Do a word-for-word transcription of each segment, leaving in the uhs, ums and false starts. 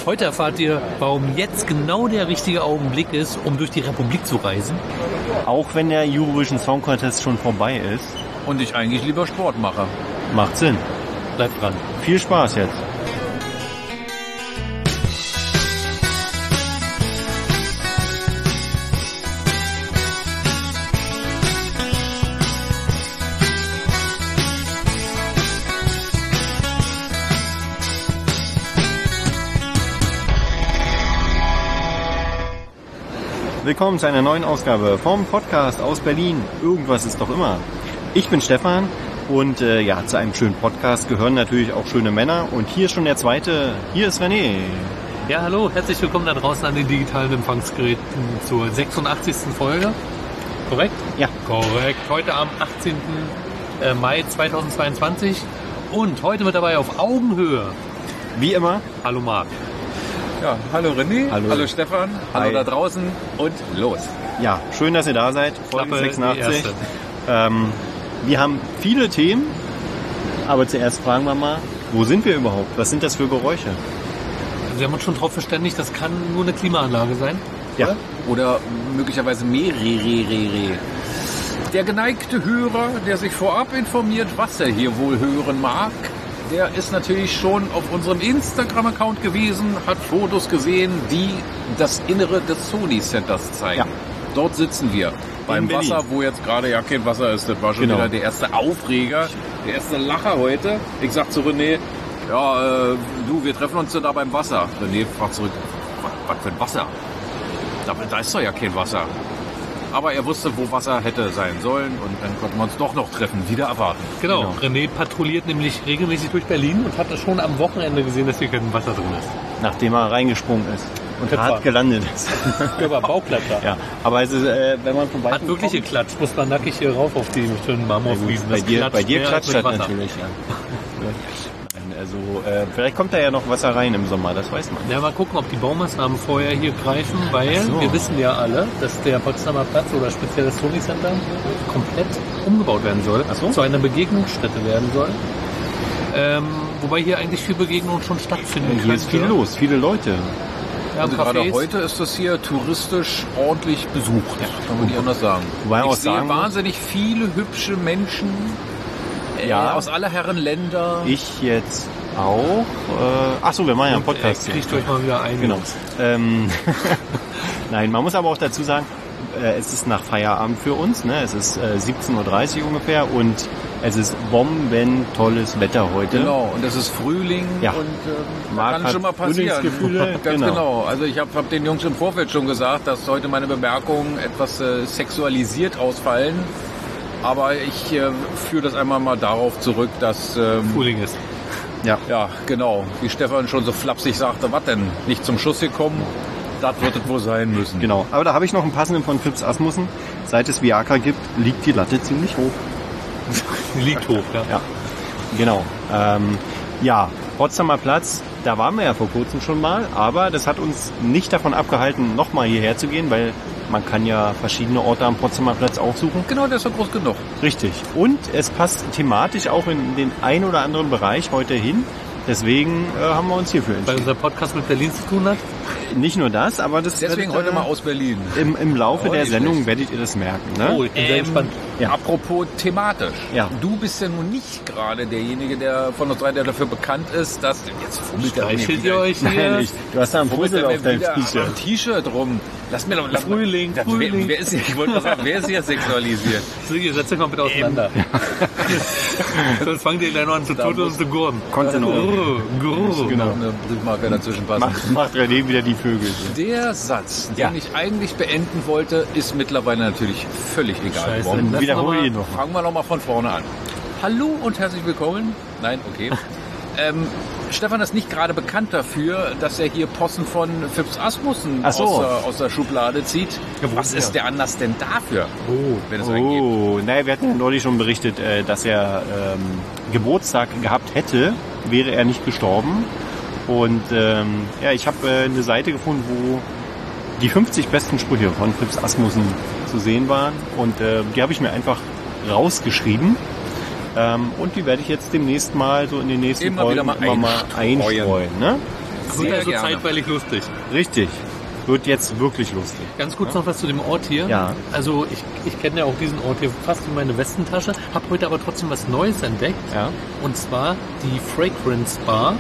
Heute erfahrt ihr, warum jetzt genau der richtige Augenblick ist, um durch die Republik zu reisen. Auch wenn der Eurovision Song Contest schon vorbei ist. Und ich eigentlich lieber Sport mache. Macht Sinn. Bleibt dran. Viel Spaß jetzt. Willkommen zu einer neuen Ausgabe vom Podcast aus Berlin. Irgendwas ist doch immer. Ich bin Stefan und äh, ja, zu einem schönen Podcast gehören natürlich auch schöne Männer. Und hier ist schon der zweite. Hier ist René. Ja, hallo, herzlich willkommen da draußen an den digitalen Empfangsgeräten zur sechsundachtzigsten Folge. Korrekt? Ja. Korrekt. Heute am achtzehnten Mai zweitausendzweiundzwanzig. Und heute mit dabei auf Augenhöhe. Wie immer. Hallo Marc. Ja, hallo René, hallo, hallo Stefan, hallo Hi. Da draußen und los. Ja, schön, dass ihr da seid. Folge Klappe, sechsundachtzig. Ähm, wir haben viele Themen, aber zuerst fragen wir mal, wo sind wir überhaupt? Was sind das für Geräusche? Also wir haben uns schon darauf verständigt, das kann nur eine Klimaanlage sein. Ja. Oder möglicherweise mehrere. Der geneigte Hörer, der sich vorab informiert, was er hier wohl hören mag, der ist natürlich schon auf unserem Instagram-Account gewesen, hat Fotos gesehen, die das Innere des Sony Centers zeigen. Ja. Dort sitzen wir. Beim Berlin. Wasser, wo jetzt gerade ja kein Wasser ist. Das war schon Genau. wieder der erste Aufreger, der erste Lacher heute. Ich sag zu René, ja, äh, du, wir treffen uns da beim Wasser. René fragt zurück, was, was für ein Wasser? Da, da ist doch ja kein Wasser. Aber er wusste, wo Wasser hätte sein sollen und dann konnten wir uns doch noch treffen, wieder erwarten. Genau. genau. René patrouilliert nämlich regelmäßig durch Berlin und hat es schon am Wochenende gesehen, dass hier kein Wasser drin ist. Nachdem er reingesprungen ist und Treffer. hart gelandet ist. Ja, aber Bauklatscher. Ja, aber es ist, äh, wenn man von Hat weitem wirklich kommt, geklatscht. Muss man nackig hier rauf auf die schönen Marmorfliesen. bei Das dir, bei dir mehr als klatscht mit das Wasser. natürlich. Ja. Also äh, vielleicht kommt da ja noch Wasser rein im Sommer, das weiß man. Ja, mal gucken, ob die Baumaßnahmen vorher hier greifen, weil Ach so. wir wissen ja alle, dass der Potsdamer Platz oder speziell das Sony Center komplett umgebaut werden soll, Ach so. zu einer Begegnungsstätte werden soll. Ähm, wobei hier eigentlich viel Begegnung schon stattfinden Hier ist viel könnte. los, viele Leute. Ja, Also gerade Cafés. heute ist das hier touristisch ordentlich besucht, kann man nicht anders sagen. Wobei Ich auch sehe sagen muss- wahnsinnig viele hübsche Menschen äh, Ja. aus aller Herren Länder. Ich jetzt auch. Äh, Achso, wir machen ja einen Und, Podcast äh, hier. kriegt euch mal wieder ein. Genau. Ähm, Nein, man muss aber auch dazu sagen, äh, es ist nach Feierabend für uns. Ne? Es ist äh, siebzehn Uhr dreißig ungefähr und es ist bombentolles Wetter heute. Genau, und es ist Frühling Ja. und ähm, Marc kann hat schon mal passieren. Frühlingsgefühle, Ganz genau. genau. Also ich habe hab den Jungs im Vorfeld schon gesagt, dass heute meine Bemerkungen etwas äh, sexualisiert ausfallen. Aber ich äh, führe das einmal mal darauf zurück, dass... Ähm, Frühling ist. Ja. Ja, genau. Wie Stefan schon so flapsig sagte, was denn? Nicht zum Schuss gekommen? Das wird es wohl sein müssen. Genau. Aber da habe ich noch einen passenden von Phipps Asmussen. Seit es Viagra gibt, liegt die Latte ziemlich hoch. Die liegt hoch, ja. Ja, genau. Ähm, ja, Potsdamer Platz, da waren wir ja vor kurzem schon mal, aber das hat uns nicht davon abgehalten, nochmal hierher zu gehen, weil man kann ja verschiedene Orte am Potsdamer Platz aufsuchen. Genau, der ist doch groß genug. Richtig. Und es passt thematisch auch in den ein oder anderen Bereich heute hin. Deswegen äh, haben wir uns hierfür Weil entschieden. unser Podcast mit Berlin zu tun hat. Nicht nur das, aber das Deswegen werdet, heute mal aus Berlin. im, im Laufe Oh, der nicht Sendung schlecht. werdet ihr das merken. Ne? Oh, ich bin sehr Ähm, gespannt. Ja. Apropos thematisch. Ja. Du bist ja nun nicht gerade derjenige, der von uns drei, der dafür bekannt ist, dass... Jetzt fummelt er mir Streichelt wieder- ihr euch hier? Nein, ich, du hast da ein fummelt Puzzle er mir auf deinem wieder T-Shirt. am T-Shirt rum. Lass mir doch... Lass Frühling, das, Frühling. Wer, wer ist hier, ich wollte mal sagen, wer ist hier sexualisiert? So, ihr setzt euch mal bitte auseinander. Sonst fangt ihr gleich noch an zu tuteln und zu gurren. Kontinuum. Grrr, grrr. Genau. Eine Briefmarke dazwischen passen. Macht, macht René wieder die Vögel. Der Satz, Ja. den ich eigentlich beenden wollte, ist mittlerweile natürlich völlig egal Scheiße. geworden. Lass Wiederhole noch mal- ihn noch. Fangen wir nochmal von vorne an. Hallo und herzlich willkommen. Nein, okay. ähm, Stefan ist nicht gerade bekannt dafür, dass er hier Possen von Phipps Asmussen Ach so. aus, der, aus der Schublade zieht. Ja, wo Was ist ist er? der Anlass denn dafür, Oh. wenn es einen gibt? Oh, naja, wir hatten ja neulich schon berichtet, äh, dass er ähm, Geburtstag gehabt hätte, wäre er nicht gestorben. Und ähm, ja, ich habe äh, eine Seite gefunden, wo die fünfzig besten Sprüche von Phipps Asmussen zu sehen waren. Und äh, die habe ich mir einfach rausgeschrieben. Ähm, und die werde ich jetzt demnächst mal so in den nächsten Immer Folgen wieder mal immer mal einstreuen. einstreuen. Ne? Wird Sehr also gerne. zeitweilig lustig. Richtig. Wird jetzt wirklich lustig. Ganz kurz noch was zu dem Ort hier. Ja. Also ich, ich kenne ja auch diesen Ort hier fast in meine Westentasche, habe heute aber trotzdem was Neues entdeckt. Ja. Und zwar die Fragrance Bar.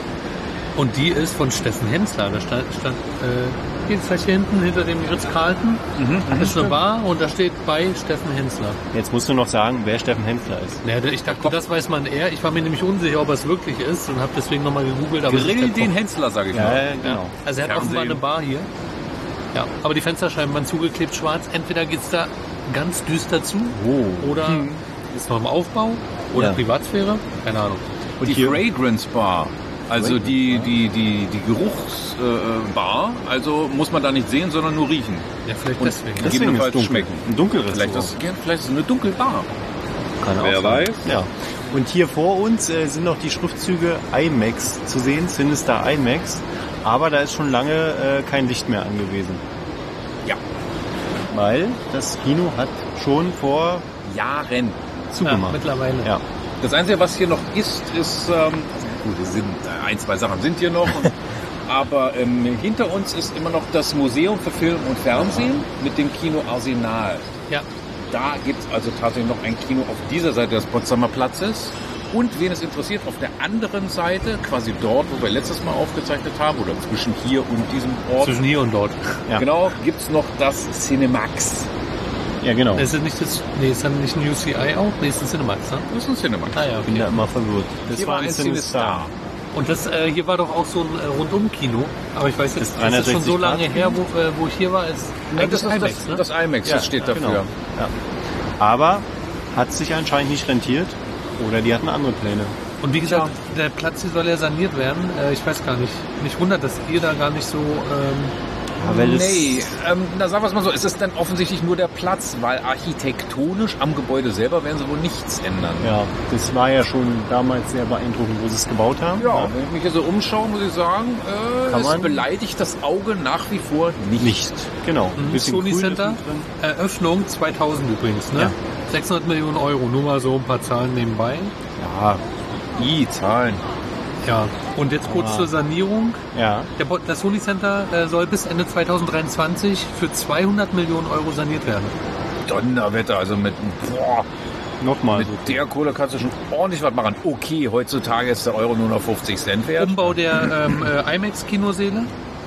Und die ist von Steffen Hensler. Da stand, stand äh, geht vielleicht hier hinten hinter dem Ritz-Carlton. Mhm, Das ist eine Bar und da steht bei Steffen Hensler. Jetzt musst du noch sagen, wer Steffen Hensler ist. Naja, ich dachte, das weiß man eher. Ich war mir nämlich unsicher, ob er es wirklich ist und habe deswegen nochmal gegoogelt. Aber es ist Grill der den Koch. Hensler, sage ich Ja, mal. genau. Also er hat Fernsehen. offenbar eine Bar hier. Ja, aber die Fensterscheiben waren zugeklebt schwarz. Entweder geht's da ganz düster zu Oh. oder ist noch im Aufbau oder Ja. Privatsphäre. Keine Ahnung. Und Die hier, Fragrance Bar, also die, die, die, die Geruchsbar, also muss man da nicht sehen, sondern nur riechen. Ja, vielleicht Und deswegen. das- deswegen ist gegebenenfalls dunkel. schmecken. Ein Dunkelrestaurant. Vielleicht ist, vielleicht ist es eine Dunkelbar. Kann auch Wer sein. weiß. Ja. Und hier vor uns äh, sind noch die Schriftzüge IMAX zu sehen, Sinister IMAX. Aber da ist schon lange äh, kein Licht mehr angewiesen. Ja. Weil das Kino hat schon vor Jahren. Ja, zugemacht. mittlerweile. Ja. Das Einzige, was hier noch ist, ist, ähm, gut, es sind äh, ein, zwei Sachen sind hier noch, und, aber ähm, hinter uns ist immer noch das Museum für Film und Fernsehen mit dem Kino Arsenal. Ja. Da gibt es also tatsächlich noch ein Kino auf dieser Seite des Potsdamer Platzes. Und wen es interessiert, auf der anderen Seite, quasi dort, wo wir letztes Mal aufgezeichnet haben, oder zwischen hier und diesem Ort, Zwischen hier und dort. Ja. genau, gibt es noch das Cinemax. Ja, genau. Ist es nicht das, nee, ist dann nicht ein U C I auch? Nee, ist ein Cinemax, ne? Das ist ein Cinemax. Ah ja, Ich bin okay. da immer verwirrt. Das Hier war war ein ein Cinestar. Cinestar. Und das äh, hier war doch auch so ein äh, Rundum-Kino. Aber ich weiß jetzt, Das das ist schon so dreihundertsechzig lange Grad her, wo, äh, wo ich hier war, ist Ja, eigentlich das ist IMAX, das, ne? das IMAX, das steht dafür. Genau. Ja. Aber hat sich anscheinend nicht rentiert. Oder die hatten andere Pläne. Und wie gesagt, der Platz hier soll ja saniert werden. Äh, ich weiß gar nicht. Mich wundert, dass ihr da gar nicht so... Ähm, Ja, weil es- Nee, ähm, na sagen wir es mal so, es ist dann offensichtlich nur der Platz, weil architektonisch am Gebäude selber werden sie wohl nichts ändern. Ja, das war ja schon damals sehr beeindruckend, wo sie es gebaut haben. Ja, wenn ich mich hier so umschaue, muss ich sagen, äh, Kann es man- beleidigt das Auge nach wie vor nicht. Nicht. Genau. Ein bisschen Sony grün ist Center, mit drin. Eröffnung zweitausend übrigens, ne? Ja. sechshundert Millionen Euro, nur mal so ein paar Zahlen nebenbei. Ja, I, Zahlen. Ja, und jetzt kurz Ah. zur Sanierung. ja. Der Bo- Das Sony Center äh, soll bis Ende zweitausenddreiundzwanzig für zweihundert Millionen Euro saniert werden. Donnerwetter, also mit, boah, Nochmal. mit der Kohle kannst du schon ordentlich was machen. Okay, heutzutage ist der Euro nur noch fünfzig Cent wert. Umbau der ähm, äh, IMAX-Kinosäle,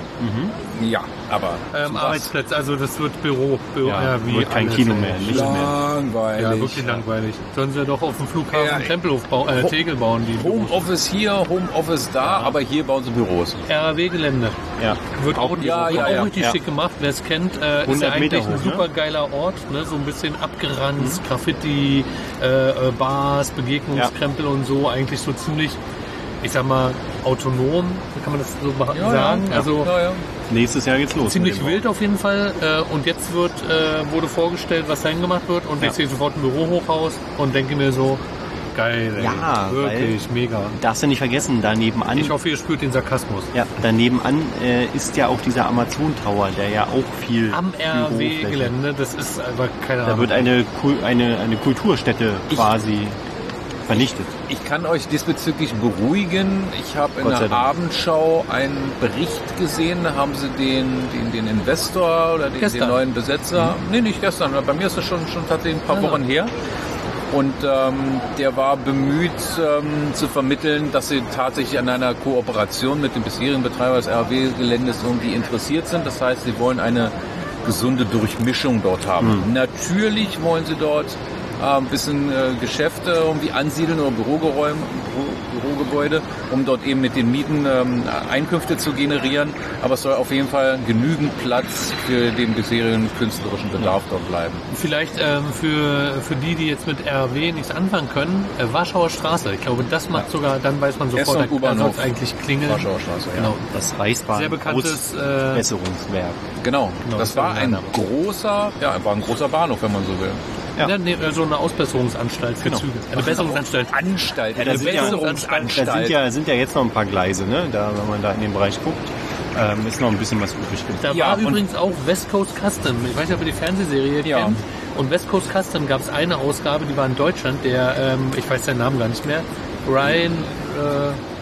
Ja, aber ähm, zu was? Arbeitsplätze, also das wird Büro. Büro Ja, wie wird kein alles, Kino ey. mehr, nicht mehr. Langweilig. Ja, wirklich langweilig. Sollen sie doch auf dem Flughafen Ja, Tempelhof bauen, äh, Ho- Tegel bauen, die Büros. Homeoffice hier, Homeoffice da, aber hier bauen sie Büros. R A W-Gelände. Ja. Wird auch, ja, wird ja, auch ja. richtig Ja. schick gemacht. Wer es kennt, äh, ist ja hundert Meter eigentlich ein hoch, ne? super geiler Ort. Ne? So ein bisschen abgeranzt, Graffiti, äh, äh, Bars, Begegnungskrempel und so. Eigentlich so ziemlich, ich sag mal, autonom, kann man das so beha- sagen. ja, Also ja, ja. Nächstes Jahr geht's los. ziemlich mit dem wild auf jeden Fall. Äh, und jetzt wird, äh, wurde vorgestellt, was dahin gemacht wird. Und Ja. ich sehe sofort ein Bürohochhaus und denke mir so, geil, ey. Ja, wirklich, mega. Bau. Darfst du nicht vergessen, da nebenan, Ich hoffe, ihr spürt den Sarkasmus. ja, da nebenan äh, ist ja auch dieser Amazon Tower, der ja auch viel Am R Bürofläche- W-Gelände, das ist einfach keine Da Ahnung. wird eine, Kul- eine, eine Kulturstätte Ich- quasi vernichtet. Ich kann euch diesbezüglich beruhigen. Ich habe in Gott sei der Dank. Abendschau einen Bericht gesehen, da haben sie den, den, den Investor oder den, den Gestern. neuen Besitzer, nee, nicht gestern, bei mir ist das schon, schon tatsächlich ein paar Ah. Wochen her. Und ähm, der war bemüht ähm, zu vermitteln, dass sie tatsächlich an einer Kooperation mit dem bisherigen Betreiber des R W-Geländes irgendwie interessiert sind. Das heißt, sie wollen eine gesunde Durchmischung dort haben. Natürlich wollen sie dort äh, ein bisschen äh, Geschäfte irgendwie ansiedeln oder Bürogeräume, Büro, Bürogebäude, um dort eben mit den Mieten ähm, Einkünfte zu generieren. Aber es soll auf jeden Fall genügend Platz für den bisherigen künstlerischen Bedarf dort bleiben. Vielleicht ähm, für, für die, die jetzt mit R W nichts anfangen können, äh, Warschauer Straße. Ich glaube, das macht sogar, dann weiß man sofort, Erst noch da, da soll U-Bahnhof. es eigentlich klingeln. Warschauer Straße, ja. Genau. Das Reichsbahn Sehr bekanntes, äh, Ausbesserungswerk. Genau. Genau, das das war war ein der großer, ja, war ein großer Bahnhof, wenn man so will. Ja. Ja, nee, so eine Ausbesserungsanstalt für Genau. Züge. Eine Besserungsanstalt. Anstalt, Ja, eine das sind ja- Da Besserungsanstalt. sind ja, sind ja jetzt noch ein paar Gleise, ne? Da, wenn man da in den Bereich guckt, ähm, ist noch ein bisschen was übrig. Da Ja, war und- übrigens auch West Coast Custom. Ich weiß nicht, ob ihr die Fernsehserie Ja. kennt. Und West Coast Custom gab es eine Ausgabe, die war in Deutschland. Der, ähm, ich weiß seinen Namen gar nicht mehr. Ryan, äh,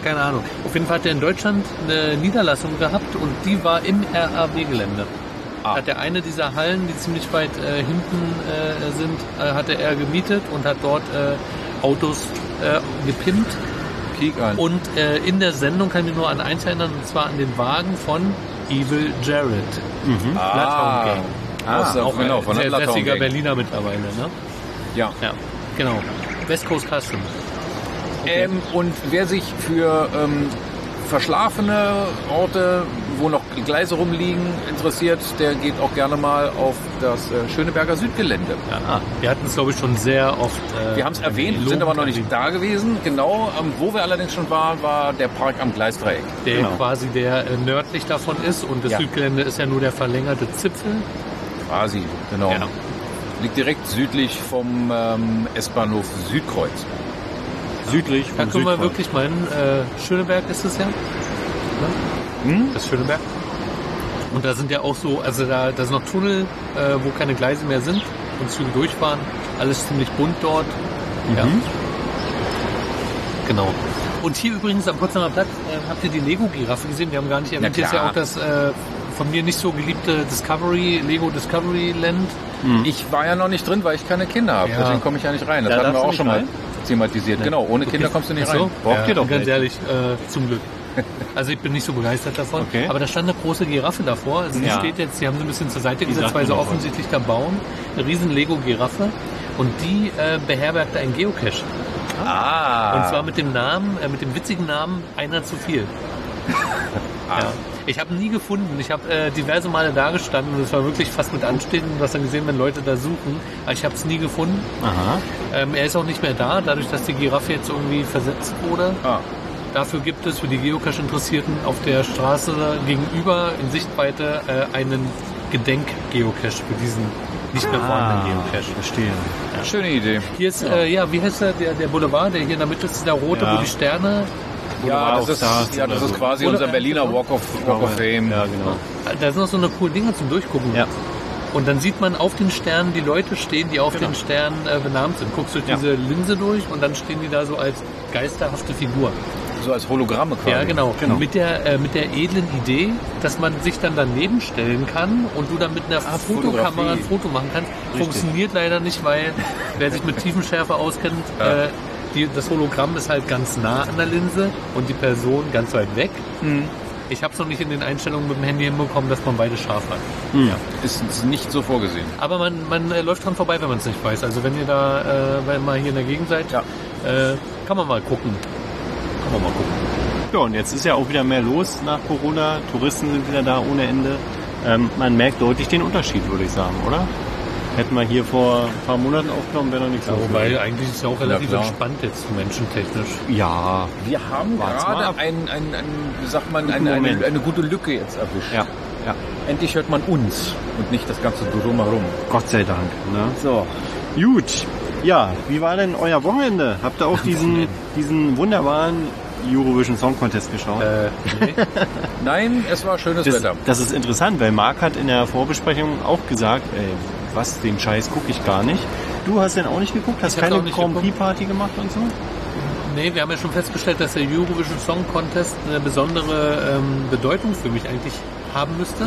keine Ahnung. Auf jeden Fall hat er in Deutschland eine Niederlassung gehabt und die war im R A W-Gelände. Ah. Hat er eine dieser Hallen, die ziemlich weit äh, hinten äh, sind, äh, hatte er gemietet und hat dort äh, Autos äh, gepimpt. Kiek an. Und äh, in der Sendung kann ich mich nur an eins erinnern, und zwar an den Wagen von Evil Jared. Mhm. Ah. Bloodhound Gang. Ah, auch, auch genau, ein von der sehr Bloodhound lässiger Gang. Berliner mittlerweile, ne? Ja. Ja, genau. West Coast Custom. Okay. Ähm, und wer sich für ähm, verschlafene Orte, wo noch Gleise rumliegen, interessiert, der geht auch gerne mal auf das äh, Schöneberger Südgelände. Ja, wir hatten es, glaube ich, schon sehr oft. Äh, Wir haben es erwähnt, sind aber noch nicht da gewesen. Genau, ähm, wo wir allerdings schon waren, war der Park am Gleisdreieck. Der Genau. quasi der äh, nördlich davon ist und das Ja. Südgelände ist ja nur der verlängerte Zipfel. Quasi, genau. Ja. Liegt direkt südlich vom ähm, S-Bahnhof Südkreuz. Südlich Da von können wir Südkreuz. wirklich meinen, äh, Schöneberg ist es ja. Ne? Hm? Das ist Schöneberg. Und da sind ja auch so, also da, da sind noch Tunnel, äh, wo keine Gleise mehr sind und Züge durchfahren. Alles ziemlich bunt dort. Ja. Mhm. Genau. Und hier übrigens am Potsdamer Platz äh, habt ihr die Lego-Giraffe gesehen. Wir haben gar nicht erwähnt, hier ist ja klar. auch das äh, von mir nicht so geliebte Discovery, Lego Discovery Land. Ich war ja noch nicht drin, weil ich keine Kinder habe. Ja. Deswegen komme ich ja nicht rein. Das Da hatten wir darfst du auch nicht schon mal rein? thematisiert. Genau, ohne Kinder kommst du nicht Ach so? rein. Braucht ja, ihr doch ganz nicht. ehrlich, äh, zum Glück. Also ich bin nicht so begeistert davon. Okay. Aber da stand eine große Giraffe davor. Also die Ja. steht jetzt, die haben sie ein bisschen zur Seite Die gesetzt, sagt weil sie mir noch offensichtlich da bauen. Eine riesen Lego-Giraffe. Und die äh, beherbergte einen Geocache. Ah. Und zwar mit dem Namen, äh, mit dem witzigen Namen Einer zu viel. Ja. Ich habe ihn nie gefunden. Ich habe äh, diverse Male da gestanden und es war wirklich fast mit Anstehen, du hast dann gesehen, wenn Leute da suchen. Aber ich habe es nie gefunden. Aha. Ähm, er ist auch nicht mehr da, dadurch, dass die Giraffe jetzt irgendwie versetzt wurde. Ah. Dafür gibt es für die Geocache-Interessierten auf der Straße gegenüber in Sichtweite äh, einen Gedenk-Geocache für diesen nicht mehr vorhandenen Geocache. Verstehe. Schöne Idee. Hier ist, äh, ja, wie heißt der, der, der Boulevard, der hier in der Mitte ist, der rote, Ja. wo die Sterne. Ja, auch das ist, da ja, das oder ist so. quasi Oder- unser Berliner Walk of, Walk of Fame. Ja, genau. Da sind noch so eine coole Dinge zum Durchgucken. Ja. Und dann sieht man auf den Sternen die Leute stehen, die auf Genau. den Sternen äh, benannt sind. Guckst durch Ja. diese Linse durch und dann stehen die da so als geisterhafte Figur. So als Hologramme quasi. Ja, genau. Genau. Mit der, äh, mit der edlen Idee, dass man sich dann daneben stellen kann und du dann mit einer Ah, Fotokamera Fotografie. ein Foto machen kannst. Richtig. Funktioniert leider nicht, weil wer sich mit Tiefenschärfe auskennt, Ja. äh, die, das Hologramm ist halt ganz nah an der Linse und die Person ganz weit weg. Mhm. Ich habe es noch nicht in den Einstellungen mit dem Handy hinbekommen, dass man beide scharf hat. Ist, ist nicht so vorgesehen. Aber man, man äh, läuft dran vorbei, wenn man es nicht weiß. Also wenn ihr da äh, wenn mal hier in der Gegend seid, Ja. äh, kann man mal gucken. Kann man mal gucken. Ja, und jetzt ist ja auch wieder mehr los nach Corona. Touristen sind wieder da ohne Ende. Ähm, man merkt deutlich den Unterschied, würde ich sagen, oder? Hätten wir hier vor ein paar Monaten aufgenommen, wäre noch nicht so. Ja, wobei viel. eigentlich ist es ja auch relativ klar. entspannt jetzt menschentechnisch. Ja, Wir haben Wart's mal ab. gerade ein, ein, ein, wie sagt man, Guten eine, eine, Moment. eine gute Lücke jetzt erwischt. ja, ja. Endlich hört man uns und nicht das ganze Drumherum. Gott sei Dank. Ne? So. Gut. Ja, wie war denn euer Wochenende? Habt ihr auch diesen, diesen wunderbaren Eurovision Song Contest geschaut? Äh, nee. Nein, es war schönes Das, Wetter. das ist interessant, weil Marc hat in der Vorbesprechung auch gesagt, ey, was, den Scheiß gucke ich gar nicht. Du hast den auch nicht geguckt? Hast Ich hab's keine auch nicht Grand geguckt. Prix Party gemacht und so? Nee, wir haben ja schon festgestellt, dass der Eurovision Song Contest eine besondere ähm, Bedeutung für mich eigentlich haben müsste.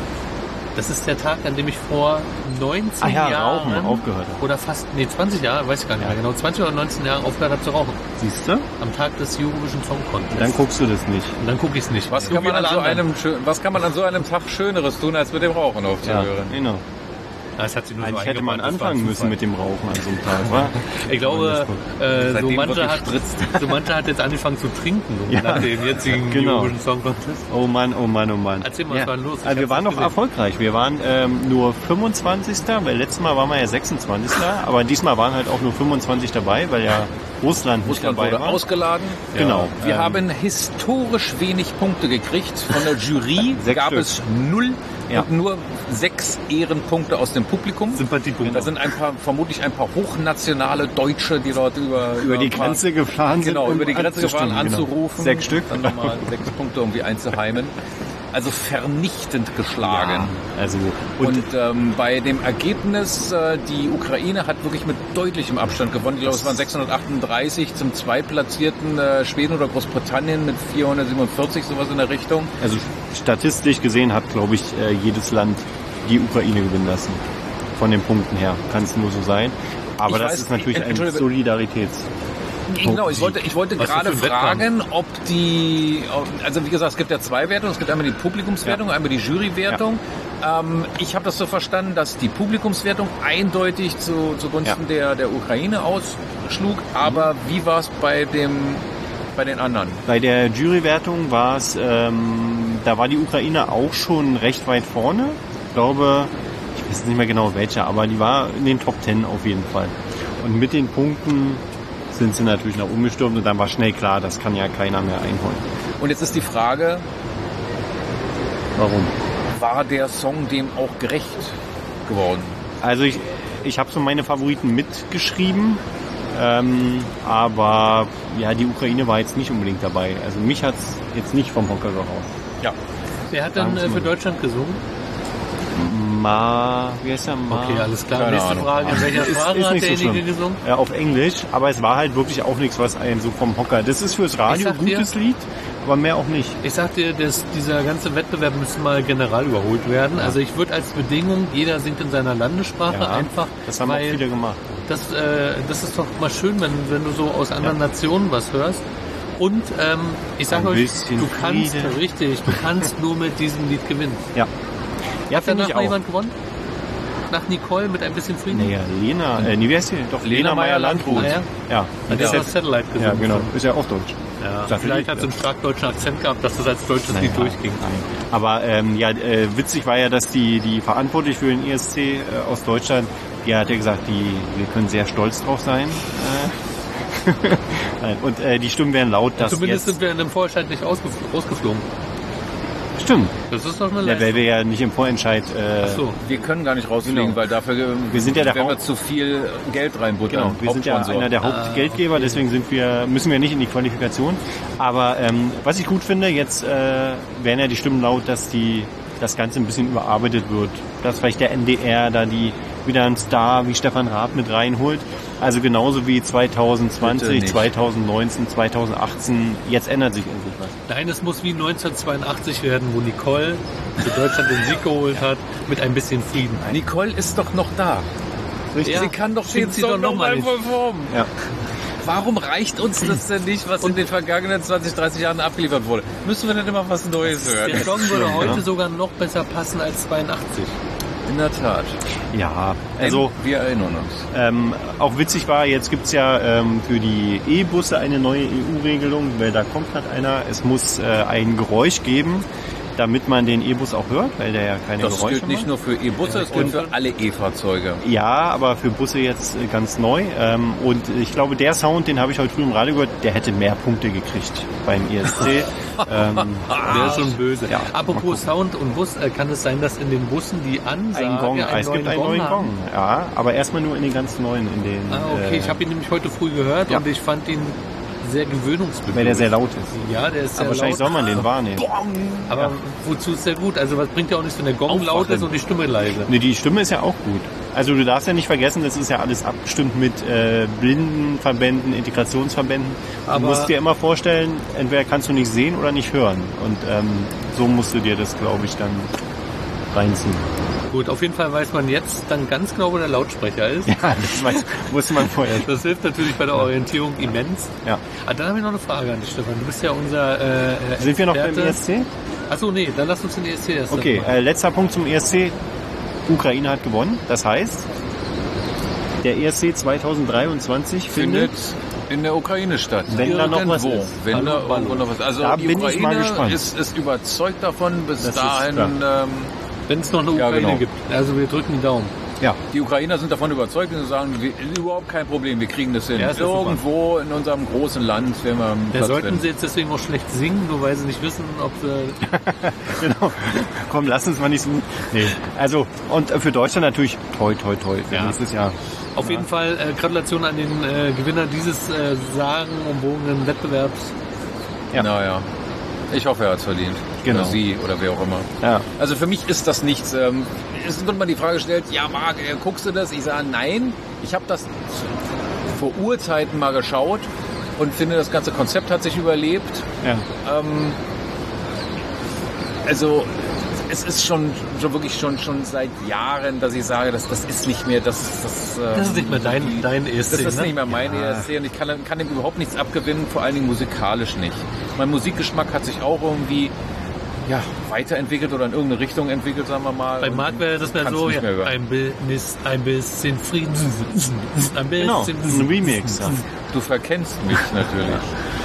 Das ist der Tag, an dem ich vor neunzehn Ah ja, Jahren Rauchen aufgehört habe. oder fast, nee, zwanzig Jahre, weiß ich gar nicht mehr genau, zwanzig oder neunzehn Jahre aufgehört habe zu rauchen. Siehst du? Am Tag des Eurovision Song Contest. Dann guckst du das nicht. Und dann gucke ich es nicht. Was So kann, wie man an alle so anderen. einem, schö- was kann man an so einem Tag Schöneres tun, als mit dem Rauchen aufzuhören? genau. Ja, das hat sie nur Eigentlich so hätte man eingebaut, das war ein anfangen müssen Zufall. mit dem Rauchen an so einem Tag, wa? Ich glaube, äh, so, Seitdem manche wird hat, gespritzt. so manche hat jetzt angefangen zu trinken so Ja. nach dem jetzigen Genau. Eurovision Song Contest. Oh Mann, oh Mann, oh Mann. Erzähl mal, was war denn los? Ich Also wir hab's waren nicht noch gesehen. erfolgreich. Wir waren ähm, nur fünfundzwanzigster weil letztes Mal waren wir ja sechsundzwanzigster Aber diesmal waren halt auch nur fünfundzwanzig dabei, weil ja Russland nicht Russland dabei wurde war. ausgeladen. Genau. Wir Ähm, haben historisch wenig Punkte gekriegt. Von der Jury Sechs gab Stück. es null Ja. und nur sechs Ehrenpunkte aus dem Publikum. Sympathiepunkte. Da sind ein paar, vermutlich ein paar hochnationale Deutsche, die dort über, über die ein paar- Grenze gefahren sind. Genau, um über die Grenze gefahren, anzustimmen, genau. anzurufen. Sechs Stück. Dann nochmal sechs Punkte irgendwie einzuheimen. also vernichtend geschlagen. Ja, also und, Und ähm, bei dem Ergebnis, äh, die Ukraine hat wirklich mit deutlichem Abstand gewonnen. Ich glaube, es waren sechshundertachtunddreißig zum zweitplatzierten äh, Schweden oder Großbritannien mit vierhundertsiebenundvierzig, sowas in der Richtung. also statistisch gesehen hat, glaube ich, äh, jedes Land die Ukraine gewinnen lassen. Von den Punkten her kann es nur so sein. Aber Ich das weiß, ist natürlich ein Entschuldigung. Solidaritäts... Genau, ich wollte, ich wollte Was gerade für ein fragen, ob die, also wie gesagt, es gibt ja zwei Wertungen. Es gibt einmal die Publikumswertung, Ja. einmal die Jurywertung. Ähm, ich habe das so verstanden, dass die Publikumswertung eindeutig zu, zugunsten der, der Ukraine ausschlug. Aber wie war es bei dem, bei den anderen? Bei der Jurywertung war es, ähm, da war die Ukraine auch schon recht weit vorne. Ich glaube, ich weiß nicht mehr genau welche, aber die war in den Top Ten auf jeden Fall. Und mit den Punkten sind sie natürlich nach oben gestürmt und dann war schnell klar, das kann ja keiner mehr einholen. Und jetzt ist die Frage, Warum? war der Song dem auch gerecht geworden? Also ich, ich habe so meine Favoriten mitgeschrieben, ähm, aber ja, die Ukraine war jetzt nicht unbedingt dabei. Also mich hat es jetzt nicht vom Hocker gehauen. Ja. Wer hat dann äh, für Deutschland gesungen? Ma, wie heißt der? Ma? Okay, alles klar. Keine Nächste Ahnung. Frage. In welcher Ist- Sprache ist hat nicht so derjenige schlimm. gesungen? Ja, auf Englisch, aber es war halt wirklich auch nichts, was einen so vom Hocker. Das ist fürs Radio Ich sag dir- gutes Lied, aber mehr auch nicht. Ich sag dir, dass dieser ganze Wettbewerb müsste mal general überholt werden. Also ich würde als Bedingung, jeder singt in seiner Landessprache Ja, einfach, das haben auch weil viele gemacht. das, äh, das ist doch mal schön, wenn, wenn du so aus anderen Ja. Nationen was hörst. Und ähm, ich sage Ein euch, bisschen du kannst, Friede. richtig, du kannst nur mit diesem Lied gewinnen. Ja, ja, Hat finde danach ich mal auch. jemand gewonnen? Nach Nicole mit ein bisschen Frieden? Naja, Lena, äh, nee, wie heißt sie? Doch, Lena Meyer-Landrut. Ah, ja? Ja, Hat das ja ist auch jetzt, Satellite gesungen. ja, genau. Ist ja auch deutsch. Ja, Sag vielleicht ich, hat sie ja. einen stark deutschen Akzent gehabt, dass das als deutsches Naja, Lied durchging. nein. Aber ähm, ja, äh, witzig war ja, dass die, die verantwortlich für den E S C äh, aus Deutschland, die hat ja gesagt, die, wir können sehr stolz drauf sein. Äh, Nein, und äh, die Stimmen werden laut, dass Zumindest jetzt... sind wir in dem Vorentscheid nicht ausgefl- rausgeflogen. Stimmt, Das ist doch eine ja, Leistung. weil wir ja nicht im Vorentscheid... Äh, Ach so. Wir können gar nicht rausfliegen, Genau. weil dafür äh, Wir sind ja der werden wir Haupt- zu viel Geld reinbuttern. Genau, wir sind ja Hauptsponsor. einer der Hauptgeldgeber, deswegen sind wir, müssen wir nicht in die Qualifikation. Aber ähm, was ich gut finde, jetzt äh, werden ja die Stimmen laut, dass die das Ganze ein bisschen überarbeitet wird. Dass vielleicht der N D R da die wieder einen Star wie Stefan Raab mit reinholt. Also genauso wie zwanzig Bitte zwanzig, nicht. zwanzig neunzehn, zwanzig achtzehn. Jetzt ändert sich endlich was. Nein, es muss wie neunzehnhundertzweiundachtzig werden, wo Nicole für Deutschland den Sieg geholt hat, mit ein bisschen Frieden. Nicole ist doch noch da. Richtig? Ja. Sie kann doch den Singt sie Song doch noch noch mal mal nicht. performen. Ja. Warum reicht uns das denn nicht, was in den vergangenen zwanzig, dreißig Jahren abgeliefert wurde? Müssen wir denn immer was Neues hören? Der Song würde heute ja. sogar noch besser passen als zweiundachtzig. In der Tat. Ja, also wir erinnern uns. ähm, auch witzig war, jetzt gibt's ja ähm, für die E-Busse eine neue E U-Regelung, weil da kommt gerade einer, es muss äh, ein Geräusch geben, damit man den E-Bus auch hört, weil der ja keine Das Geräusche gilt nicht macht. nur für E-Busse, es gilt für alle E-Fahrzeuge. Ja, aber für Busse jetzt äh, ganz neu. Ähm, und ich glaube, der Sound, den habe ich heute früh im Radio gehört, der hätte mehr Punkte gekriegt beim E S C. ähm, Der ist schon böse. Ja, mal gucken. Apropos Sound und Bus, äh, kann es sein, dass in den Bussen die Ansage ein Gong, einen es gibt neuen einen neuen haben? Gong. Ja, aber erstmal nur in den ganz neuen, in den. Ah, okay, äh, ich habe ihn nämlich heute früh gehört Ja. und ich fand ihn sehr gewöhnungsbedürftig. weil der sehr laut ist. Ja, der ist sehr Aber wahrscheinlich laut. soll man den wahrnehmen. Aber Ja. wozu ist der gut? Also was bringt ja auch nichts, wenn der Gong Aufwachen. laut ist und die Stimme leise? Ne, die Stimme ist ja auch gut. Also du darfst ja nicht vergessen, das ist ja alles abgestimmt mit äh, Blindenverbänden, Integrationsverbänden. Aber- du musst dir immer vorstellen, entweder kannst du nicht sehen oder nicht hören. Und ähm, so musst du dir das, glaube ich, dann reinziehen. Gut, auf jeden Fall weiß man jetzt dann ganz genau, wo der Lautsprecher ist. Ja, das weiß, wusste man vorher. Das hilft natürlich bei der Orientierung immens. Ja. Ah, dann habe ich noch eine Frage an dich, Stefan. Du bist ja unser äh, Sind wir noch beim E Experte. S C? Achso, nee, dann lass uns den E S C erst Okay, machen. äh, letzter Punkt zum E S C. Ukraine hat gewonnen. Das heißt, der E S C zwanzig dreiundzwanzig findet... Findet in der Ukraine statt. Wenn da noch was Irgendwo. ist. Wenn Hallo, da hallo. irgendwo noch was ist. Also Da die bin ich Ukraine mal gespannt. Ist, ist überzeugt davon, bis Das ist dahin... klar. Ähm, Wenn es noch eine Ja, Ukraine genau. gibt. Also wir drücken die Daumen. Ja, Die Ukrainer sind davon überzeugt und sagen, wir, überhaupt kein Problem, wir kriegen das hin. Ja, ist doch super. Irgendwo in unserem großen Land werden wir einen Da Platz sollten finden. sie jetzt deswegen auch schlecht singen, nur weil sie nicht wissen, ob sie... genau. Komm, lass uns mal nicht so... Nee. Also, und für Deutschland natürlich toi, toi, toi für Ja. nächstes Jahr. Auf jeden Fall äh, Gratulation an den äh, Gewinner dieses äh, sagenumwogenen Wettbewerbs. Ja. Naja, ich hoffe, er hat es verdient. Genau. Oder sie oder wer auch immer. Ja. Also für mich ist das nichts. Ähm, es wird mal die Frage gestellt, ja Marc, äh, guckst du das? Ich sage, nein, ich habe das vor Urzeiten mal geschaut und finde, das ganze Konzept hat sich überlebt. Ja. Ähm, also es ist schon, schon wirklich schon, schon seit Jahren, dass ich sage, dass das ist nicht mehr das. Das, ähm, Das ist nicht mehr dein, die, dein E S C. Das ist ne? nicht mehr mein E S C und ich kann, kann dem überhaupt nichts abgewinnen, vor allen Dingen musikalisch nicht. Mein Musikgeschmack hat sich auch irgendwie ja, weiterentwickelt oder in irgendeine Richtung entwickelt, sagen wir mal. Bei Marc wäre das mehr Kannst so, nicht mehr hören. ein, bisschen, ein bisschen Frieden, ein bisschen... Genau, ein Remix. Ja. Du verkennst mich natürlich.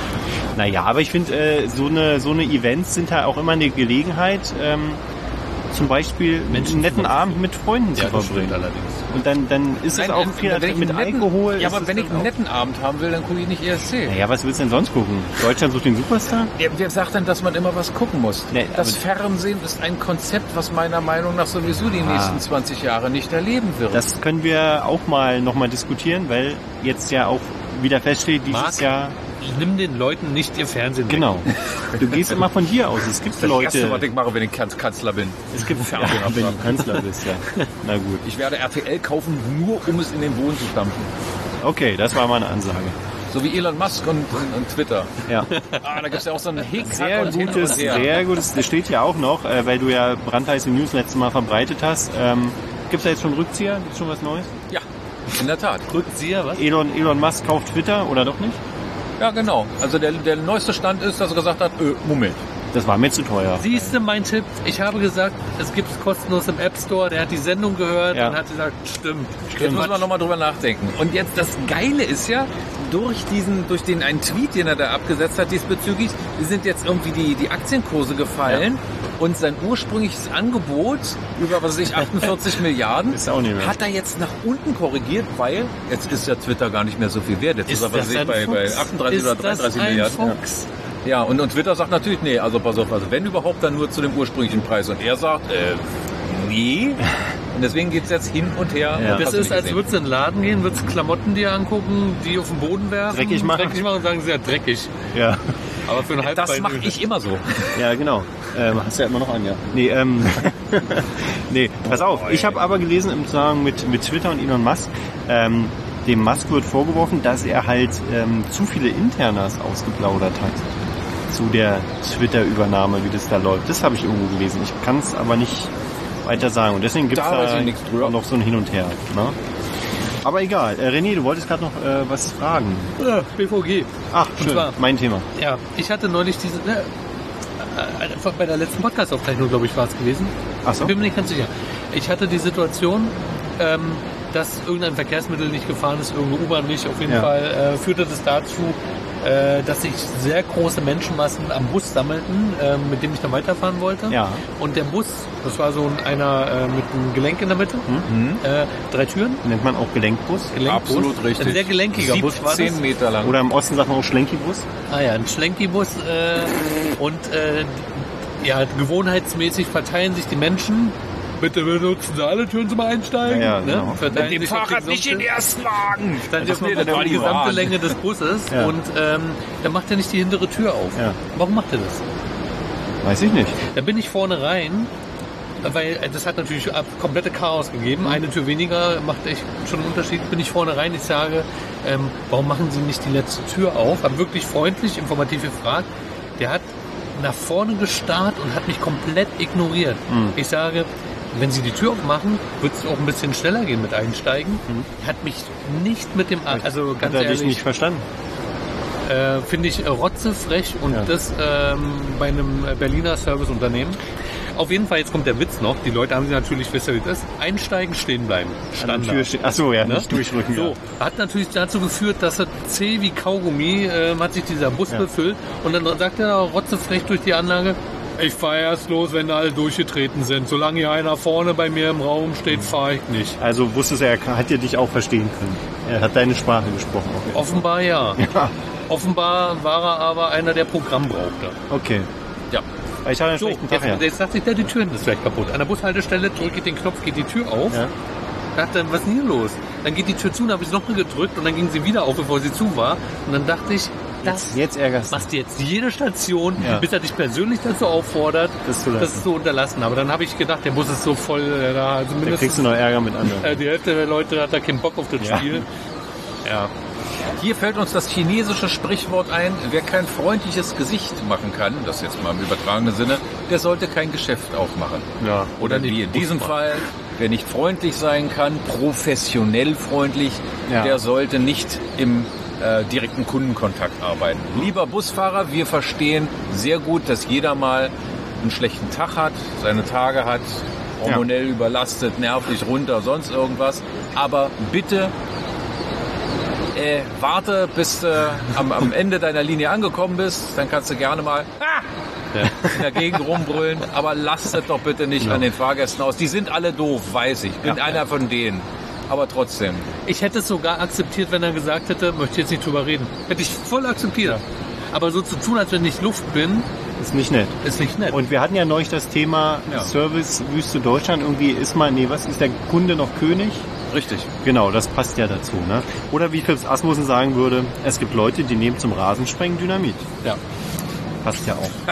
Naja, aber ich finde, äh, so eine so eine Events sind halt auch immer eine Gelegenheit, ähm, zum Beispiel Menschen einen netten zu Abend mit Freunden Ja, zu das verbringen. stimmt allerdings. Und dann, dann ist es Nein, auch wenn- viel wenn ich mit einen netten- Alkohol. Ja, ist aber es wenn ich dann einen auch- netten Abend haben will, dann gucke ich nicht E S C. Naja, was willst du denn sonst gucken? Deutschland sucht den Superstar? Ja, wer sagt denn, dass man immer was gucken muss? Nee, das aber- Fernsehen ist ein Konzept, was meiner Meinung nach sowieso die Ah. nächsten zwanzig Jahre nicht erleben wird. Das können wir auch mal nochmal diskutieren, weil jetzt ja auch wieder feststeht, dieses Marc? Jahr... Nimm den Leuten nicht ihr Fernsehen weg. Genau. Du gehst immer von hier aus. Es gibt das Erste, was Leute... ich mache, wenn ich Kanz- Kanzler bin. Es gibt Fernsehen ja, wenn du abschaffen. Kanzler bist, ja. Na gut. Ich werde R T L kaufen, nur um es in den Boden zu stampfen. Okay, das war mal eine Ansage. So wie Elon Musk und, und, und Twitter. Ja. Ah, da gibt es ja auch so einen Hick Sehr und hin gutes, und her. sehr gutes, das steht ja auch noch, äh, weil du ja brandheiße News letztes Mal verbreitet hast. Ähm, Gibt es da jetzt schon Rückzieher? Gibt es schon was Neues? Ja, in der Tat. Rückzieher, was? Elon, Elon Musk kauft Twitter oder doch nicht? Ja, genau. Also der, der neueste Stand ist, dass er gesagt hat, äh, Moment. Das war mir zu teuer. Siehst du, mein Tipp? Ich habe gesagt, es gibt es kostenlos im App Store. Der hat die Sendung gehört Ja. und hat gesagt, stimmt. Jetzt müssen wir nochmal drüber nachdenken. Und jetzt das Geile ist ja, durch diesen, durch den einen Tweet, den er da abgesetzt hat diesbezüglich, sind jetzt irgendwie die, die Aktienkurse gefallen und sein ursprüngliches Angebot über, was weiß ich, achtundvierzig Milliarden Ist auch nicht mehr. hat er jetzt nach unten korrigiert, weil jetzt ist ja Twitter gar nicht mehr so viel wert. Jetzt ist, er, was weiß ich, bei, bei achtunddreißig ist oder das dreiunddreißig ein Milliarden. Fuchs? Ja, und, und Twitter sagt natürlich, nee, also pass auf, also wenn überhaupt, dann nur zu dem ursprünglichen Preis. Und er sagt, äh, nee. Und deswegen geht's jetzt hin und her. Ja. Und Das hast du ist, nicht als gesehen. würdest du in den Laden gehen, würdest Klamotten dir angucken, die auf den Boden werfen. Dreckig machen. Dreckig machen und sagen sie ja dreckig. Ja, Aber für einen Das Halbbein. mache ich immer so. ja genau. Ähm, hast du ja immer noch an, ja. Nee, ähm, nee, pass auf. Ich habe aber gelesen im Zusammenhang mit, mit Twitter und Elon Musk, ähm, dem Musk wird vorgeworfen, dass er halt ähm, zu viele Internas ausgeplaudert hat zu der Twitter-Übernahme, wie das da läuft. Das habe ich irgendwo gelesen. Ich kann es aber nicht weiter sagen. Und deswegen gibt es Da weiß da ich nichts drüber. auch noch so ein Hin und Her. Ne? Aber egal. Äh, René, du wolltest gerade noch äh, was fragen. Ja, B V G. Ach, Und schön. zwar- Mein Thema. Ja, ich hatte neulich diese, ne, äh, einfach bei der letzten Podcast-Aufzeichnung, glaube ich, war es gewesen. Ach so. Ich bin mir nicht ganz sicher. Ich hatte die Situation, ähm, dass irgendein Verkehrsmittel nicht gefahren ist, irgendeine U-Bahn nicht. Auf jeden Ja. Fall äh, führte das dazu, äh, dass sich sehr große Menschenmassen am Bus sammelten, äh, mit dem ich dann weiterfahren wollte. Ja. Und der Bus, das war so ein, einer äh, mit einem Gelenk in der Mitte, äh, drei Türen. Nennt man auch Gelenkbus. Gelenkbus. Absolut richtig. Ein sehr gelenkiger Bus war das. siebzehn Meter lang. Oder im Osten sagt man auch Schlenkibus. Ah ja, ein Schlenkibus äh, und äh, ja, gewohnheitsmäßig verteilen sich die Menschen. Bitte benutzen Sie alle Türen zum Einsteigen. Ja, ja, genau. ne? Verteilen Dem sich auf die Fahrrad nicht in den gesamte- ersten Wagen. Dann Das die, nee, das war die die gesamte Wagen. Länge des Busses Ja. und ähm, dann macht er nicht die hintere Tür auf. Ja. Warum macht er das? Weiß ich nicht. Da bin ich vorne rein, weil äh, das hat natürlich ab- komplette Chaos gegeben. Eine Tür weniger macht echt schon einen Unterschied. Bin ich vorne rein, ich sage, ähm, warum machen Sie nicht die letzte Tür auf? Hab wirklich freundlich, informativ gefragt. Der hat nach vorne gestarrt und hat mich komplett ignoriert. Mhm. Ich sage, wenn Sie die Tür aufmachen, wird es auch ein bisschen schneller gehen mit Einsteigen. Mhm. Er hat mich nicht mit dem, also ganz Hat er dich ehrlich, nicht verstanden? äh, finde ich äh, rotzefrech und Ja. das ähm, bei einem äh, Berliner Serviceunternehmen. Auf jeden Fall, jetzt kommt der Witz noch. Die Leute haben sie natürlich, wisst ihr, wie das ist? Einsteigen, stehen bleiben. An der Tür Standard. steht. Ach so, ja, Ne? nicht durchrücken. So, hat natürlich dazu geführt, dass er zäh wie Kaugummi äh, hat sich dieser Bus Ja. befüllt und dann sagt er rotzefrech durch die Anlage, ich fahre erst los, wenn alle durchgetreten sind. Solange hier einer vorne bei mir im Raum steht, fahre ich nicht. Ja. Also wusstest du, er hat dir dich auch verstehen können. Er hat deine Sprache gesprochen. Okay. Offenbar ja. Ja. Offenbar war er aber einer, der Programm brauchte. Okay. Ja. Ich hatte einen So, schlechten jetzt, Tag, ja. jetzt dachte ich, ja, die Türen ist vielleicht kaputt. An der Bushaltestelle drücke ich den Knopf, geht die Tür auf. Ja. Dachte, was ist denn hier los? Dann geht die Tür zu, dann habe ich sie nochmal gedrückt und dann ging sie wieder auf, bevor sie zu war. Und dann dachte ich, das jetzt, jetzt ärgerst du. machst du jetzt jede Station, Ja. bis er dich persönlich dazu auffordert, Das zu lassen. das zu unterlassen. Aber dann habe ich gedacht, der muss es so voll, äh, da, also Da mindestens kriegst du noch Ärger mit anderen. äh, die Hälfte der Leute hat da keinen Bock auf das Ja. Spiel. Ja. Hier fällt uns das chinesische Sprichwort ein, wer kein freundliches Gesicht machen kann, das jetzt mal im übertragenen Sinne, der sollte kein Geschäft aufmachen. Ja. Oder nicht wie in diesem Busfahren. Fall, wer nicht freundlich sein kann, professionell freundlich, Ja. der sollte nicht im äh, direkten Kundenkontakt arbeiten. Lieber Busfahrer, wir verstehen sehr gut, dass jeder mal einen schlechten Tag hat, seine Tage hat, hormonell überlastet, nervlich runter, sonst irgendwas. Aber bitte äh, warte, bis du am, am Ende deiner Linie angekommen bist, dann kannst du gerne mal ah, in der Gegend rumbrüllen, aber lasst es doch bitte nicht Ja. an den Fahrgästen aus. Die sind alle doof, weiß ich. Bin Ja. einer von denen. Aber trotzdem. Ich hätte es sogar akzeptiert, wenn er gesagt hätte, möchte ich jetzt nicht drüber reden. Hätte ich voll akzeptiert. Aber so zu tun, als wenn ich Luft bin, Ist nicht nett. ist nicht nett. Und wir hatten ja neulich das Thema Ja. Service Wüste Deutschland. Irgendwie ist mal, nee, was ist der Kunde noch König? Richtig. Genau, das passt ja dazu. Ne? Oder wie Phipps Asmussen sagen würde, es gibt Leute, die nehmen zum Rasensprengen Dynamit. ja. Passt ja auch.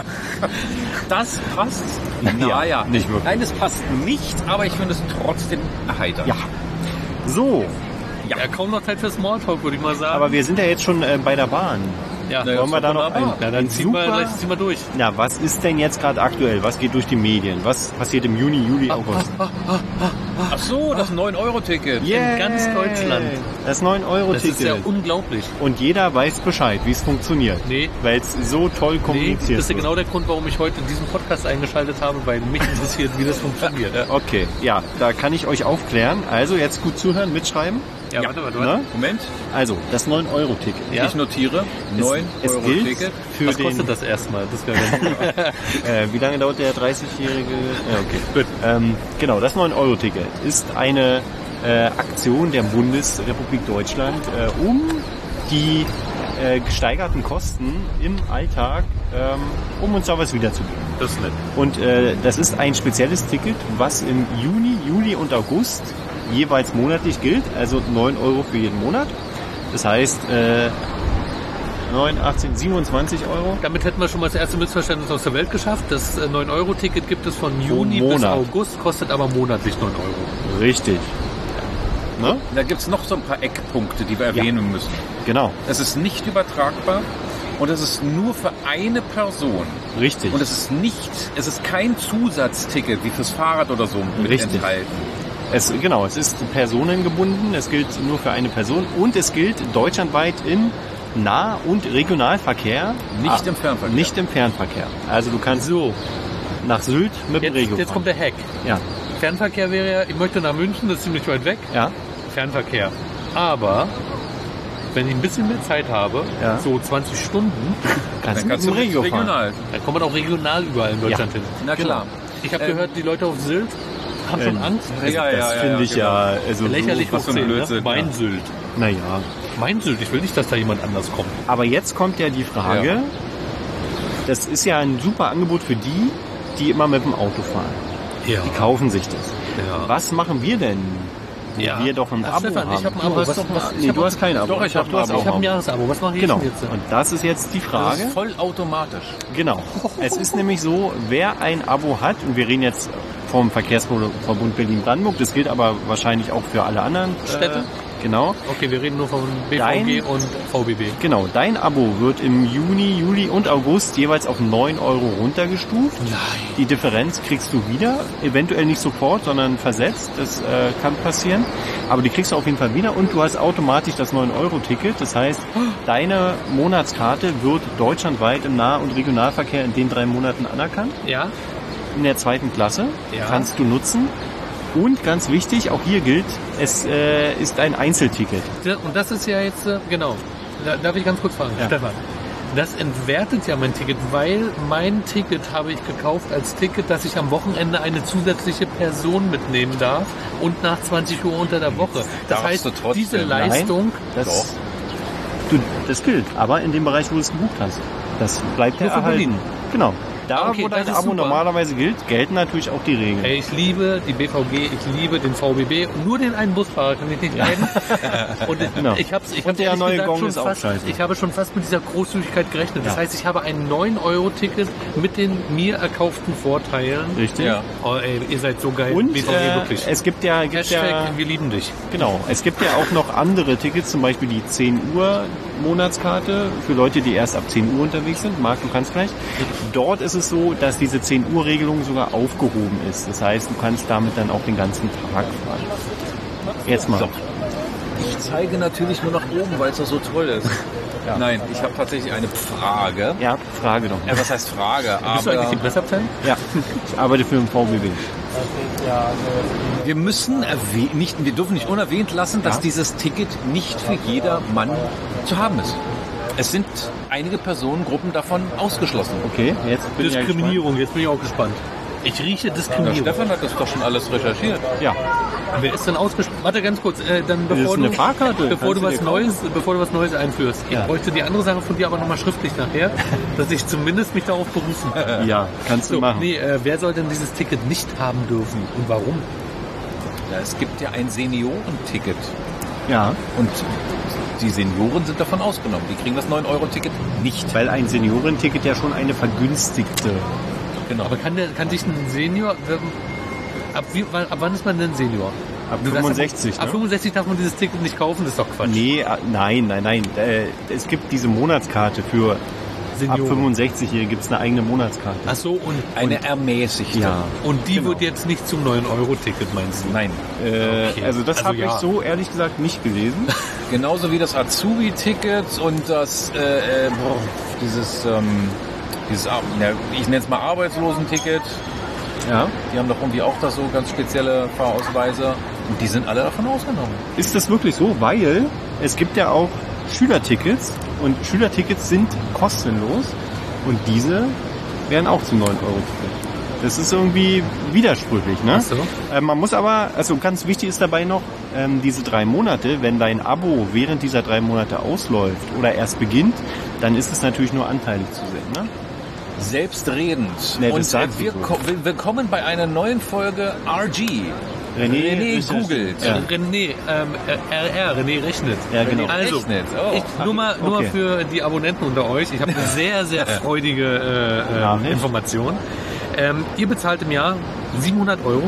Das passt. Ja, Naja, nicht wirklich. Nein, es passt nicht, aber ich finde es trotzdem erheiternd. Ja. So, Ja, kaum noch Zeit für Smalltalk, würde ich mal sagen. aber wir sind ja jetzt schon äh, bei der Bahn. ja, Naja, Wollen wir da noch wunderbar. ein, ja, dann ein ziehen wir, super... gleich ziehen wir durch. Na, was ist denn jetzt gerade aktuell? Was geht durch die Medien? Was passiert im Juni, Juli, August? Ach so, das neun Euro Ticket. Yeah. ganz Deutschland. Das neun Euro Das ist ja Ticket. unglaublich. Und jeder weiß Bescheid, wie es funktioniert. Nee. Weil es so toll Nee, kommuniziert das ist ja wird. genau der Grund, warum ich heute diesen Podcast eingeschaltet habe, weil mich interessiert, wie das funktioniert. Ja, Okay, ja, da kann ich euch aufklären. Also jetzt gut zuhören, mitschreiben. ja, Ja. warte, warte, warte. Ne? Moment, Also, das neun Euro Ticket. Ja. ich notiere. neun es Euro gilt Ticket. für Was den... kostet das erstmal? Das wäre ganz gut. Äh, wie lange dauert der dreißigjährige? Ja, okay. Gut. Ähm, genau, das neun Euro Ticket ist eine äh, Aktion der Bundesrepublik Deutschland, äh, um die äh, gesteigerten Kosten im Alltag, ähm, um uns da was wiederzugeben. Das ist nett. Und äh, das ist ein spezielles Ticket, was im Juni, Juli und August jeweils monatlich gilt, also neun Euro für jeden Monat. Das heißt, äh, neun, achtzehn, siebenundzwanzig Euro. Damit hätten wir schon mal das erste Missverständnis aus der Welt geschafft. Das äh, neun Euro Ticket gibt es von Juni bis Monat. August, kostet aber monatlich neun Euro. Richtig. Ne? Da gibt es noch so ein paar Eckpunkte, die wir erwähnen müssen. Genau, Es ist nicht übertragbar und es ist nur für eine Person. richtig. Und es ist nicht, es ist kein Zusatzticket wie fürs Fahrrad oder so mit Richtig. enthalten. Es, genau, es ist personengebunden, es gilt nur für eine Person und es gilt deutschlandweit im Nah- und Regionalverkehr. Nicht Ah, im Fernverkehr. Nicht im Fernverkehr. Also du kannst So, nach Sylt mit dem jetzt, Regio jetzt fahren. kommt der Hack. Ja, Fernverkehr wäre ja, ich möchte nach München, das ist ziemlich weit weg. ja, Fernverkehr. Aber wenn ich ein bisschen mehr Zeit habe, Ja. so zwanzig Stunden, kannst Dann du mit kannst dem du Regio fahren. regional. dann kommt man auch regional überall in Deutschland hin. Na klar. Ich habe Ähm, gehört, die Leute auf Sylt haben schon Ähm, Angst. Also Ja, ja, das ja, finde ja, ich genau. ja, also Lächerlich so, was für ein hochzählen, ne? Blödsinn, Mein ja. Sylt. naja. Mein Sylt, ich will nicht, dass da jemand anders kommt. Aber jetzt kommt ja die Frage, Ja. das ist ja ein super Angebot für die, die immer mit dem Auto fahren. Ja. Die kaufen sich das. Ja. Was machen wir denn? Wo Ja. wir doch ein Ach, Abo Stefan, haben. ich hab ein Du Abo. hast Was- doch, was- nee, ich hab du auch- hast kein Abo. Doch, ich hab du hast ein auch Ich habe ein Jahresabo. Was mache ich Genau. denn jetzt? Und das ist jetzt die Das Frage. ist vollautomatisch. Genau. Es ist nämlich so, wer ein Abo hat, und wir reden jetzt vom Verkehrsverbund Berlin-Brandenburg, das gilt aber wahrscheinlich auch für alle anderen äh, Städte? Genau. Okay, wir reden nur von B V G Dein- und V B B. Genau, dein Abo wird im Juni, Juli und August jeweils auf neun Euro runtergestuft. Nein. Die Differenz kriegst du wieder, eventuell nicht sofort, sondern versetzt, das äh, kann passieren. Aber die kriegst du auf jeden Fall wieder und du hast automatisch das neun Euro Ticket. Das heißt, deine Monatskarte wird deutschlandweit im Nah- und Regionalverkehr in den drei Monaten anerkannt. Ja? In der zweiten Klasse Ja. kannst du nutzen. Und ganz wichtig, auch hier gilt, es äh, ist ein Einzelticket. Und das ist ja jetzt, äh, genau. Da, darf ich ganz kurz fragen, Ja. Stefan? Das entwertet ja mein Ticket, weil mein Ticket habe ich gekauft als Ticket, dass ich am Wochenende eine zusätzliche Person mitnehmen darf und nach zwanzig Uhr unter der Woche. Das Darfst heißt, du trotzdem. diese Leistung, Das, du, das gilt, aber in dem Bereich, wo du es gebucht hast. Das bleibt Nur ja für erhalten. Berlin. Genau. Da, Okay, wo das dein ist Abo super. normalerweise gilt, gelten natürlich auch die Regeln. Ey, ich liebe die B V G, ich liebe den V B B. Nur den einen Busfahrer kann ich nicht leiden. Und ich, Genau. ich, hab's, ich, Und hab's der ehrlich neue gesagt Gong schon ist auch fast, scheiße. ich habe schon fast mit dieser Großzügigkeit gerechnet. Das Ja. heißt, ich habe ein neun Euro Ticket mit den mir erkauften Vorteilen. Richtig. Ja. Oh, ey, ihr seid so geil. Und B V G, äh, wirklich. es gibt ja, gibt Hashtag, ja wir lieben dich. genau, es gibt ja auch noch andere Tickets, zum Beispiel die zehn Uhr Monatskarte für Leute, die erst ab zehn Uhr unterwegs sind. Marc, du kannst gleich. Dort ist es so, dass diese zehn Uhr Regelung sogar aufgehoben ist. Das heißt, du kannst damit dann auch den ganzen Tag fahren. Jetzt mal. So. Ich zeige natürlich nur nach oben, weil es doch so toll ist. Ja. Nein, ich habe tatsächlich eine Frage. Ja, Frage noch. Ja, was heißt Frage? Bist du eigentlich Aber die Presseabteilung? Ja, ich arbeite für den V B B. wir müssen erwäh- nicht, wir dürfen nicht unerwähnt lassen, dass Ja. dieses Ticket nicht für jedermann zu haben ist. Es sind einige Personengruppen davon ausgeschlossen. Okay, jetzt bin ich ja Diskriminierung, jetzt bin ich auch gespannt. Ich rieche Der Diskriminierung. Stefan hat das doch schon alles recherchiert. gespannt. Ja, Wer ist denn ausgesprochen? Warte ganz kurz, äh, dann Das bevor ist eine du, Fahrkarte. bevor du Kannst du was dir Neues, bevor du was Neues einführst. Ja. Ich bräuchte die andere Sache von dir aber nochmal schriftlich nachher, dass ich zumindest mich darauf berufen kann. ja, kannst du So, machen. nee, äh, wer soll denn dieses Ticket nicht haben dürfen und warum? Ja, es gibt ja ein Seniorenticket. Ja, Und die Senioren sind davon ausgenommen. Die kriegen das neun Euro Ticket nicht. weil ein Seniorenticket ja schon eine vergünstigte. Genau. Aber kann, der, kann sich ein Senior, ähm, ab, wie, wann, ab wann ist man denn Senior? Ab Du sagst, fünfundsechzig, Ab ne? fünfundsechzig darf man dieses Ticket nicht kaufen, das ist doch Quatsch. Nee, äh, nein, nein, nein. Äh, es gibt diese Monatskarte für ab Senioren. fünfundsechzig-Jährige gibt es eine eigene Monatskarte. Ach so, und, Eine ermäßigte. Ja. und die genau. wird jetzt nicht zum neun Euro Ticket, meinst du? Nein. Äh, Okay. Also das Also habe ja. ich so ehrlich gesagt nicht gelesen. Genauso wie das Azubi-Ticket und das, äh, äh, boah, dieses, ähm, dieses, Ar- ja, ich nenne es mal Arbeitslosenticket. Ja. Die haben doch irgendwie auch da so ganz spezielle Fahrausweise. Und die sind alle davon ausgenommen. Ist das wirklich so? Weil es gibt ja auch Schülertickets und Schülertickets sind kostenlos und diese werden auch zum neun Euro Ticket. Das ist irgendwie widersprüchlich, ne? Ach so. Äh, man muss aber, also ganz wichtig ist dabei noch, ähm, diese drei Monate, wenn dein Abo während dieser drei Monate ausläuft oder erst beginnt, dann ist es natürlich nur anteilig zu sehen, ne? Selbstredend. Nee, das und äh, sagt wir sie so. ko- will- willkommen bei einer neuen Folge R G. René, René ist- googelt. Ja. René, ähm, R R, René rechnet. Ja, genau. Also, Rechnet. Oh. ich, nur mal, nur okay. mal für die Abonnenten unter euch. Ich habe eine sehr, sehr freudige äh, Ja, äh, nicht? Information. Ähm, ihr bezahlt im Jahr siebenhundert Euro.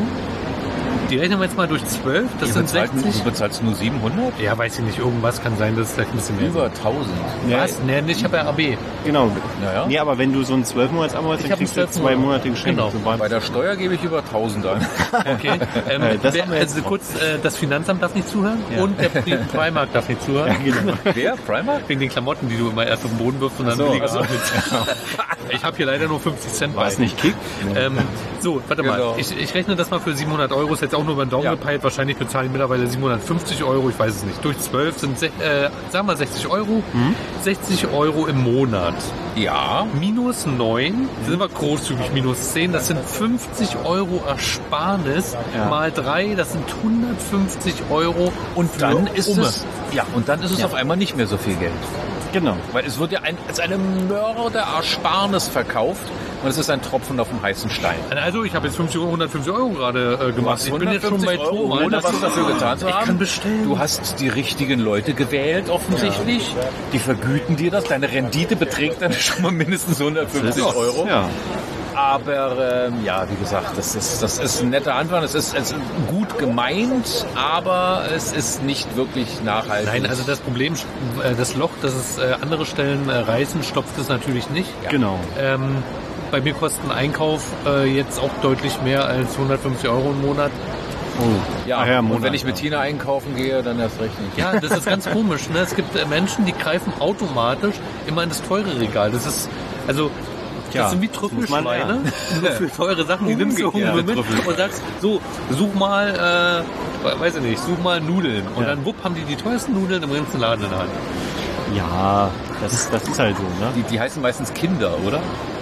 Die rechnen wir jetzt mal durch zwölf. Das Ihr sind bezahlt, sechzig. du bezahlst nur siebenhundert? Ja, weiß ich nicht. Irgendwas kann sein, dass es vielleicht ein bisschen mehr Über ist. tausend. Ja, Was? Nee, ich habe ja A B. genau. Ja, ja. Nee, aber wenn du so ein zwölf Monats Abo hast, Ich dann hab kriegst du einen zwei zwölf Monate geschenkt. Genau. So Bei der Steuer gebe ich über tausend an. Okay. Ähm, Äh, das wer, haben wir jetzt also noch. kurz, äh, das Finanzamt darf nicht zuhören Ja. und der die Primark darf nicht zuhören. genau. Wer? Primark? Wegen den Klamotten, die du immer erst auf den Boden wirfst und dann so, billiger ach so. abnimmst. Ich habe hier leider nur fünfzig Cent War bei. es nicht Kick? Ähm, so, warte mal. Genau. Ich, ich rechne das mal für siebenhundert Euro. Ist jetzt auch nur beim Daumen Ja. gepeilt. Wahrscheinlich bezahle ich mittlerweile siebenhundertfünfzig Euro. Ich weiß es nicht. Durch zwölf sind, se- äh, sagen wir sechzig Euro. Mhm. sechzig Euro im Monat. Ja. Minus neun, sind wir großzügig, minus zehn, das sind fünfzig Euro Ersparnis. Ja. Mal drei, das sind hundertfünfzig Euro. Und für dann ist Umme. es, ja, und dann ist es Ja. auf einmal nicht mehr so viel Geld. Genau. Weil es wird ja ein, als eine Mörderersparnis verkauft und es ist ein Tropfen auf dem heißen Stein. Also, ich habe jetzt fünfzig Euro, hundertfünfzig Euro gerade äh, gemacht. Ich bin jetzt schon bei Euro, Thomas. ohne was dafür getan zu Ich haben. kann bestellen. Du hast die richtigen Leute gewählt, offensichtlich. Die vergüten dir das. Deine Rendite beträgt dann schon mal mindestens hundertfünfzig Euro. Ja. Aber ähm, ja, wie gesagt, das ist, das ist ein netter Anfang. Es ist, es ist gut gemeint, aber es ist nicht wirklich nachhaltig. Nein, also das Problem, äh, das Loch, das es äh, andere Stellen äh, reißen, stopft es natürlich nicht. Genau. Ähm, bei mir kostet ein Einkauf äh, jetzt auch deutlich mehr als hundertfünfzig Euro im Monat. Oh. ja, Ach ja, und Monat, wenn ich mit ja. Tina einkaufen gehe, dann erst recht nicht. Ja, das ist ganz komisch. Ne? Es gibt äh, Menschen, die greifen automatisch immer in das teure Regal. Das ist, also, das Ja, sind wie das muss man Trüffelschweine, lernen. nur für teure Sachen. Die nimmst du Umgekehrte irgendwo mit Trüffel. und sagst, so, such mal, äh, weiß ich nicht, such mal Nudeln. Und Ja. dann, wupp, haben die die teuersten Nudeln im ganzen Laden in der Hand. Ja, das, das ist halt so, ne? Die, die heißen meistens Kinder, oder?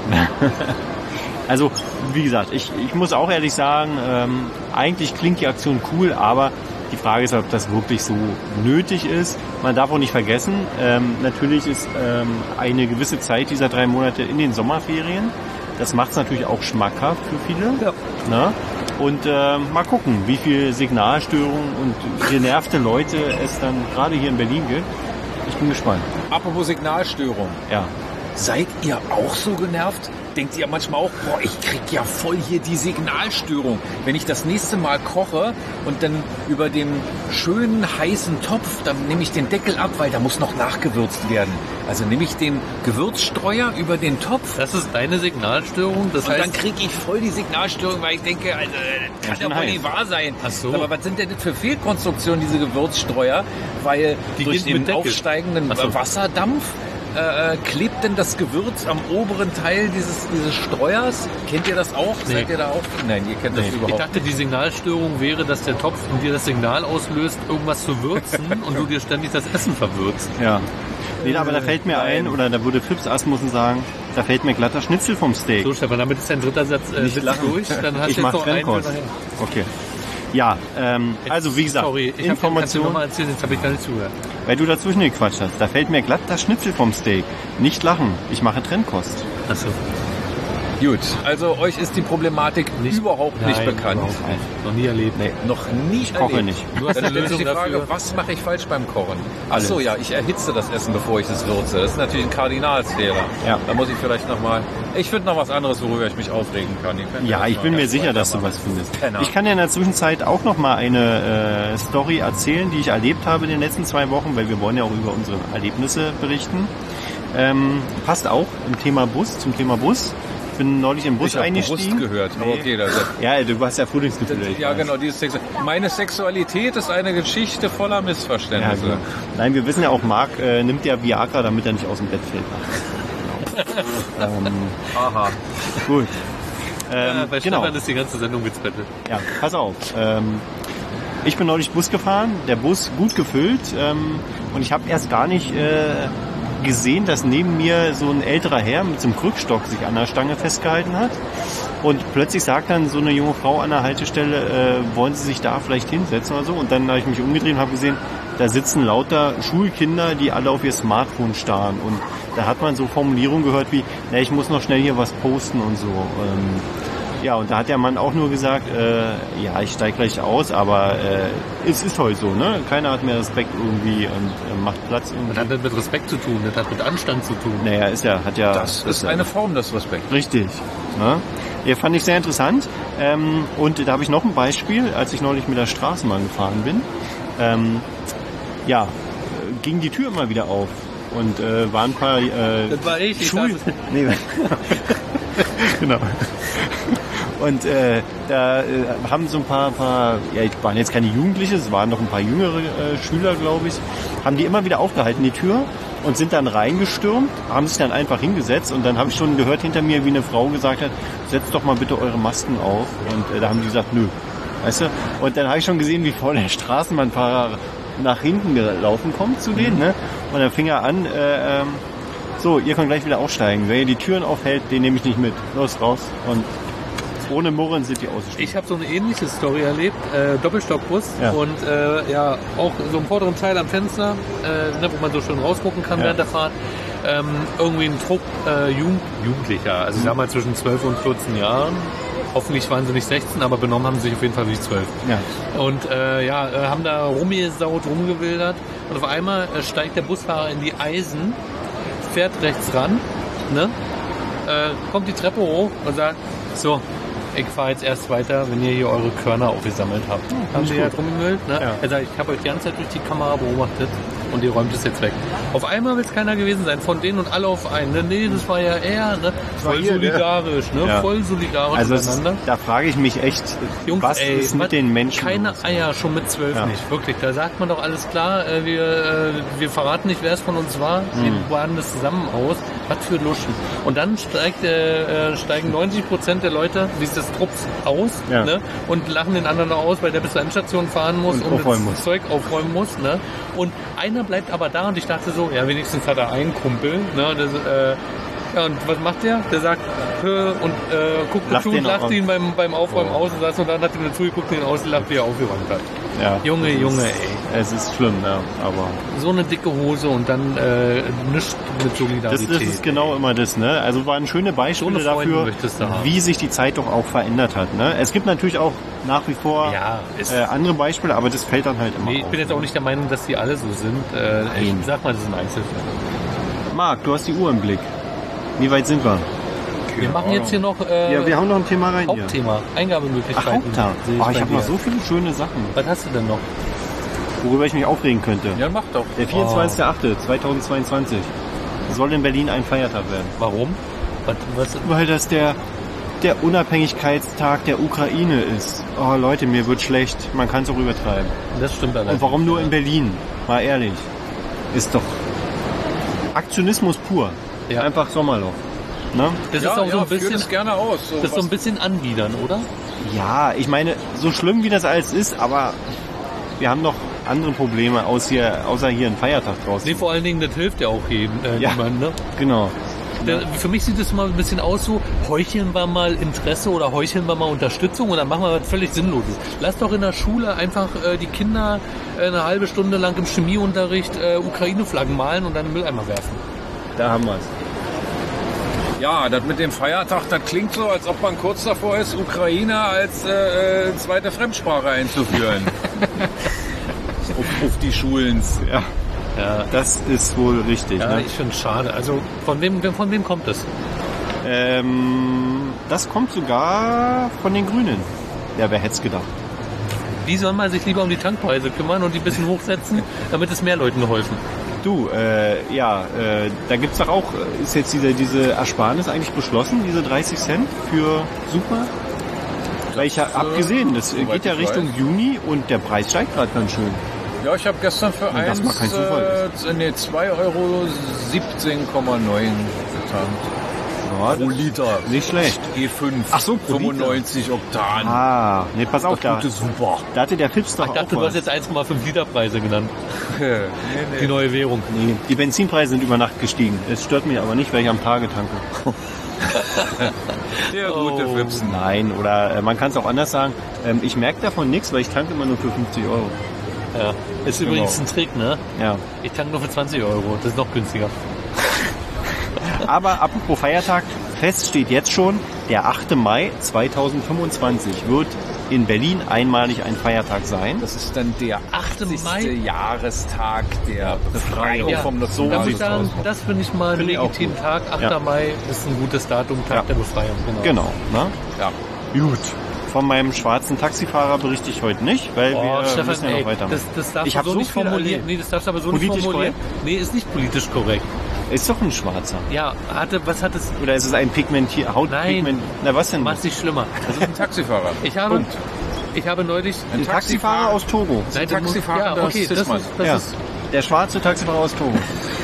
Also, wie gesagt, ich, ich muss auch ehrlich sagen, ähm, eigentlich klingt die Aktion cool, aber die Frage ist, ob das wirklich so nötig ist. Man darf auch nicht vergessen, ähm, natürlich ist ähm, eine gewisse Zeit dieser drei Monate in den Sommerferien. Das macht es natürlich auch schmackhaft für viele. Ja. Na? Und äh, mal gucken, wie viel Signalstörungen und genervte Leute es dann gerade hier in Berlin gibt. Ich bin gespannt. Apropos Signalstörung. Ja. Seid ihr auch so genervt? Denkt ihr manchmal auch, boah, ich krieg ja voll hier die Signalstörung. Wenn ich das nächste Mal koche und dann über dem schönen heißen Topf, dann nehme ich den Deckel ab, weil da muss noch nachgewürzt werden. Also nehme ich den Gewürzstreuer über den Topf. Das ist deine Signalstörung. Das Und heißt, dann kriege ich voll die Signalstörung, weil ich denke, also, das kann ja wohl nicht wahr sein. Ach so. Aber was sind denn das für Fehlkonstruktionen, diese Gewürzstreuer? Weil Die durch gehen mit den Deckel. aufsteigenden Ach so. Wasserdampf äh, klebt denn das Gewürz am oberen Teil dieses, dieses Streuers? Kennt ihr das auch? Nee. Seid ihr da auch? Nein, ihr kennt das ich überhaupt dachte, die Signalstörung wäre, dass der Topf in dir das Signal auslöst, irgendwas zu würzen und du dir ständig das Essen verwürzt. Ja. Nee, aber da fällt mir ein, oder da würde Fips Asmussen sagen, da fällt mir glatter Schnitzel vom Steak. So, Stefan, damit ist dein dritter Satz äh, Nicht Sitz lachen. durch. Dann hast Ich du mach jetzt noch einen für Trennkost. nachher. Okay. Ja, ähm, also wie gesagt, Sorry, ich habe Information, nochmal erzählt, jetzt habe ich gar nicht zugehört. weil du dazwischen gequatscht hast. Da fällt mir glatt das Schnitzel vom Steak. Nicht lachen, ich mache Trennkost. Achso. Gut, also euch ist die Problematik überhaupt nicht bekannt. Überhaupt nicht. Noch nie erlebt. Nee, noch nie Ich koche erlebt. nicht. Du hast Dann eine ist Lösung die Frage, dafür. was mache ich falsch beim Kochen? Ach Alles. so, ja, ich erhitze das Essen, bevor ich es würze. Das ist natürlich ein Kardinalsfehler. Ja. Da muss ich vielleicht noch mal. Ich finde noch was anderes, worüber ich mich aufregen kann. Ihr könnt Ja, das ich mal bin mir erst sicher, dass du weitermachen. was findest. Penner. Ich kann dir in der Zwischenzeit auch noch mal eine äh, Story erzählen, die ich erlebt habe in den letzten zwei Wochen, weil wir wollen ja auch über unsere Erlebnisse berichten. Ähm, passt auch im Thema Bus, zum Thema Bus. Ich bin neulich im Bus Ich habe eingestiegen. bewusst gehört. Aber Nee. okay, das, Ja, du hast ja Frühlingsgefühle. ich ja weiß. genau, dieses Sex. Meine Sexualität ist eine Geschichte voller Ja, Missverständnisse. genau. Nein, wir wissen ja auch, Marc äh, nimmt ja Viagra, damit er nicht aus dem Bett fällt. ähm, Aha. gut. Ja, Ähm, bei genau. Stefan ist die ganze Sendung gezettelt. Ja, pass auf. Ähm, ich bin neulich Bus gefahren, der Bus gut gefüllt ähm, und ich habe erst gar nicht äh, gesehen, dass neben mir so ein älterer Herr mit so einem Krückstock sich an der Stange festgehalten hat und plötzlich sagt dann so eine junge Frau an der Haltestelle, äh, wollen Sie sich da vielleicht hinsetzen oder so, und dann habe ich mich umgedreht und habe gesehen, da sitzen lauter Schulkinder, die alle auf ihr Smartphone starren, und da hat man so Formulierungen gehört wie, na, ich muss noch schnell hier was posten und so. Ähm, Ja, und da hat der Mann auch nur gesagt, äh, ja, ich steige gleich aus, aber äh, es ist halt so, ne? Keiner hat mehr Respekt irgendwie und äh, macht Platz irgendwie. Das hat nicht mit Respekt zu tun, das hat mit Anstand zu tun. Naja, ist ja, hat ja... Das ist ja eine Form des Respekts. Richtig. Ne? Ja, fand ich sehr interessant. Ähm, und da habe ich noch ein Beispiel, als ich neulich mit der Straßenbahn gefahren bin. Ähm, ja, äh, ging die Tür immer wieder auf. Und äh, waren ein paar äh, Das war ich, ich Schul... saß- Nee, genau. Und äh, da äh, haben so ein paar, paar, ja, waren jetzt keine Jugendliche, es waren noch ein paar jüngere äh, Schüler, glaube ich, haben die immer wieder aufgehalten, die Tür, und sind dann reingestürmt, haben sich dann einfach hingesetzt, und dann habe ich schon gehört hinter mir, wie eine Frau gesagt hat, setzt doch mal bitte eure Masken auf, und äh, da haben die gesagt, nö, weißt du, und dann habe ich schon gesehen, wie vor der Straßenbahnfahrer nach hinten gelaufen kommt zu denen, ne? Und dann fing er an, äh, ähm, so, ihr könnt gleich wieder aussteigen, wer ihr die Türen aufhält, den nehme ich nicht mit, los, raus, und ohne Murren sind die ausgestiegen. Ich habe so eine ähnliche Story erlebt, äh, Doppelstockbus, Ja. und äh, ja, auch so im vorderen Teil am Fenster, äh, ne, wo man so schön rausgucken kann Ja. während der Fahrt, ähm, irgendwie ein Trupp äh, Jugend, Jugendlicher, also ich sag mal zwischen zwölf und vierzehn Jahren, hoffentlich waren sie nicht sechzehn, aber benommen haben sie sich auf jeden Fall wie zwölf. Ja. Und äh, ja, äh, haben da rumgesaut, rumgewildert, und auf einmal äh, steigt der Busfahrer in die Eisen, fährt rechts ran, ne, äh, kommt die Treppe hoch und sagt, so, ich fahre jetzt erst weiter, wenn ihr hier eure Körner aufgesammelt habt. Haben sie halt rumgemüllt, ne? Ja. Er sagt, ich habe euch die ganze Zeit durch die Kamera beobachtet und ihr räumt es jetzt weg. Auf einmal will es keiner gewesen sein, von denen und alle auf einen. Ne? Nee, das war ja er, ne? Voll hier, solidarisch, ne? Ja. Voll solidarisch Also es, miteinander. da frage ich mich echt, Jungs, was ey, ist mit was- den Menschen Keine los? Eier, schon mit zwölf Ja. nicht, wirklich. Da sagt man doch alles klar, äh, wir, äh, wir verraten nicht, wer es von uns war. Mhm. Wir baden das zusammen aus. Was für Luschen. Und dann steigt, äh, steigen neunzig Prozent der Leute dieses Trupps aus, Ja. ne? Und lachen den anderen noch aus, weil der bis zur Endstation fahren muss Und und, aufräumen das muss. Zeug aufräumen muss. Ne? Und einer bleibt aber da, und ich dachte so, ja, wenigstens hat er einen Kumpel. Ne? Das, äh, ja, und was macht der? Der sagt, hör, und äh, guckt Lacht dazu den und lacht auch ihn beim, beim Aufräumen Oh. aus und saß, und dann hat ihm dazu geguckt und ihn ausgelacht, wie er aufgeräumt hat. Ja. Junge, Junge, ey. Es ist schlimm, ja, aber... So eine dicke Hose und dann äh, nichts mit Das, Solidarität. das ist genau immer das, ne? Also waren schöne Beispiele So eine Freundin dafür, möchtest du haben. wie sich die Zeit doch auch verändert hat, ne? Es gibt natürlich auch nach wie vor Ja, ist- äh, andere Beispiele, aber das fällt dann halt immer Nee, ich auf. bin jetzt auch nicht der Meinung, dass die alle so sind. Äh, ich Nein. sag mal, das ist ein Einzelfall. Marc, du hast die Uhr im Blick. Wie weit sind wir? Wir machen jetzt hier noch äh, Ja, wir haben noch ein Thema rein hier. Hauptthema, Ach, Eingabemöglichkeiten. Haupttag. sehe Oh, bei ich habe dir. noch so viele schöne Sachen, Was hast du denn noch? worüber ich mich aufregen könnte. Ja, mach doch. Der vierundzwanzigster achte zweitausendzweiundzwanzig soll in Berlin ein Feiertag werden. Warum? Was, was, Weil das der, der Unabhängigkeitstag der Ukraine ist. Oh Leute, mir wird schlecht. Man kann es auch übertreiben. das stimmt allerdings. Und warum nur in Berlin? Mal ehrlich. Ist doch Aktionismus pur. Ja. Einfach Sommerloch. Ne? Das Ja, ist auch ja, so ein führ bisschen, das gerne aus. So, das ist so was- ein bisschen anbiedern, oder? Ja, ich meine, so schlimm wie das alles ist, aber wir haben noch andere Probleme, aus hier, außer hier einen Feiertag draus. Nee, vor allen Dingen, das hilft ja auch jedem. Äh, Ja. niemandem, ne? Genau. Der, für mich sieht es mal ein bisschen aus so, heucheln wir mal Interesse oder heucheln wir mal Unterstützung und dann machen wir was völlig Sinnloses. Lass doch in der Schule einfach äh, die Kinder äh, eine halbe Stunde lang im Chemieunterricht äh, Ukraine-Flaggen malen und dann in den Mülleimer werfen. Da haben wir es. Ja, das mit dem Feiertag, das klingt so, als ob man kurz davor ist, Ukraine als äh, äh, zweite Fremdsprache einzuführen. auf, auf die Schulen. Ja, Ja, das ist wohl richtig. ja Ne? ich finde es schade. Also von wem, von wem kommt das? Ähm, das kommt sogar von den Grünen. Ja, wer hätte es gedacht? Die sollen mal sich lieber um die Tankpreise kümmern und die ein bisschen hochsetzen, damit es mehr Leuten geholfen. Du, äh, ja, äh, da gibt's doch auch, äh, ist jetzt diese, diese Ersparnis eigentlich beschlossen, diese dreißig Cent für Super? Weil ich habe äh, abgesehen, das äh, soweit geht ja ich Richtung weiß. Juni und der Preis steigt gerade ganz schön. Ja, ich habe gestern für Wenn das eins, mal kein Zufall äh, nee, zwei Euro siebzehn Komma neun getankt. Ja, Pro Liter. nicht schlecht. E fünf. Ach so, pro Liter. fünfundneunzig Oktan. Ah, nee, pass auf, da, Gute Super. da hatte der Fips doch Ich auch dachte, du was. hast jetzt eins Komma fünf Liter Preise genannt. nee, Die nee. neue Währung. Nee, die Benzinpreise sind über Nacht gestiegen. Es stört mich aber nicht, weil ich am Tage tanke. Der gute Oh. Fipsen. Nein, oder äh, man kann es auch anders sagen. Ähm, ich merke davon nichts, weil ich tanke immer nur für fünfzig Euro. Ja. Ist Genau. übrigens ein Trick, ne? Ja. Ich tanke nur für zwanzig Euro. Das ist noch günstiger. Aber apropos Feiertag, fest steht jetzt schon, der achte Mai zweitausendfünfundzwanzig wird in Berlin einmalig ein Feiertag sein. Das ist dann der achte achtzigste Mai? Jahrestag der Befreiung Ja, vom darf ich Nationalismus. sagen, das finde ich mal einen Finde ich auch legitimen gut. Tag. achter Ja. Mai ist ein gutes Datum, Tag Ja. der Befreiung. Genau. Genau. Ne? Ja. Gut. Von meinem schwarzen Taxifahrer berichte ich heute nicht, weil Oh, wir Stefan, müssen ja ey, noch weitermachen. das, das darfst Ich du hab so so nicht viel formulieren. erlebt. Nee, das darfst du aber so Politisch nicht formulieren. korrekt? Nee, ist nicht politisch korrekt. Ist doch ein schwarzer. Ja, hatte, was hat es? Oder ist es ein Pigmentier, Hautpigment? Na was denn? Mach's nicht schlimmer. Das ist ein Taxifahrer. Ich habe, Punkt. ich habe neulich... Ein Taxifahrer aus Togo. Nein, das muss- Taxifahrer ja, okay, das, Rassismus. ist, das Ja. ist... Der schwarze Taxifahrer aus Togo.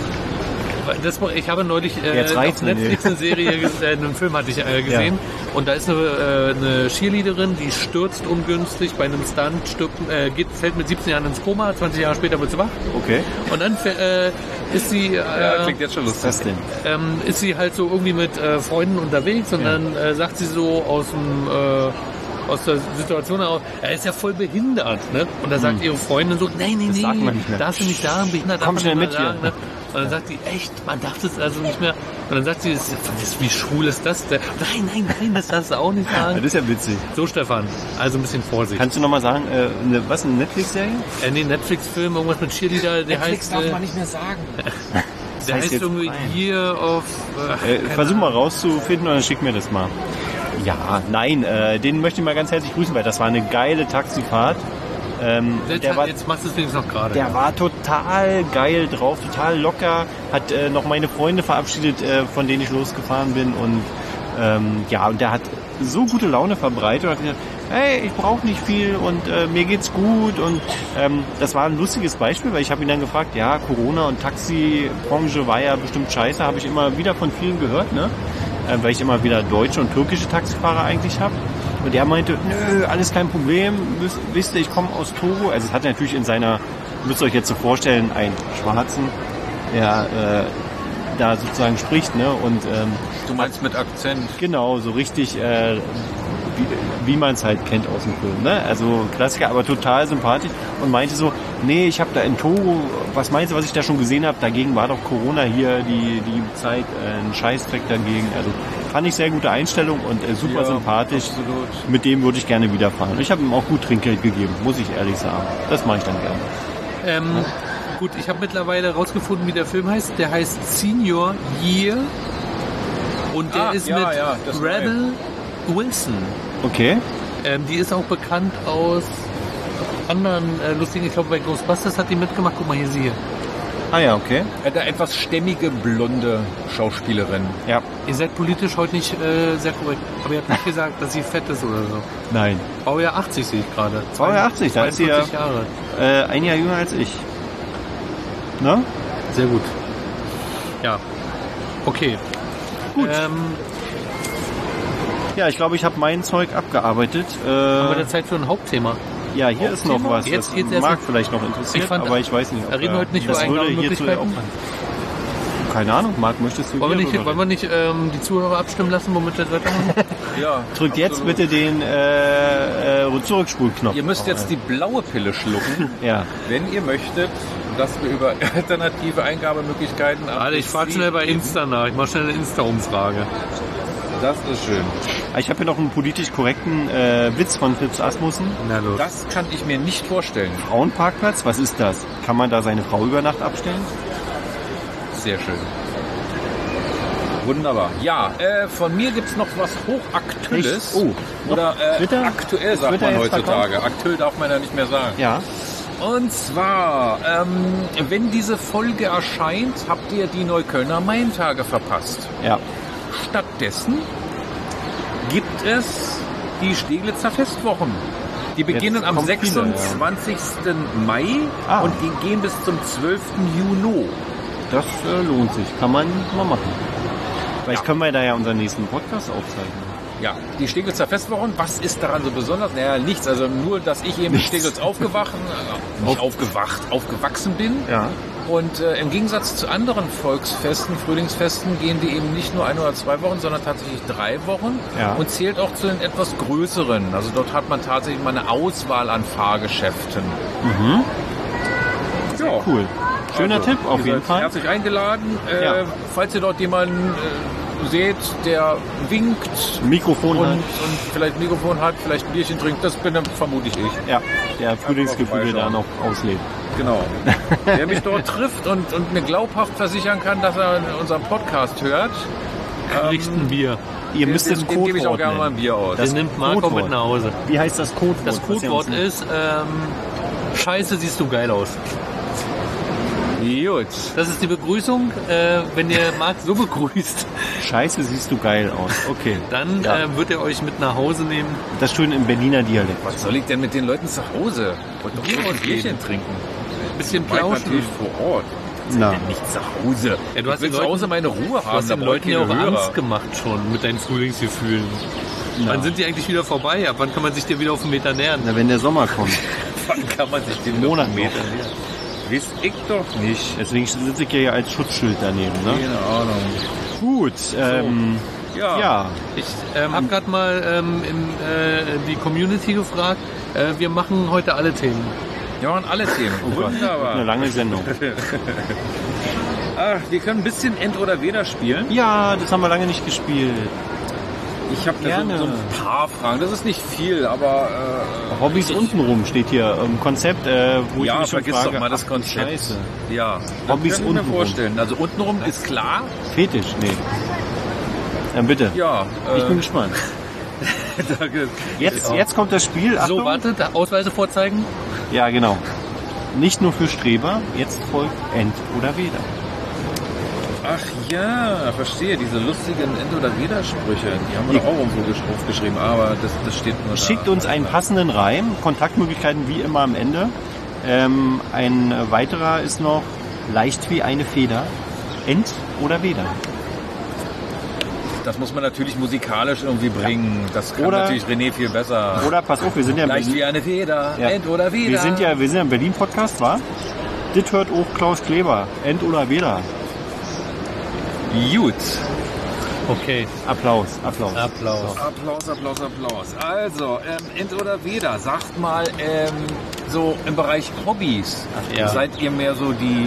Das, ich habe neulich äh, Jetzt auf reicht's mir, Netflix eine Serie, ges- äh, einen Film hatte ich äh, gesehen und da ist eine, äh, eine Cheerleaderin, die stürzt ungünstig bei einem Stunt, stirbt, äh, geht, fällt mit siebzehn Jahren ins Koma, zwanzig Jahre später wird sie wach Okay. und dann äh, ist sie äh, Ja, klingt jetzt schon Was ist lustig. das denn? ähm, ist sie halt so irgendwie mit äh, Freunden unterwegs und Ja. dann äh, sagt sie so aus dem äh, aus der Situation heraus, er ist ja voll behindert, ne? Und da sagt ihre Freundin so, nein, nein, Das sagt man nein, nicht mehr. darfst du nicht sagen, behindert Komm darf man schnell nicht mit mehr hier. sagen, ne? Und dann sagt sie, echt, man darf das also nicht mehr. Und dann sagt sie, das, das, wie schwul ist das denn? Nein, nein, nein, das darfst du auch nicht Das sagen. ist ja witzig. So, Stefan, also ein bisschen Vorsicht. Kannst du nochmal sagen, äh, eine, was, eine Netflix-Serie? Äh, nee, Netflix-Film, irgendwas mit Cheerleader, der heißt, äh, nicht mehr sagen. der heißt heißt jetzt irgendwie rein. Year of... Äh, Äh, versuch mal rauszufinden und dann schick mir das mal. Ja, nein, äh, den möchte ich mal ganz herzlich grüßen, weil das war eine geile Taxifahrt. Ähm, jetzt, der war jetzt machst du es wenigstens noch gerade. Der war total geil drauf, total locker, hat äh, noch meine Freunde verabschiedet, äh, von denen ich losgefahren bin und ähm, ja, und der hat so gute Laune verbreitet und hat gesagt, hey, ich brauche nicht viel und äh, mir geht's gut und ähm, das war ein lustiges Beispiel, weil ich habe ihn dann gefragt, ja, Corona und Taxibranche war ja bestimmt scheiße, habe ich immer wieder von vielen gehört, ne? Äh, weil ich immer wieder deutsche und türkische Taxifahrer eigentlich habe. Und er meinte, nö, alles kein Problem, wisst, wisst ihr, ich komme aus Togo. Also es hat natürlich in seiner, müsst ihr euch jetzt so vorstellen, einen Schwarzen, der äh, da sozusagen spricht, ne? Und ähm, Du meinst mit Akzent? genau, so richtig äh, wie, wie man es halt kennt aus dem Film. Ne? Also Klassiker, aber total sympathisch und meinte so, nee, ich habe da in Togo, was meinst du, was ich da schon gesehen habe? Dagegen war doch Corona hier die, die Zeit, äh, ein Scheißdreck dagegen. Also fand ich sehr gute Einstellung und äh, super Ja, sympathisch. absolut. Mit dem würde ich gerne wieder fahren. Ich habe ihm auch gut Trinkgeld gegeben, muss ich ehrlich sagen. Das mache ich dann gerne. Ähm, gut, ich habe mittlerweile rausgefunden, wie der Film heißt. Der heißt Senior Year und der Ah, ist ja, mit ja, das Rebel Wilson. Okay. Ähm, die ist auch bekannt aus anderen äh, lustigen, ich glaube bei Ghostbusters hat die mitgemacht. Guck mal, hier sie. Ah ja, okay. Eine etwas stämmige, blonde Schauspielerin. Ja. Ihr seid politisch heute nicht äh, sehr korrekt, aber ihr habt nicht gesagt, dass sie fett ist oder so. Nein. Baujahr achtzig sehe ich gerade. Baujahr achtzig, da ist sie ja Jahre. äh, ein Jahr jünger als ich. Ne? Sehr gut. Ja. Okay. Gut. Ähm, Ja, ich glaube, ich habe mein Zeug abgearbeitet. Äh, haben wir da Zeit für ein Hauptthema? ja, hier ist noch was, Jetzt das geht's erst Marc noch- vielleicht noch interessiert, Ich fand- aber ich weiß nicht, ob Wir reden er- heute nicht das über würde hierzu Einnahmemöglichkeiten. auch- Keine Ahnung, Marc, möchtest du Wollen wir hier nicht, drüber wollen wir nicht ähm, die Zuhörer abstimmen lassen, womit wir das weitermachen? Ja, Drückt jetzt bitte den äh, äh, Zurückspulknopf. Ihr müsst jetzt die blaue Pille schlucken, Ja, wenn ihr möchtet, dass wir über alternative Eingabemöglichkeiten Warte, ich frage schnell bei Insta nach. Ich mache schnell eine Insta-Umfrage. Das ist schön. ich habe hier noch einen politisch korrekten äh, Witz von Fips Asmussen. Na los. Das kann ich mir nicht vorstellen. Frauenparkplatz, was ist das? Kann man da seine Frau über Nacht abstellen? Sehr schön. Wunderbar. Ja, äh, von mir gibt es noch was Hochaktuelles. Echt? Oh, Oder äh, Twitter? aktuell sagt Twitter man jetzt heutzutage. Aktuell darf man ja nicht mehr sagen. Ja. Und zwar, ähm, wenn diese Folge erscheint, habt ihr die Neuköllner Maintage verpasst. Ja. Stattdessen gibt es die Steglitzer Festwochen. Die beginnen Jetzt am kommen viele, ja. sechsundzwanzigsten Mai Ah. und die gehen bis zum zwölften Juni. Das äh, lohnt sich. Kann man mal machen. Vielleicht können wir da ja unseren nächsten Podcast aufzeichnen. Ja, die Steglitzer Festwochen, was ist daran so besonders? Naja, nichts, also nur, dass ich eben in Nichts. Steglitz aufgewacht, äh, nicht aufgewacht, aufgewachsen bin. Ja. Und äh, im Gegensatz zu anderen Volksfesten, Frühlingsfesten, gehen die eben nicht nur ein oder zwei Wochen, sondern tatsächlich drei Wochen Ja. und zählt auch zu den etwas größeren. Also dort hat man tatsächlich mal eine Auswahl an Fahrgeschäften. Mhm. Ja. Cool. Schöner Also, Tipp auf ihr jeden seid Fall. Herzlich eingeladen. Äh, Ja. Falls ihr dort jemanden äh, seht, der winkt Mikrofon und, hat. und vielleicht ein Mikrofon hat, vielleicht ein Bierchen trinkt, das bin dann vermute ich ich. Ja, der Frühlingsgefühle da vorbeischauen. noch auslebt. Genau. Wer mich dort trifft und, und mir glaubhaft versichern kann, dass er unseren Podcast hört, Richten wir. Ihr müsst dem, das dem gebe ich auch Codewort gerne mal ein nennen. Bier aus. Das Den nimmt Marco Codewort. mit nach Hause. Wie heißt das Codewort? Das was ihr Codewort uns- ist, ähm, Scheiße, siehst du geil aus. Gut. Das ist die Begrüßung. Äh, wenn ihr Marc so begrüßt, Scheiße, siehst du geil aus. Okay. dann Ja. äh, wird er euch mit nach Hause nehmen. Das schön im Berliner Dialekt. Was soll ich denn mit den Leuten zu Hause? Und doch Bier nur ein ausgeben. Bierchen trinken. Ein bisschen Weil plauschen. natürlich vor Ort. Na. Nicht zu Hause. Ja, du ich hast will den zu Hause Leuten- meine Ruhe Du haben. hast da den brauche ich Leuten ja auch keine Hörer. Angst gemacht schon mit deinen Frühlingsgefühlen. Wann sind die eigentlich wieder vorbei? Ab wann kann man sich dir wieder auf einen Meter nähern? Na, wenn der Sommer kommt. Wann kann man sich den Monat noch noch. Meter nähern? Weiß ich doch nicht. Deswegen sitze ich hier als Schutzschild daneben. Ne? Keine Ahnung. Gut. Ähm, Ja. ja. Ich ähm, habe gerade mal ähm, in, äh, die Community gefragt. Äh, wir machen heute alle Themen. Wir machen alle Themen. Oh Gott, eine Wunderbar. lange Sendung. Ach, wir können ein bisschen End oder Weder spielen. Ja, das haben wir lange nicht gespielt. Ich habe da Gerne. so, so ein paar Fragen. Das ist nicht viel, aber äh, Hobbys ich, untenrum steht hier im Konzept, äh, wo Ja, ich mich schon vergiss frage, doch mal das ach, Konzept. Scheiße. Ja, Hobbys das kann ich mir untenrum. vorstellen. Also untenrum ist klar. Fetisch, nee. Dann bitte. Ja. Ich äh, bin gespannt. danke. Jetzt, Ja. jetzt kommt das Spiel. Achtung. So, warte, da Ausweise vorzeigen. Ja, genau. Nicht nur für Streber, jetzt folgt End oder Weder. Ach ja, verstehe. Diese lustigen End- oder Weder-Sprüche, die haben wir doch auch irgendwo gesch- aufgeschrieben, aber das, das steht nur da. Schickt uns einen passenden Reim, Kontaktmöglichkeiten wie immer am Ende. Ähm, ein weiterer ist noch leicht wie eine Feder. End oder Weder. Das muss man natürlich musikalisch irgendwie bringen. Das kann Oder- natürlich René viel besser. Oder pass auf, wir sind ja, Leicht Berlin- wie eine Feder, Ja. End oder Weder. wir sind ja, wir sind ja im Berlin-Podcast, wa? Dit hört auch Klaus Kleber. End oder Weder. Gut. Okay. Applaus, Applaus. Applaus. So. Applaus, Applaus, Applaus. Also, ähm, entweder weder, sagt mal, ähm, so im Bereich Hobbys, Ach, ja. seid ihr mehr so die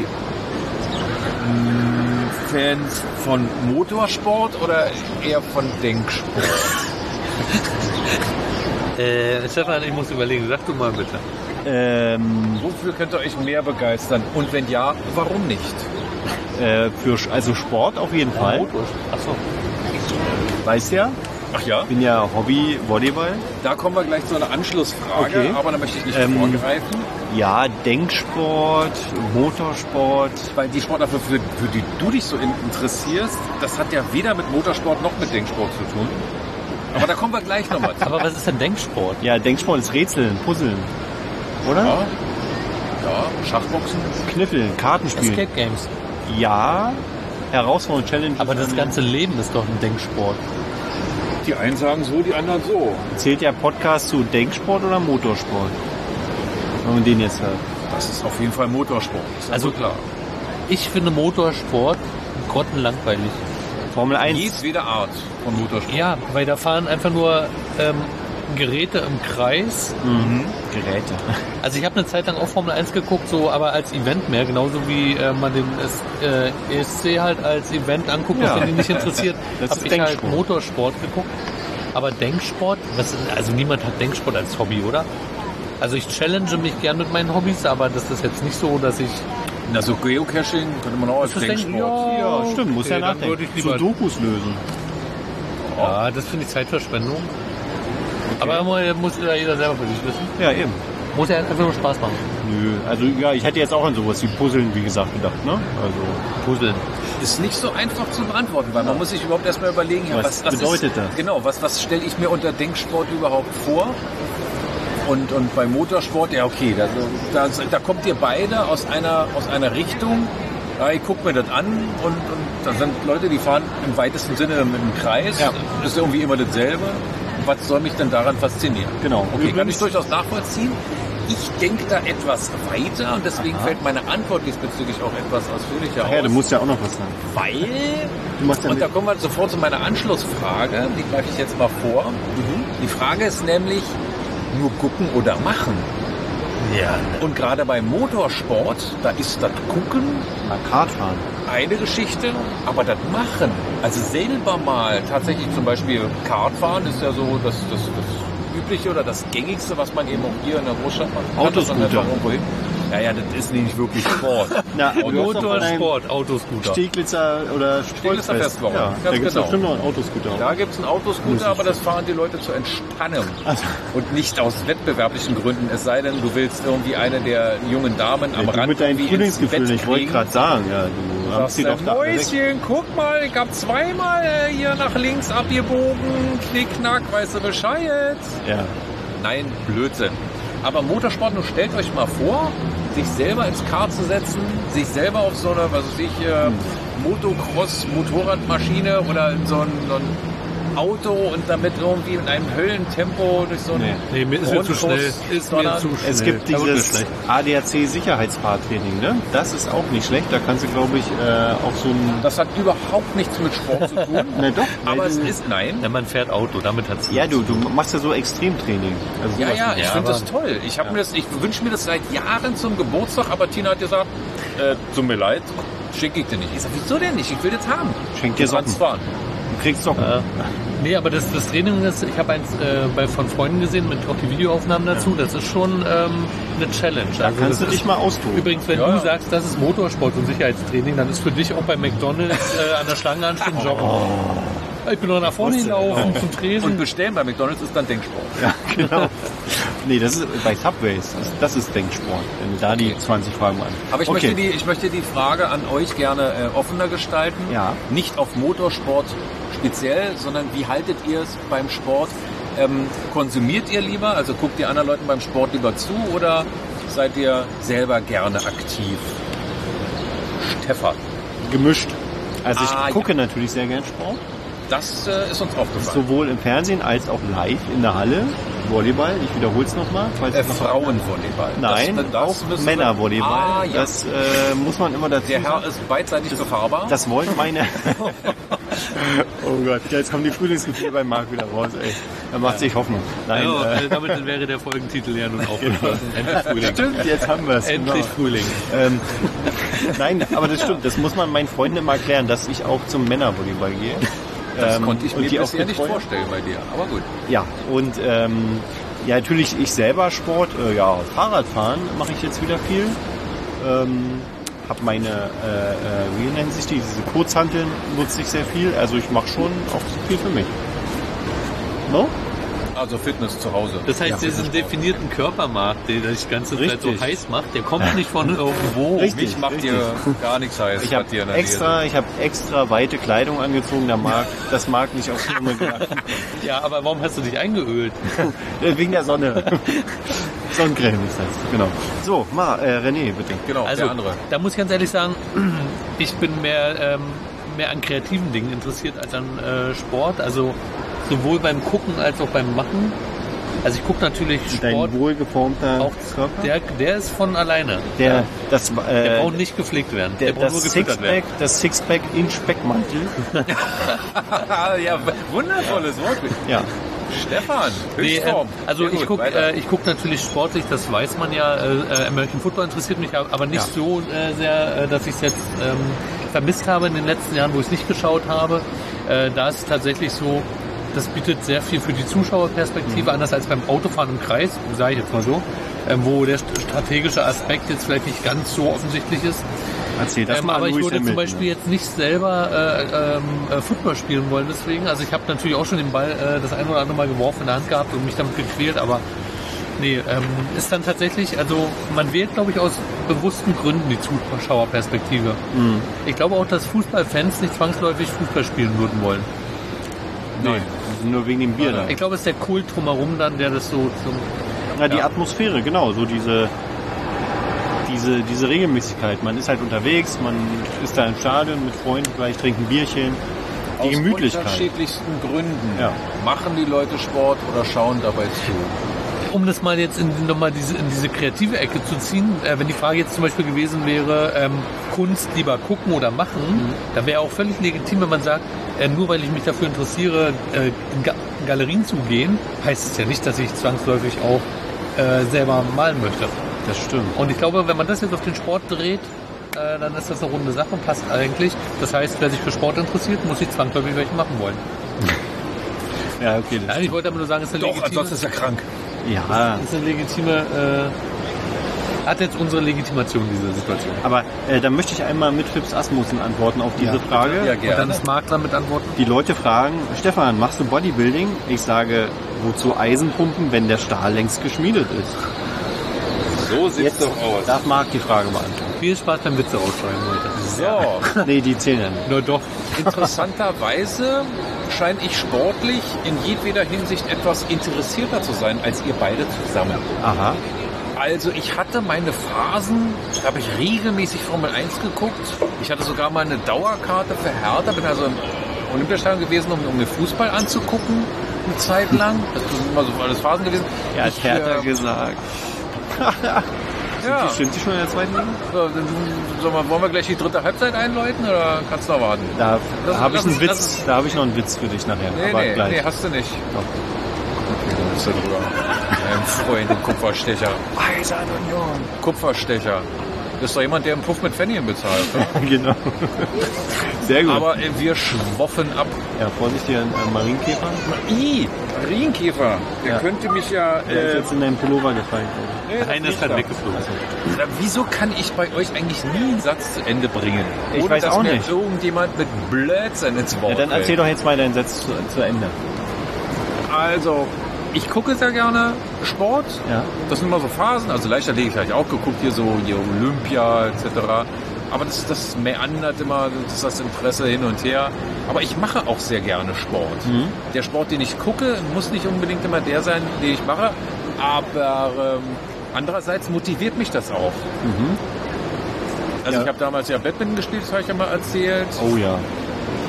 mh, Fans von Motorsport oder eher von Denksport? Äh, Stefan, ich muss überlegen. Sag du mal bitte. Ähm, Wofür könnt ihr euch mehr begeistern? Und wenn ja, warum nicht? äh, für, also Sport auf jeden Fall. Achso. Weißt ja, Ach ja? ich bin ja Hobby-Volleyball. Da kommen wir gleich zu einer Anschlussfrage, Okay. aber da möchte ich nicht Ähm, vorgreifen, Ja, Denksport, Motorsport. weil die Sportart, für, für die du dich so in- interessierst, das hat ja weder mit Motorsport noch mit Denksport zu tun. Aber da kommen wir gleich nochmal zu. Aber was ist denn Denksport? Ja, Denksport ist Rätseln, Puzzeln. Oder? Ja, ja, Schachboxen. Kniffeln, Kartenspielen. Escape Games. Ja, Herausforderungen, Challenges. Aber das ganze Leben ist doch ein Denksport. Die einen sagen so, die anderen so. Zählt der Podcast zu Denksport oder Motorsport? Wenn man den jetzt hört. Das ist auf jeden Fall Motorsport. Ist Also- also klar. Ich finde Motorsport grottenlangweilig. Formel eins. Jedwede Art von Motorsport. Ja, weil da fahren einfach nur ähm, Geräte im Kreis. Mhm. Geräte. Also ich habe eine Zeit lang auch Formel eins geguckt, so aber als Event mehr, genauso wie äh, man den S, äh, E S C halt als Event anguckt, Ja. was den nicht interessiert, Das habe ist ich halt Denksport. Motorsport geguckt. Aber Denksport, was, also niemand hat Denksport als Hobby, oder? Also ich challenge mich gern mit meinen Hobbys, aber das ist jetzt nicht so, dass ich... Na, so Geocaching könnte man auch als Das ist Denksport. Denk- Ja, stimmt, muss okay, ja dann würde nachdenken. ich lieber- Sudokus lösen. Ja, das finde ich Zeitverschwendung. Aber immer muss ja jeder selber für sich wissen. Ja, eben. Muss ja einfach nur Spaß machen. Nö, also ja, ich hätte jetzt auch an sowas wie Puzzeln, wie gesagt, gedacht, ne? Also, Puzzeln. Ist nicht so einfach zu beantworten, weil man muss sich überhaupt erstmal überlegen, ja, Was was, bedeutet ist, das? Genau, was, was stelle ich mir unter Denksport überhaupt vor? Und, und bei Motorsport, ja okay, da, da, da kommt ihr beide aus einer, aus einer Richtung, ja, ich gucke mir das an und, und da sind Leute, die fahren im weitesten Sinne im Kreis, Ja. ist irgendwie immer dasselbe. Was soll mich denn daran faszinieren? Genau. Okay, kann Übrigens- ich durchaus nachvollziehen. Ich denke da etwas weiter und deswegen Aha. fällt meine Antwort diesbezüglich auch etwas ausführlicher ach ja, du aus. musst ja auch noch was sagen. Weil, Du machst ja und da mit. kommen wir sofort zu meiner Anschlussfrage, die greife ich jetzt mal vor. Die Frage ist nämlich, nur gucken oder machen? Ja. Und gerade beim Motorsport, da ist das Gucken Mal Kart fahren. eine Geschichte, aber das Machen, also selber mal tatsächlich zum Beispiel Kartfahren ist ja so das, das, das Übliche oder das Gängigste, was man eben auch hier in der Großstadt macht. Autoscooter. Einfach irgendwo hin. Ja, ja, das ist nicht wirklich Sport. Na, du hast doch von Motorsport, Autoscooter. Steglitzer oder Steglitzer Volksfest. Festwoche. Ja, Ganz da gibt es genau. bestimmt noch einen Autoscooter. Da gibt es einen Autoscooter, Muss ich aber das sagen. fahren die Leute zur Entspannung. Also- Und nicht aus wettbewerblichen Gründen. Es sei denn, du willst irgendwie eine der jungen Damen am Ja, du Rand mit deinen irgendwie ins Frühlingsgefühlen, Bett ich wollte kriegen. gerade sagen, ja, du Sagst rammst sie du, doch da weg. Mäuschen, guck mal, ich hab zweimal äh, hier nach links abgebogen. Knickknack, weißt du Bescheid? Ja. Nein, Blödsinn. Aber Motorsport, nun stellt euch mal vor, sich selber ins Kart zu setzen, sich selber auf so eine, was weiß ich, äh, Motocross-Motorradmaschine oder in so ein, so ein Auto und damit irgendwie in einem Höllentempo durch so ein Nee. Nee, mir ist mir zu Rundkurs, schnell. Ist mir sondern zu schnell. Es gibt Da wird mir dieses schlecht. A D A C-Sicherheitsfahrtraining, ne? Das ist auch nicht schlecht. Da kannst du, glaube ich, äh, auf so ein... Das hat überhaupt nichts mit Sport zu tun. Na doch. Aber weil es du, ist, nein. Ja, man fährt Auto, damit hat es Ja, du, du machst ja so Extremtraining. Also Ja, sowas ja, wie- ich Ja, finde aber- das toll. Ich, hab mir das, ich wünsche mir das seit Jahren zum Geburtstag, aber Tina hat gesagt, äh, tut mir leid, schicke ich dir nicht. Ich sag, wieso denn nicht? Ich will das haben. Schenk dir Du kannst Socken. fahren. Du kriegst Socken. Äh, nee, aber das, das Training ist, ich habe eins äh, bei, von Freunden gesehen, mit auch die Videoaufnahmen dazu, das ist schon ähm, eine Challenge. Da Also kannst das du dich ist, mal austoben. übrigens, wenn Ja, du ja. sagst, das ist Motorsport und Sicherheitstraining, dann ist für dich auch bei McDonalds äh, an der Schlange anstehen Joggen. Ich bin doch nach vorne wusste, gelaufen ja. zum Und Tresen. bestellen bei McDonalds ist dann Denksport. Ja, genau. Nee, das ist bei Subways. Das, das ist Denksport. Wenn du da die zwanzig Fragen an. Aber ich, okay. möchte die, ich möchte die Frage an euch gerne äh, offener gestalten. Ja. Nicht auf Motorsport speziell, sondern wie haltet ihr es beim Sport? Ähm, konsumiert ihr lieber, also guckt ihr anderen Leuten beim Sport lieber zu oder seid ihr selber gerne aktiv? Stefan, gemischt. Also ich Ah, gucke natürlich sehr gern Sport. das äh, ist uns aufgefallen. Sowohl im Fernsehen als auch live in der Halle. Volleyball, ich wiederhole es nochmal. Äh, Frauenvolleyball. Nein, das, das auch müssen wir- Männervolleyball. Ah, ja. Das äh, muss man immer dazu Der Herr sagen. ist beidseitig befahrbar. Das wollten meine, Oh Gott, jetzt kommen die Frühlingsgefühle beim Marc wieder raus, ey. Er macht sich Hoffnung. Nein, ja, äh, also damit wäre der Folgentitel ja nun auch geschlossen. Endlich Frühling. Stimmt, jetzt haben wir es. Endlich Genau. Frühling. Ähm, nein, aber das stimmt. Das muss man meinen Freunden immer erklären, dass ich auch zum Männervolleyball gehe. Das Ähm, konnte ich und mir die auch bisher nicht betreue. vorstellen bei dir, aber gut. Ja, und ähm, ja, natürlich ich selber Sport, äh, ja, Fahrradfahren mache ich jetzt wieder viel. Ähm, habe meine, äh, äh, wie nennen sich die, diese Kurzhanteln nutze ich sehr viel. Also ich mache schon auch viel für mich. No? Also Fitness zu Hause. Das heißt, Ja, diesen definierten Körpermarkt, der dich die ganze Zeit so Richtig. heiß macht, der kommt nicht von irgendwo. Richtig. Mich macht richtig. dir gar nichts heiß. Ich was habe dir in der extra, ich habe extra weite Kleidung angezogen. Der Marc, das mag nicht auf Nummer geachtet. Ja, aber warum hast du dich eingeölt? Wegen der Sonne. Sonnencreme ist das, genau. So, Ma, äh, René, bitte. Nähe. Genau, Also, der andere. da muss ich ganz ehrlich sagen, ich bin mehr, ähm, mehr an kreativen Dingen interessiert als an äh, Sport. Also sowohl beim Gucken als auch beim Machen. Also ich gucke natürlich Sport. Dein wohlgeformter Auch Körper? der, der ist von alleine. Der, das, äh, Der braucht nicht gepflegt werden. der, Der, braucht nur das gefüttert werden. Sixpack, das Sixpack in Speckmantel. Ja, wundervolles Wort. Ja. Stefan, Nee, ähm, Höchstform. also Sehr ich gut, gucke weiter. äh, ich guck natürlich sportlich, das weiß man ja. Äh, äh, American Football interessiert mich aber nicht Ja. so äh, sehr, äh, dass ich es jetzt ähm, vermisst habe in den letzten Jahren, wo ich es nicht geschaut habe. Äh, da ist es tatsächlich so, das bietet sehr viel für die Zuschauerperspektive, anders als beim Autofahren im Kreis, sage ich jetzt mal so, äh, wo der strategische Aspekt jetzt vielleicht nicht ganz so offensichtlich ist. Erzähl das Ähm, mal an aber ich Lewis würde zum Hamilton. Beispiel jetzt nicht selber äh, ähm, äh, Football spielen wollen deswegen. Also ich habe natürlich auch schon den Ball äh, das ein oder andere Mal geworfen in der Hand gehabt und mich damit gequält, aber nee, ähm, ist dann tatsächlich, also man wählt, glaube ich, aus bewussten Gründen die Zuschauerperspektive. Mhm. Ich glaube auch, dass Fußballfans nicht zwangsläufig Fußball spielen würden wollen. Nein, nur wegen dem Bier da. Ich glaube, es ist der Kult drumherum dann, der das so zum... Ja, die ja. Atmosphäre, genau, so diese, diese, diese Regelmäßigkeit. Man ist halt unterwegs, man ist da im Stadion mit Freunden, vielleicht trinkt ein Bierchen. Die Aus Gemütlichkeit. unterschiedlichsten Gründen. Ja. Machen die Leute Sport oder schauen dabei zu? Um das mal jetzt in, nochmal diese, in diese kreative Ecke zu ziehen, äh, wenn die Frage jetzt zum Beispiel gewesen wäre, ähm, Kunst lieber gucken oder machen, Mhm. da wäre auch völlig legitim, wenn man sagt, äh, nur weil ich mich dafür interessiere, äh, in, Ga in Galerien zu gehen, heißt es ja nicht, dass ich zwangsläufig auch äh, selber malen möchte. Das stimmt. Und ich glaube, wenn man das jetzt auf den Sport dreht, äh, dann ist das eine runde Sache und passt eigentlich. Das heißt, wer sich für Sport interessiert, muss sich zwangsläufig welche machen wollen. Ja, okay. Das Nein, ich wollte aber nur sagen, es ist eine Doch, legitime... ansonsten ist er krank. ja, Das ist eine legitime, äh, hat jetzt unsere Legitimation, diese Situation. aber äh, dann möchte ich einmal mit Fips Asmussen antworten auf diese Frage. Ja, Und dann gerne. ist Marc damit antworten. Die Leute fragen, Stefan, machst du Bodybuilding? Ich sage, wozu Eisenpumpen, wenn der Stahl längst geschmiedet ist? So sieht's Jetzt doch aus. darf Marc die Frage beantworten. Viel Spaß beim Witze ausschreiben heute. So, Nee, die zählen ja nicht. Nur doch. interessanterweise scheine ich sportlich in jedweder Hinsicht etwas interessierter zu sein als ihr beide zusammen. Aha. Also ich hatte meine Phasen, da habe ich regelmäßig Formel eins geguckt. Ich hatte sogar mal eine Dauerkarte für Hertha, bin also im Olympiastadion gewesen, um, um mir Fußball anzugucken, eine Zeit lang. Das sind immer so alles Phasen gewesen. Er hat Ich, Hertha äh, gesagt. Ja. Stimmt die schon in der zweiten Liga? So, dann, sag mal, wollen wir gleich die dritte Halbzeit einläuten oder kannst du noch warten? Da, Das- da habe ich das- einen Witz, das- da habe ich noch einen Witz für dich nachher. Nee, aber nee, gleich. nee, hast du nicht. Doch. Okay, dann bist du drüber. Mein Freund, den Kupferstecher. Eisern Union. Kupferstecher. Das ist doch jemand, der im Puff mit Pfennigen bezahlt. Ne? Genau. Sehr gut. Aber äh, wir schwoffen ab. ja, Vorsicht hier, ein äh, Marienkäfer. I, Marienkäfer. Der Ja. könnte mich ja... Der ist Äh, jetzt in deinen Pullover gefallen. nee, das Einer ist liegt gerade da. weggeflogen. Äh, Wieso kann ich bei euch eigentlich nie einen Satz zu Ende bringen? Ich Ohne weiß dass auch mir nicht. irgendjemand mit Blödsinn ins Wort Ja, dann fällt. erzähl doch jetzt mal deinen Satz zu, zu Ende. Also, ich gucke sehr gerne Sport. Ja. Das sind immer so Phasen. Also Leichtathletik habe ich auch geguckt, hier so hier Olympia et cetera. Aber das, das meandert immer, das ist das Interesse hin und her. Aber ich mache auch sehr gerne Sport. Mhm. Der Sport, den ich gucke, muss nicht unbedingt immer der sein, den ich mache. Aber ähm, andererseits motiviert mich das auch. Mhm. Also Ja. ich habe damals ja Badminton gespielt, das habe ich ja mal erzählt. Oh ja.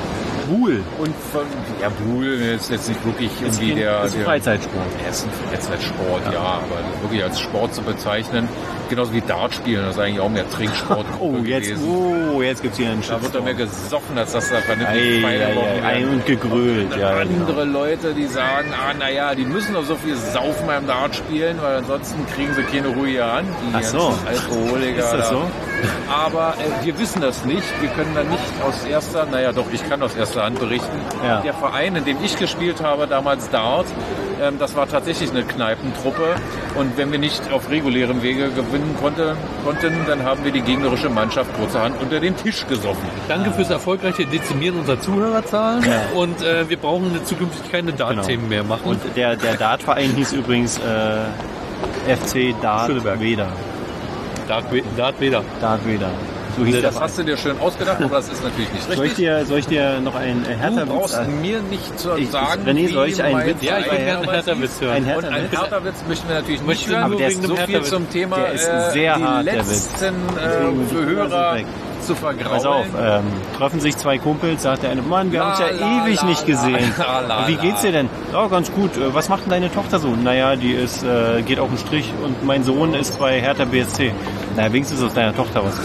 Buhl. Und von, ja, Buhl ist jetzt nicht wirklich Ist irgendwie ein- der... ist ein der Freizeitsport. Er ist ein Freizeitsport, ja. aber wirklich als Sport zu bezeichnen, genauso wie Dartspielen, das ist eigentlich auch mehr Trinksport Oh, jetzt, gewesen. oh, jetzt gibt's hier einen Da wird da Shitstorm. mehr gesoffen, als dass da vernünftig Ei, Pfeile ei, geworfen ei, ei, werden. und gegrölt, ja. Andere Leute, die sagen, ah, naja, die müssen doch so viel saufen beim Dart spielen, weil ansonsten kriegen sie keine ruhige Hand. Die Ach so. ganzen Alkoholiker. Ist das da. so? Aber äh, wir wissen das nicht. Wir können da nicht aus erster, naja doch, ich kann aus erster Hand berichten. Ja. Der Verein, in dem ich gespielt habe, damals Dart, ähm, das war tatsächlich eine Kneipentruppe. Und wenn wir nicht auf regulärem Wege gewinnen konnte, konnten, dann haben wir die gegnerische Mannschaft kurzerhand unter den Tisch gesoffen. Danke fürs erfolgreiche Dezimieren unserer Zuhörerzahlen. Ja. Und äh, wir brauchen zukünftig keine Dart-Themen mehr machen. Und der, der Dartverein hieß übrigens äh, F C Dart Schöneberg. Weder. Dart, We- Dart Weder. Dart Weder. So hieß der Das Verein. hast du dir schön ausgedacht, aber das ist natürlich nicht Soll ich richtig. dir, soll ich dir noch einen äh, Du Hertha-Witz brauchst sagen? mir nicht zu Ich- sagen, René, wie soll ich einen mein Witz Ja, ich Verein will gerne einen heißt. Hertha-Witz hören. Ein Und Hertha-Witz? einen Hertha-Witz möchten wir natürlich nicht Möchten wir hören. Aber der ist so wegen dem viel Hertha-Witz. zum Thema, Der ist äh, sehr die hart, der letzten äh, Deswegen für Hörer weg. zu vergraulen. Pass auf, ähm, treffen sich zwei Kumpels, sagt der eine, Mann, wir haben uns ja La, la, ewig la, nicht gesehen. la, la, Und wie la. geht's dir denn? Ja, ganz gut. Äh, Was macht denn deine Tochter so? Naja, die ist, äh, geht auf den Strich und mein Sohn ist bei Hertha B S C. Naja, wenigstens aus deiner Tochter was.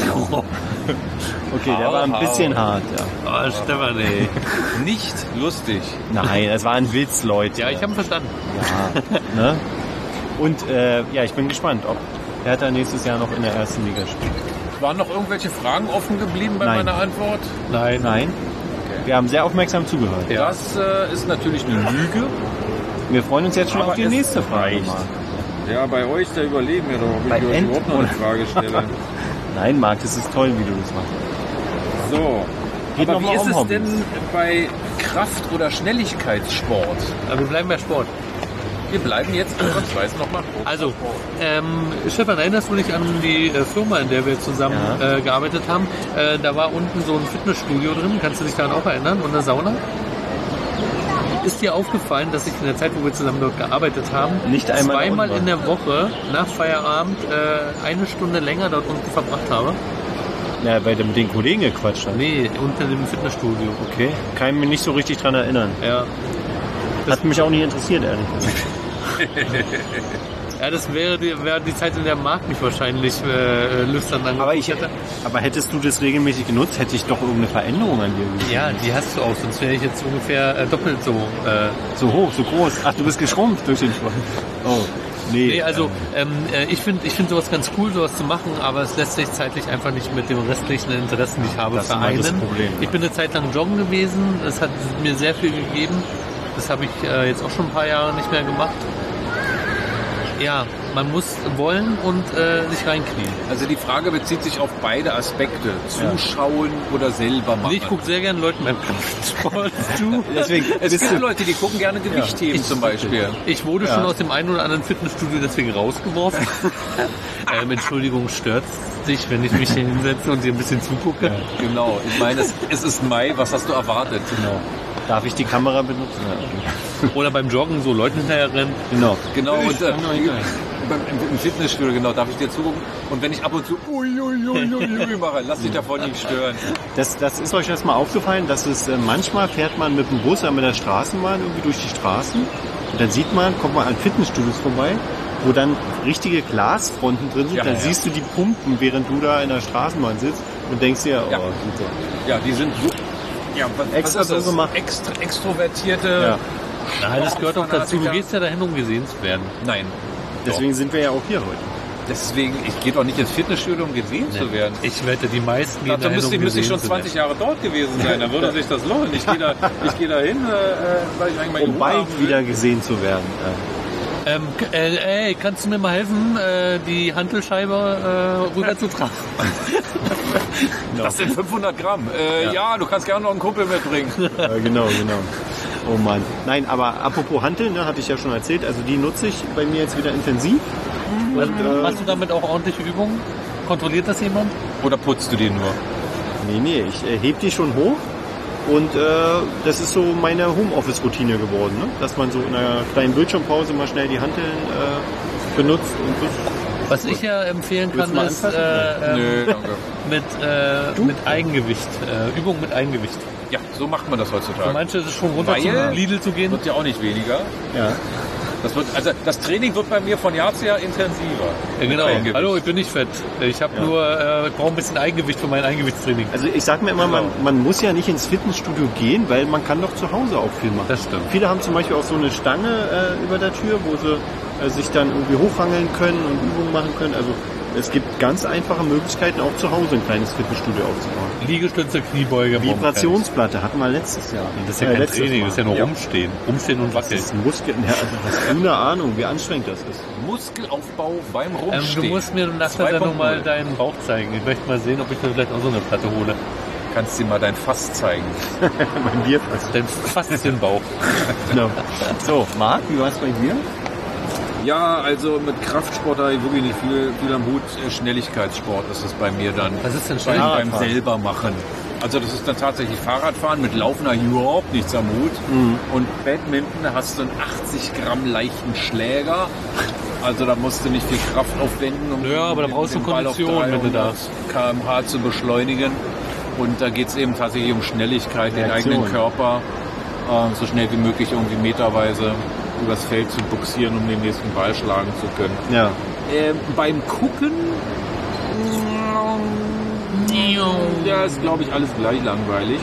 Okay, der war ein bisschen hart, ja. Oh, Stefan, ey. Nicht lustig. Nein, das war ein Witz, Leute. Ja, ich habe verstanden. Ja, ne? Und äh, ja, ich bin gespannt, ob Hertha nächstes Jahr noch in der ersten Liga spielt. Waren noch irgendwelche Fragen offen geblieben bei Nein. meiner Antwort? Nein. Nein? Wir haben sehr aufmerksam zugehört. Ja. Das äh, ist natürlich eine Lüge. Wir freuen uns jetzt schon Aber auf die es nächste Frage. reicht. Marc. Ja, bei euch, da überlegen wir doch, ob Bei ich euch Ent- überhaupt noch eine Frage stelle. Nein, Marc, das ist toll, wie du das machst. So. Geht Aber noch wie mal ist um es Hobbys. denn bei Kraft- oder Schnelligkeitssport? Aber wir bleiben bei Sport. Wir bleiben jetzt ausnahmsweise nochmal. Also, ähm, Stefan, erinnerst du dich an die äh, Firma, in der wir zusammen Ja. äh, gearbeitet haben? Äh, da war unten so ein Fitnessstudio drin, kannst du dich daran auch erinnern? Und eine Sauna? Ist dir aufgefallen, dass ich in der Zeit, wo wir zusammen dort gearbeitet haben, Nicht einmal zweimal da unten in der Woche nach Feierabend äh, eine Stunde länger dort unten verbracht habe? Ja, weil du mit den Kollegen gequatscht hast. Nee, unter dem Fitnessstudio. Okay. Kann ich mich nicht so richtig dran erinnern. Ja. Hat mich auch nicht interessiert, ehrlich gesagt. Ja, das wäre die, wäre die Zeit, in der Marc mich wahrscheinlich äh, lüstern angeguckt Aber, ich, hätte. aber hättest du das regelmäßig genutzt, hätte ich doch irgendeine Veränderung an dir gesehen. Ja, die hast du auch, sonst wäre ich jetzt ungefähr äh, doppelt so. Äh, So hoch, so groß. Ach, du bist geschrumpft durch den Sport. Oh, nee. nee, also ähm, äh, ich finde ich find sowas ganz cool, sowas zu machen, aber es lässt sich zeitlich einfach nicht mit den restlichen Interessen, die ich habe, Das ist immer vereinen. das Problem. Ich bin eine Zeit lang joggen gewesen, das hat mir sehr viel gegeben. Das habe ich äh, jetzt auch schon ein paar Jahre nicht mehr gemacht. Ja, man muss wollen und äh, sich reinknien. Also die Frage bezieht sich auf beide Aspekte. Zuschauen oder selber machen. Nee, ich gucke sehr gerne Leuten beim Kraftsport zu. Deswegen Es bist gibt du, Leute, die gucken gerne Gewicht heben zum Beispiel. Ich wurde Ja. schon aus dem einen oder anderen Fitnessstudio deswegen rausgeworfen. ähm, Entschuldigung, stört dich, wenn ich mich hier hinsetze und dir ein bisschen zugucke? Genau. Ich meine, es, es ist Mai. Was hast du erwartet? genau. Darf ich die Kamera benutzen? Ja, okay. Oder beim Joggen so Leuten hinterher rennen. Genau. Genau. Und äh, kann doch nicht sein. beim, im, im Fitnessstudio, genau, darf ich dir zugucken. Und wenn ich ab und zu ui, ui, ui, ui, ui mache, lass dich davon nicht stören. Das, das ist euch erstmal aufgefallen, dass es äh, manchmal fährt man mit dem Bus oder mit der Straßenbahn irgendwie durch die Straßen und dann sieht man, kommt man an Fitnessstudios vorbei, wo dann richtige Glasfronten drin sind. Ja, dann ja. siehst du die Pumpen, während du da in der Straßenbahn sitzt und denkst dir, oh, Ja. super. Ja, die sind so. Ja, was, Extra was ist das? so gemacht. Extra, extrovertierte. Ja. Nein, das gehört auch dazu. Du Fanatiker. gehst ja dahin, um gesehen zu werden. Nein. Deswegen sind wir ja auch hier heute. Deswegen, ich gehe doch nicht ins Fitnessstudio, um gesehen zu werden. Ich wette, die meisten gehen Dazu dahin, müsste, um müsste ich gesehen schon zu werden. zwanzig Jahre dort gewesen sein. Dann würde sich das lohnen. Ich gehe da, ich gehe da hin, äh, weil ich eigentlich mal Um Ruhe bald haben will. wieder gesehen zu werden. Ja. Ähm, k- äh, ey, kannst du mir mal helfen, äh, die Hantelscheibe äh, rüber zu tragen? Das sind fünfhundert Gramm. Äh, ja. du kannst gerne noch einen Kumpel mitbringen. Ja, genau, genau. Oh Mann. Nein, aber apropos Hanteln, ne, hatte ich ja schon erzählt, also die nutze ich bei mir jetzt wieder intensiv. Und, äh, Hast du damit auch ordentliche Übungen? Kontrolliert das jemand? Oder putzt du den nur? nee, nee, ich äh, heb die schon hoch und äh, das ist so meine Homeoffice-Routine geworden, ne? Dass man so in einer kleinen Bildschirmpause mal schnell die Hanteln äh, benutzt und das Was ich ja empfehlen Willst kann, du mal ist anfassen? äh, ähm, Nö, danke. mit, äh, mit Eigengewicht. Äh, Übung mit Eigengewicht. Ja, so macht man das heutzutage. Für manche ist es schon runter Weil- zum Lidl zu gehen. Wird ja auch nicht weniger. Ja. Das wird, also das Training wird bei mir von Jahr zu Jahr intensiver. Ja, genau. Eigengewicht. Hallo, ich bin nicht fett. Ich habe Ja. nur, äh, ich brauche ein bisschen Eigengewicht für mein Eigengewichtstraining. Also ich sag mir immer, man, Genau. man muss ja nicht ins Fitnessstudio gehen, weil man kann doch zu Hause auch viel machen. Das stimmt. Viele haben zum Beispiel auch so eine Stange äh, über der Tür, wo sie äh, sich dann irgendwie hochhangeln können und Übungen machen können. Also es gibt ganz einfache Möglichkeiten, auch zu Hause ein kleines Fitnessstudio aufzubauen. Liegestütze, Kniebeuge, Vibrationsplatte hatten wir letztes Jahr. Das ist ja Äh, kein letztes Training, Mal. das ist ja nur Ja. rumstehen. Rumstehen und Das wackeln. ist Muskeln. Ja, also hast du eine Ahnung, wie anstrengend das ist. Muskelaufbau beim Ähm, Rumstehen. du musst mir nach der zwei Sendung Punkt mal null. deinen Bauch zeigen. Ich möchte mal sehen, ob ich mir vielleicht auch so eine Platte hole. Kannst dir mal dein Fass zeigen. mein Bierfass. Dein Faszienbauch. Genau. So, Marc, wie war es bei dir? Ja, also mit Kraftsport habe ich wirklich nicht viel, viel am Hut. Äh, Schnelligkeitssport ist es bei mir dann. Was ist denn beim, Schnelligkeit? beim selber machen. Also das ist dann tatsächlich Fahrradfahren, mit Laufen habe ich überhaupt nichts am Hut. Und Badminton, da hast du einen achtzig Gramm leichten Schläger. Also da musst du nicht viel Kraft aufwenden, um Ja, aber da den- brauchst du den Ball auf Kondition, wenn du dreihundert Kilometer pro Stunde zu beschleunigen. Und da geht es eben tatsächlich um Schnelligkeit, den Reaktion. eigenen Körper äh, so schnell wie möglich irgendwie meterweise übers Feld zu buxieren, um den nächsten Ball schlagen zu können. Ja. Ähm, beim Gucken, ja, ist glaube ich alles gleich langweilig.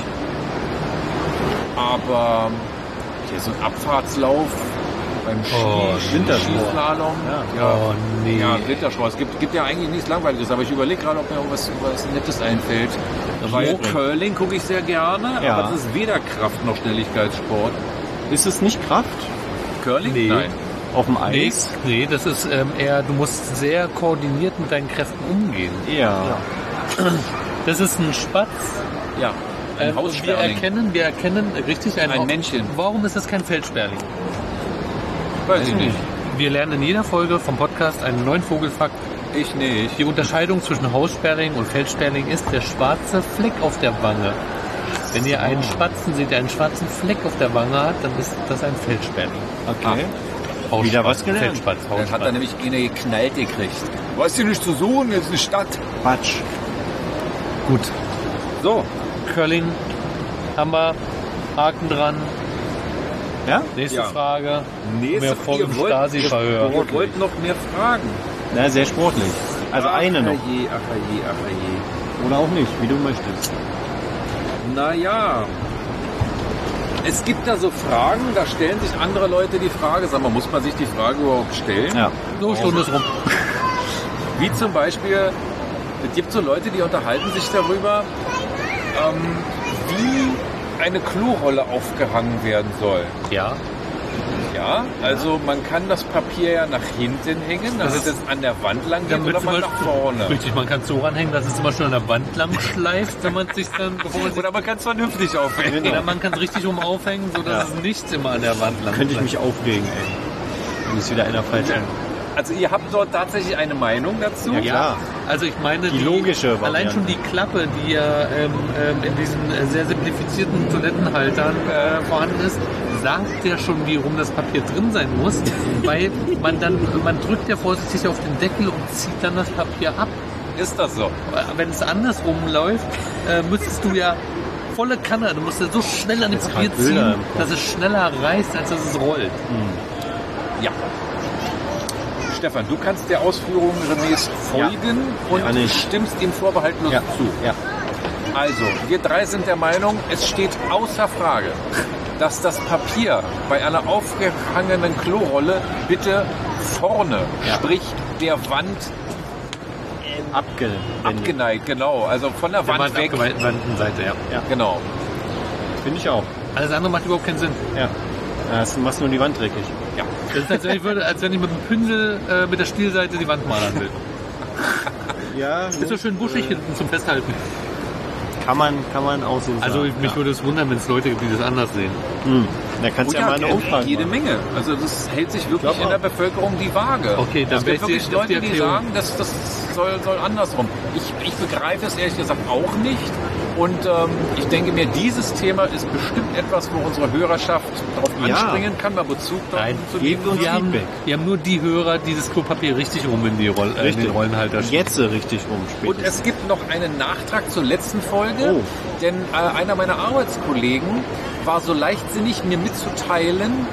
Aber ja, so ein Abfahrtslauf beim Ski, Oh, Wintersport. Skislalom. Ja. Oh, nee. Ja, Wintersport. Es gibt, gibt ja eigentlich nichts Langweiliges, aber ich überlege gerade, ob mir was, was Nettes einfällt. Weil Curling gucke ich sehr gerne, Ja. aber das ist weder Kraft noch Schnelligkeitssport. Ist es nicht Kraft Curling? Nee. Nein. auf dem Nee, Eis? nee, das ist ähm, eher, du musst sehr koordiniert mit deinen Kräften umgehen. Ja. Das ist ein Spatz. Ja. Ein Ähm, und wir Haussperling. erkennen, wir erkennen äh, richtig ein, Ein Hau- Männchen. Warum ist das kein Feldsperling? Weiß ich nicht. Wir lernen in jeder Folge vom Podcast einen neuen Vogelfakt. Ich nicht. Die Unterscheidung zwischen Haussperling und Feldsperling ist der schwarze Fleck auf der Wange. Wenn ihr einen Spatzen seht, der einen schwarzen Fleck auf der Wange hat, dann ist das ein Feldsperling. Okay. Hausspatz, Wieder was gelernt. Feldspatz, Dann hat er Hausspatz. nämlich eine geknallt gekriegt. Weißt du nicht zu suchen, jetzt ist eine Stadt. Quatsch. Gut. So, Curling haben wir. Haken dran. Ja? Nächste Ja. Frage. nächste Mehr Folge ihr wollt- Stasi-Verhör. Ihr wollt noch mehr Fragen. Na, sehr sportlich. Also Ach, eine noch. je, ach je, ach je. Oder auch nicht, wie du möchtest. Naja, es gibt da so Fragen, da stellen sich andere Leute die Frage, sag mal, muss man sich die Frage überhaupt stellen? Ja. So, Stunde ist rum. Wie zum Beispiel, es gibt so Leute, die unterhalten sich darüber, ähm, wie eine Klorolle aufgehangen werden soll. Ja. Ja, also man kann das Papier ja nach hinten hängen, dass es jetzt an der Wand lang geht, oder zum man nach Beispiel- vorne. Richtig, man kann es so ranhängen, dass es zum Beispiel an der Wand lang schleift, wenn man es sich dann, bevor man sich, Oder man kann es vernünftig aufhängen. oder man kann es richtig rum aufhängen, sodass Ja. es nicht immer an der Wand lang Könnte ich bleibt. mich aufregen, ey. Wenn es wieder einer falsch macht. Also ihr habt dort tatsächlich eine Meinung dazu? Ja, klar. Also ich meine, Die logische allein Variante. schon die Klappe, die ja ähm, ähm, in diesen äh, sehr simplifizierten Toilettenhaltern äh, vorhanden ist, sagt ja schon, wie rum das Papier drin sein muss, weil man dann, man drückt ja vorsichtig auf den Deckel und zieht dann das Papier ab. Ist das so? Wenn es andersrum läuft, äh, müsstest du ja volle Kanne, du musst ja so schnell an dem Papier grad Bilder ziehen, im Kopf. dass es schneller reißt, als dass es rollt. Ja. Stefan, du kannst der Ausführung Renés folgen und Ja, nicht. stimmst ihm vorbehaltlos Ja. zu. Ja. Also, wir drei sind der Meinung, es steht außer Frage, dass das Papier bei einer aufgehangenen Klorolle bitte vorne, Ja. sprich der Wand Abgewendet. abgeneigt, genau, also von der Der Wand weg. abgewandten Seite, ja. Genau. Finde ich auch. Alles andere macht überhaupt keinen Sinn. Ja. Das machst nur die Wand dreckig. Ja. Das ist, als wenn ich, würde, als wenn ich mit dem Pinsel äh, mit der Stielseite die Wand malern will. Ja, Ist so schön buschig hinten zum Festhalten. kann man, kann man auch so Also sagen. mich ja. würde es wundern, wenn es Leute gibt, die das anders sehen. Hm. Da kannst Oh du ja mal eine Umfrage jede machen. Menge. Also das hält sich wirklich in der Bevölkerung die Waage. Okay, dann es wäre gibt ich wirklich die- auf die Leute, die Erklärung. sagen, das, das soll, soll andersrum. Ich, ich begreife es ehrlich gesagt auch nicht. Und ähm, ich denke mir, dieses Thema ist bestimmt etwas, wo unsere Hörerschaft darauf Ja. anspringen kann, mal Bezug Nein, zu gebt nehmen. uns Wir haben, Feedback. wir haben nur die Hörer, die das Klopapier richtig rum in, die Roll, äh, in den Rollenhalter schieben. Jetzt richtig rum. Und spätestens. es gibt noch einen Nachtrag zur letzten Folge, Oh. denn äh, einer meiner Arbeitskollegen war so leichtsinnig, mir mitzuteilen, ähm,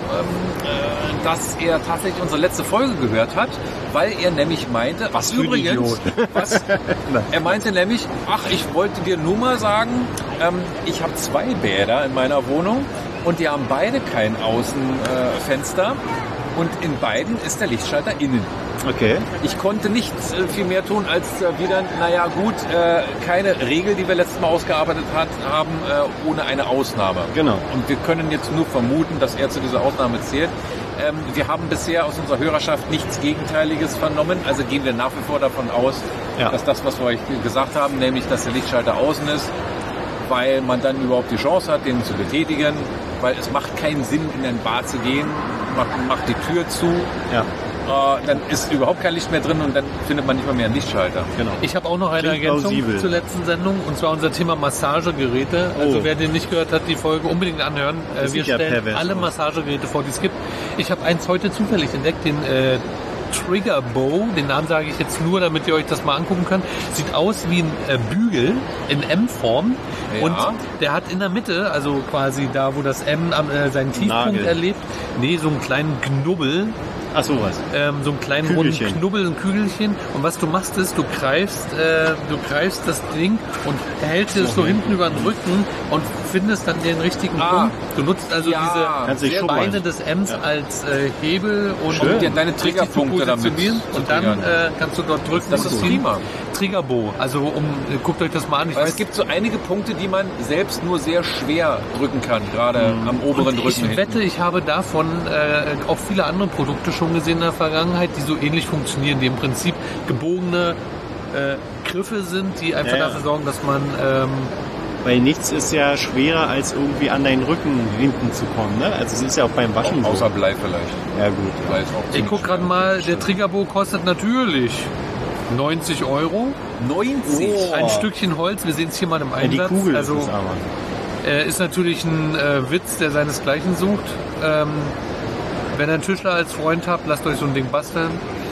äh, dass er tatsächlich unsere letzte Folge gehört hat, weil er nämlich meinte, Was für ein übrigens, Idiot. was, er meinte nämlich, ach, ich wollte dir nur mal sagen, ähm, ich habe zwei Bäder in meiner Wohnung und die haben beide kein Außenfenster äh, Fenster. Und in beiden ist der Lichtschalter innen. Okay. Ich konnte nicht äh, viel mehr tun, als äh, wieder, naja gut, äh, keine Regel, die wir letztes Mal ausgearbeitet hat, haben, äh, ohne eine Ausnahme. Genau. Und wir können jetzt nur vermuten, dass er zu dieser Ausnahme zählt. Ähm, wir haben bisher aus unserer Hörerschaft nichts Gegenteiliges vernommen, also gehen wir nach wie vor davon aus, Ja. dass das, was wir euch gesagt haben, nämlich, dass der Lichtschalter außen ist, weil man dann überhaupt die Chance hat, den zu betätigen, weil es macht keinen Sinn, in ein Bad zu gehen, macht, macht die Tür zu, Ja, äh, dann ist überhaupt kein Licht mehr drin und dann findet man nicht mal mehr einen Lichtschalter. genau. Ich habe auch noch eine Klingt Ergänzung plausibel. zur letzten Sendung, und zwar unser Thema Massagegeräte. Also Oh. wer den nicht gehört hat, die Folge unbedingt anhören. Äh, Das wir sieht ja stellen pervers alle aus. Massagegeräte vor, die es gibt. Ich habe eins heute zufällig entdeckt, den äh, Trigger Bow. Den Namen sage ich jetzt nur, damit ihr euch das mal angucken könnt. Sieht aus wie ein äh, Bügel in M-Form. Ja. Und der hat in der Mitte, also quasi da, wo das M am, äh, seinen Tiefpunkt Nagel. erlebt, nee, so einen kleinen Knubbel. Ach sowas. ähm, so einen kleinen Kügelchen. runden Knubbel, ein Kügelchen. Und was du machst ist, du greifst, äh, du greifst das Ding und hältst es so hinten über den Rücken und findest dann den richtigen Ah. Punkt. Du nutzt also Ja. Kannst dich diese schubbern. Beine des M's als äh, Hebel und Schön. um dir deine richtig Triggerpunkte zu damit positionieren. zu Und dann triggern. äh, kannst du dort drücken. Das und ist ziehen. prima. Triggerbow. Also um, äh, guckt euch das mal an. Ich Weil weiß, es gibt so einige Punkte, die man selbst nur sehr schwer drücken kann, gerade am oberen und Rücken. ich wette, ich habe davon äh, auch viele andere Produkte schon gesehen in der Vergangenheit, die so ähnlich funktionieren, die im Prinzip gebogene äh, Griffe sind, die einfach Ja, ja. dafür sorgen, dass man ähm, Weil nichts ist ja schwerer, als irgendwie an deinen Rücken hinten zu kommen. Ne? Also es ist ja auch beim Waschen so. Außer Blei vielleicht. Ja gut. Blei ist auch ich ziemlich guck gerade mal, der Triggerbow kostet natürlich neunzig Euro. neunzig. Oh. Ein Stückchen Holz, wir sehen es hier mal im Ja, die Einsatz. Kugel also ist es aber. äh, ist natürlich ein äh, Witz, der seinesgleichen sucht. Ähm, wenn ihr einen Tischler als Freund habt, lasst euch so ein Ding basteln.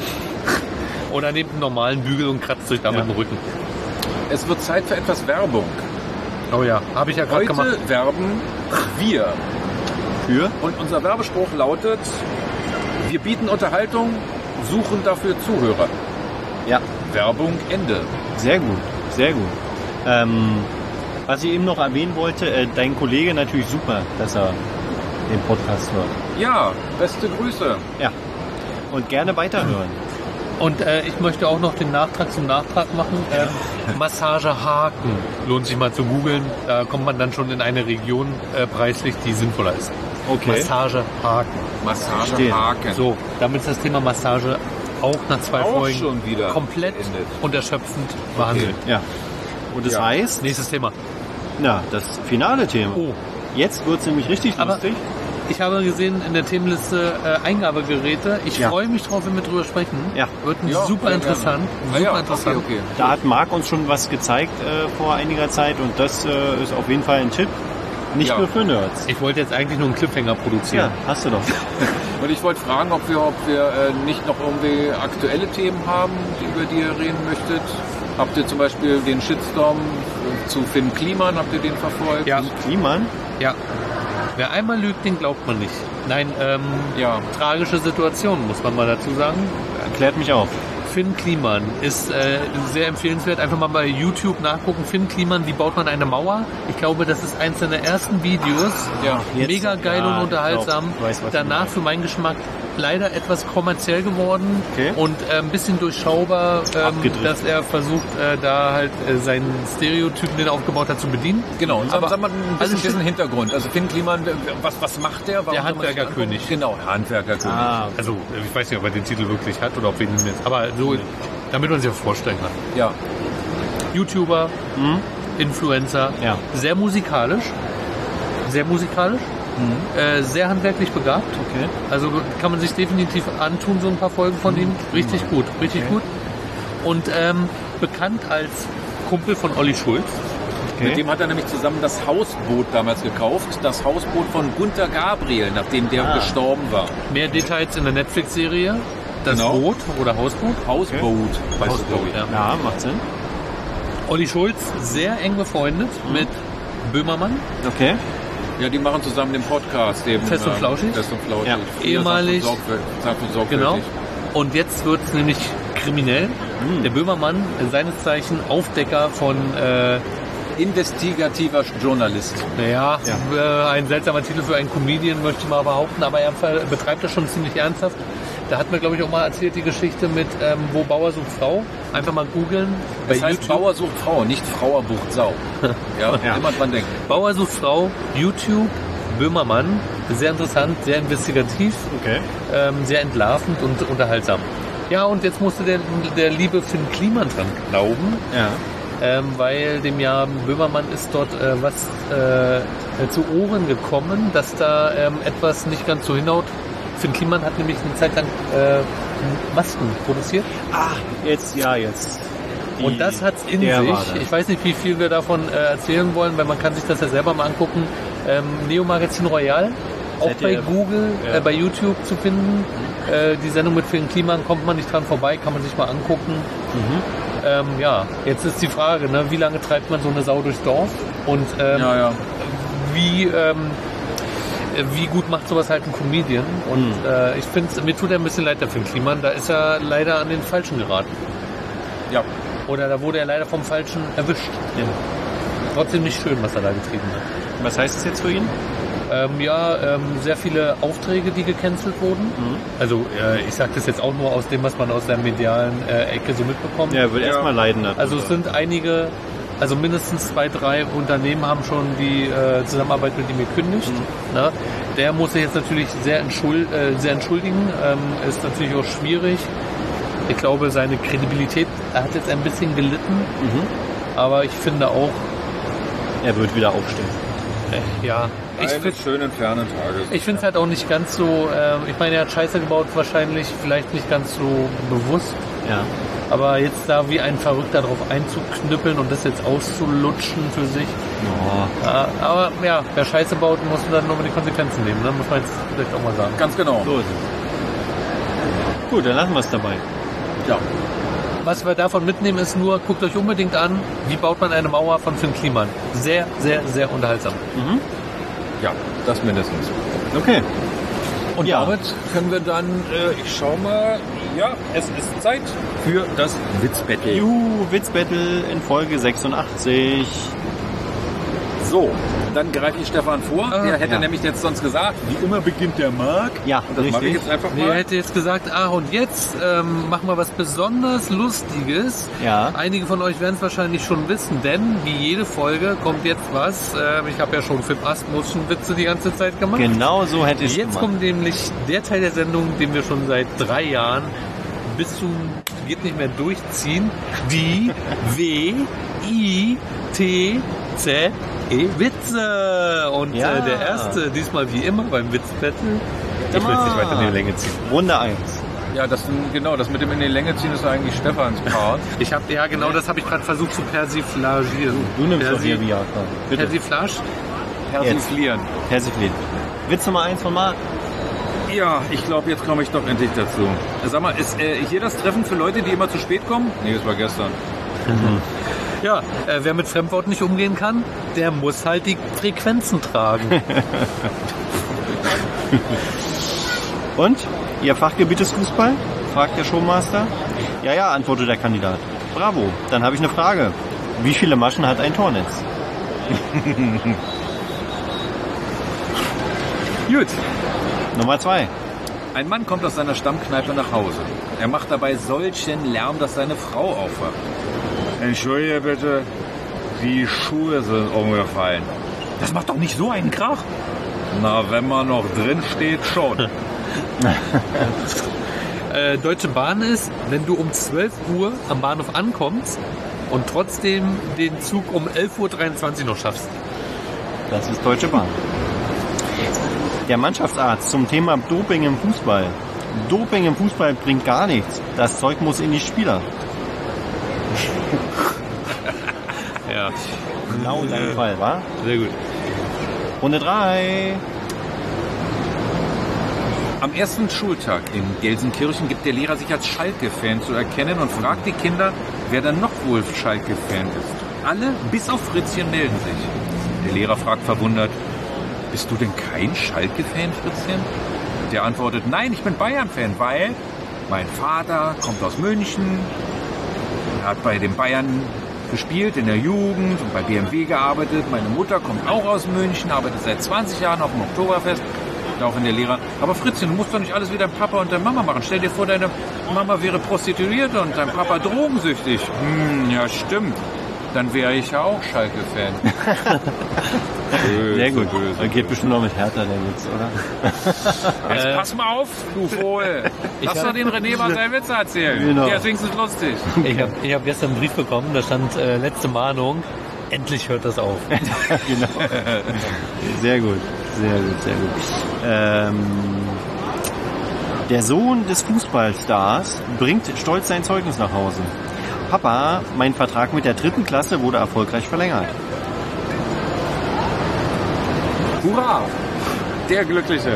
Oder nehmt einen normalen Bügel und kratzt euch damit Ja. den Rücken. Es wird Zeit für etwas Werbung. Oh ja, habe ich ja gerade Heute gemacht. werben wir. Für? Und unser Werbespruch lautet, wir bieten Unterhaltung, suchen dafür Zuhörer. Ja. Werbung Ende. Sehr gut, sehr gut. Ähm, was ich eben noch erwähnen wollte, äh, dein Kollege natürlich super, dass er den Podcast hört. Ja, beste Grüße. Ja. Und gerne weiterhören. Und äh, ich möchte auch noch den Nachtrag zum Nachtrag machen. Ähm, Massagehaken lohnt sich mal zu googeln. Da kommt man dann schon in eine Region äh, preislich, die sinnvoller ist. Okay. Massagehaken. Massagehaken. So, damit ist das Thema Massage auch nach zwei Auch Folgen schon wieder komplett beendet. und erschöpfend behandelt. Ja. Und das Ja. heißt, Nächstes Thema. na, das finale Thema. Oh, Jetzt wird es nämlich richtig Aber- lustig. ich habe gesehen in der Themenliste äh, Eingabegeräte. Ich Ja. freue mich drauf, wenn wir drüber sprechen. Ja. Wird Ja, super sehr interessant. gerne. Ah Super ja, interessant. Okay, okay. Da hat Marc uns schon was gezeigt äh, vor einiger Zeit und das äh, ist auf jeden Fall ein Tipp. Nicht Ja. nur für Nerds. Ich wollte jetzt eigentlich nur einen Cliffhanger produzieren. Ja, hast du doch. Und ich wollte fragen, ob wir, ob wir äh, nicht noch irgendwie aktuelle Themen haben, die, über die ihr reden möchtet. Habt ihr zum Beispiel den Shitstorm zu Finn Kliman, habt ihr den verfolgt? Ja. Kliman? Ja. Wer einmal lügt, den glaubt man nicht. Nein, ähm, Ja. tragische Situation, muss man mal dazu sagen. Klärt mich auf. Finn Kliman ist äh, sehr empfehlenswert. Einfach mal bei YouTube nachgucken. Finn Kliman, wie baut man eine Mauer? Ich glaube, das ist eins seiner ersten Videos. Ja. Jetzt- Mega geil ja, und unterhaltsam. ich glaub, ich weiß, was du Danach meinst. für meinen Geschmack leider etwas kommerziell geworden Okay. und äh, ein bisschen durchschaubar, ähm, Abgedriftet. dass er versucht, äh, da halt äh, seinen Stereotypen, den er aufgebaut hat, zu bedienen. Genau, und Aber sag mal ein bisschen, alles bisschen Hintergrund. Also Finn Kliman, was, was macht der? Warum Der soll man sich Handwerkerkönig. angucken? Genau, Handwerkerkönig. Ah, Also, ich weiß nicht, ob er den Titel wirklich hat oder ob wir ihn jetzt. Aber so, damit man sich das vorstellen kann. Ja. YouTuber, hm? Influencer, Ja. sehr musikalisch. Sehr musikalisch. Mhm. Äh, sehr handwerklich begabt. Okay. Also kann man sich definitiv antun, so ein paar Folgen von mhm. ihm. Richtig mhm. gut, richtig okay. gut. Und ähm, bekannt als Kumpel von Olli Schulz. Okay. Mit dem hat er nämlich zusammen das Hausboot damals gekauft. Das Hausboot von Gunter Gabriel, nachdem der ah. gestorben war. Mehr Details in der Netflix-Serie. Das genau. Boot oder Hausboot? Hausboot. Okay. Hausboot, ja. Ja, macht Sinn. Olli Schulz, sehr eng befreundet mhm. mit Böhmermann. Okay. Ja, die machen zusammen den Podcast. Eben, Fest und Flauschig. Fest und Flauschig. Ja. Ehemalig. Sanft und sorgfältig. Genau. Und jetzt wird es nämlich kriminell. Mhm. Der Böhmermann, seines Zeichen Aufdecker von... Äh, investigativer Journalist. Naja, ja. äh, ein seltsamer Titel für einen Comedian, möchte ich mal behaupten, aber er betreibt das schon ziemlich ernsthaft. Da hat mir, glaube ich, auch mal erzählt, die Geschichte mit, ähm, wo Bauer sucht Frau. Einfach mal googeln. Das heißt YouTube. Bauer sucht Frau, nicht Frauer bucht Sau. Ja, ja, immer dran denken. Bauer sucht Frau, YouTube, Böhmermann. Sehr interessant, sehr investigativ, okay. ähm, sehr entlarvend und unterhaltsam. Ja, und jetzt musste der, der liebe Finn Kliman dran glauben. Ja. Ähm, weil dem ja Böhmermann ist dort äh, was äh, zu Ohren gekommen, dass da ähm, etwas nicht ganz so hinhaut. Finn Kliman hat nämlich eine Zeit lang äh, Masken produziert. Ach, jetzt, ja, jetzt. Die, und das hat's in sich. Ich weiß nicht, wie viel wir davon äh, erzählen wollen, weil man kann sich das ja selber mal angucken. Ähm, Neo Magazin Royal, auch bei Google, ja. äh, bei YouTube zu finden. Mhm. Äh, die Sendung mit Finn Kliman kommt man nicht dran vorbei, kann man sich mal angucken. Mhm. Ähm, ja, jetzt ist die Frage, ne, wie lange treibt man so eine Sau durchs Dorf und ähm, ja, ja. wie ähm, wie gut macht sowas halt ein Comedian? Und mhm. äh, ich finde, mir tut er ein bisschen leid, der Finn Kliman, da ist er leider an den Falschen geraten. Ja. Oder da wurde er leider vom Falschen erwischt. Ja. Trotzdem nicht schön, was er da getrieben hat. Was heißt das jetzt für ihn? Ähm, ja, ähm, sehr viele Aufträge, die gecancelt wurden. Mhm. Also äh, ich sage das jetzt auch nur aus dem, was man aus der medialen äh, Ecke so mitbekommt. Ja, er will ja. erstmal leiden. Darüber. Also es sind einige, also mindestens zwei, drei Unternehmen haben schon die äh, Zusammenarbeit mit ihm gekündigt. Mhm. Na, der muss sich jetzt natürlich sehr, entschuld, äh, sehr entschuldigen. Ähm, ist natürlich auch schwierig. Ich glaube, seine Kredibilität, er hat jetzt ein bisschen gelitten. Mhm. Aber ich finde auch... Er wird wieder aufstehen. Äh, ja. Ich finde schönen fernen Tages. Ich finde es halt auch nicht ganz so, äh, ich meine, er hat Scheiße gebaut, wahrscheinlich vielleicht nicht ganz so bewusst. Ja. Aber jetzt da wie ein Verrückter drauf einzuknüppeln und das jetzt auszulutschen für sich. Oh. Ja, aber ja, wer Scheiße baut, muss dann nochmal die Konsequenzen nehmen, ne? Muss man jetzt vielleicht auch mal sagen. Ganz genau. So ist es. Gut, dann lassen wir es dabei. Ja. Was wir davon mitnehmen, ist nur, guckt euch unbedingt an, wie baut man eine Mauer von Finn Kliman. Sehr, sehr, sehr unterhaltsam. Mhm. Ja, das mindestens. Okay. Und ja. damit können wir dann, äh, ich schau mal, ja, es ist Zeit für das Witzbattle. Juhu, Witzbattle in Folge sechsundachtzig. So, dann greife ich Stefan vor. Ah, der hätte ja. nämlich jetzt sonst gesagt, wie immer beginnt der Marc. Ja, und das mache ich jetzt einfach mal. Nee, er hätte jetzt gesagt, ah, und jetzt ähm, machen wir was besonders Lustiges. Ja. Einige von euch werden es wahrscheinlich schon wissen, denn wie jede Folge kommt jetzt was. Äh, ich habe ja schon Philipp Asmussen Witze die ganze Zeit gemacht. Genau so hätte ich es Jetzt gemacht. kommt nämlich der Teil der Sendung, den wir schon seit drei Jahren bis zum geht nicht mehr durchziehen. Die W I T Z E Witze. Und ja. äh, der erste, diesmal wie immer beim Witzbattle. Ich will es nicht weiter in die Länge ziehen. Runde eins. Ja, das genau, das mit dem in die Länge ziehen ist eigentlich Stefans Part. Ich habe ja genau, das habe ich gerade versucht zu persiflagieren. Du, du nimmst Persi- doch hier Viagra. Persiflage? Persiflieren. Persiflieren. Witz Nummer eins von Marc. Ja, ich glaube, jetzt komme ich doch endlich dazu. Sag mal, ist äh, hier das Treffen für Leute, die immer zu spät kommen? Nee, das war gestern. Mhm. Ja, äh, wer mit Fremdworten nicht umgehen kann, der muss halt die Frequenzen tragen. Und? Ihr Fachgebiet ist Fußball? Fragt der Showmaster. Ja, ja, antwortet der Kandidat. Bravo. Dann habe ich eine Frage. Wie viele Maschen hat ein Tornetz? Gut. Nummer zwei. Ein Mann kommt aus seiner Stammkneipe nach Hause. Er macht dabei solchen Lärm, dass seine Frau aufwacht. Entschuldige bitte, die Schuhe sind umgefallen. Das macht doch nicht so einen Krach. Na, wenn man noch drin steht, schon. äh, Deutsche Bahn ist, wenn du um zwölf Uhr am Bahnhof ankommst und trotzdem den Zug um elf Uhr dreiundzwanzig noch schaffst. Das ist Deutsche Bahn. Der Mannschaftsarzt zum Thema Doping im Fußball. Doping im Fußball bringt gar nichts. Das Zeug muss in die Spieler. Ja. Genau dein Fall, wa? Sehr gut. Runde drei. Am ersten Schultag in Gelsenkirchen gibt der Lehrer sich als Schalke-Fan zu erkennen und fragt die Kinder, wer dann noch wohl Schalke-Fan ist. Alle, bis auf Fritzchen, melden sich. Der Lehrer fragt verwundert, bist du denn kein Schalke-Fan, Fritzchen? Der antwortet, nein, ich bin Bayern-Fan, weil mein Vater kommt aus München, er hat bei den Bayern gespielt in der Jugend und bei B M W gearbeitet. Meine Mutter kommt auch aus München, arbeitet seit zwanzig Jahren auf dem Oktoberfest. Auch in der Lehrer. Aber Fritzchen, du musst doch nicht alles wie dein Papa und deine Mama machen. Stell dir vor, deine Mama wäre Prostituierte und dein Papa drogensüchtig. Hm, ja stimmt. Dann wäre ich ja auch Schalke-Fan. Böse, Sehr gut. böse, Er geht bestimmt noch mit Hertha, der Witz, oder? Jetzt pass mal auf, du Vogel. Lass doch den René mal seinen Witz erzählen. Genau. Der ist wenigstens lustig. Ich habe ich hab gestern einen Brief bekommen, da stand äh, letzte Mahnung. Endlich hört das auf. Genau. Sehr gut, sehr gut, sehr gut. Ähm, der Sohn des Fußballstars bringt stolz sein Zeugnis nach Hause. Papa, mein Vertrag mit der dritten Klasse wurde erfolgreich verlängert. Hurra! Der Glückliche.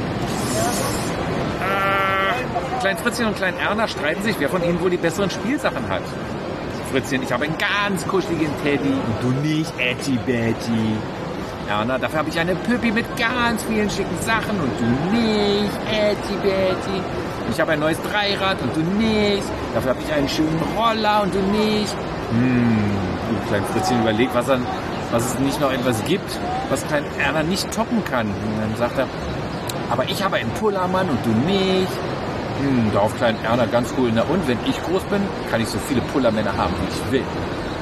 Äh, Klein Fritzchen und Klein Erna streiten sich, wer von ihnen wohl die besseren Spielsachen hat. Fritzchen, ich habe einen ganz kuscheligen Teddy und du nicht, Etty Betty. Erna, dafür habe ich eine Püppi mit ganz vielen schicken Sachen und du nicht, Etty Betty. Ich habe ein neues Dreirad und du nicht. Dafür habe ich einen schönen Roller und du nicht. Hm, und Klein Fritzchen überlegt, was, er, was es nicht noch etwas gibt, was Klein Erna nicht toppen kann. Und dann sagt er, aber ich habe einen Pullermann und du nicht. Hm, darauf Klein Erna ganz cool. Na und, wenn ich groß bin, kann ich so viele Pullermänner haben, wie ich will.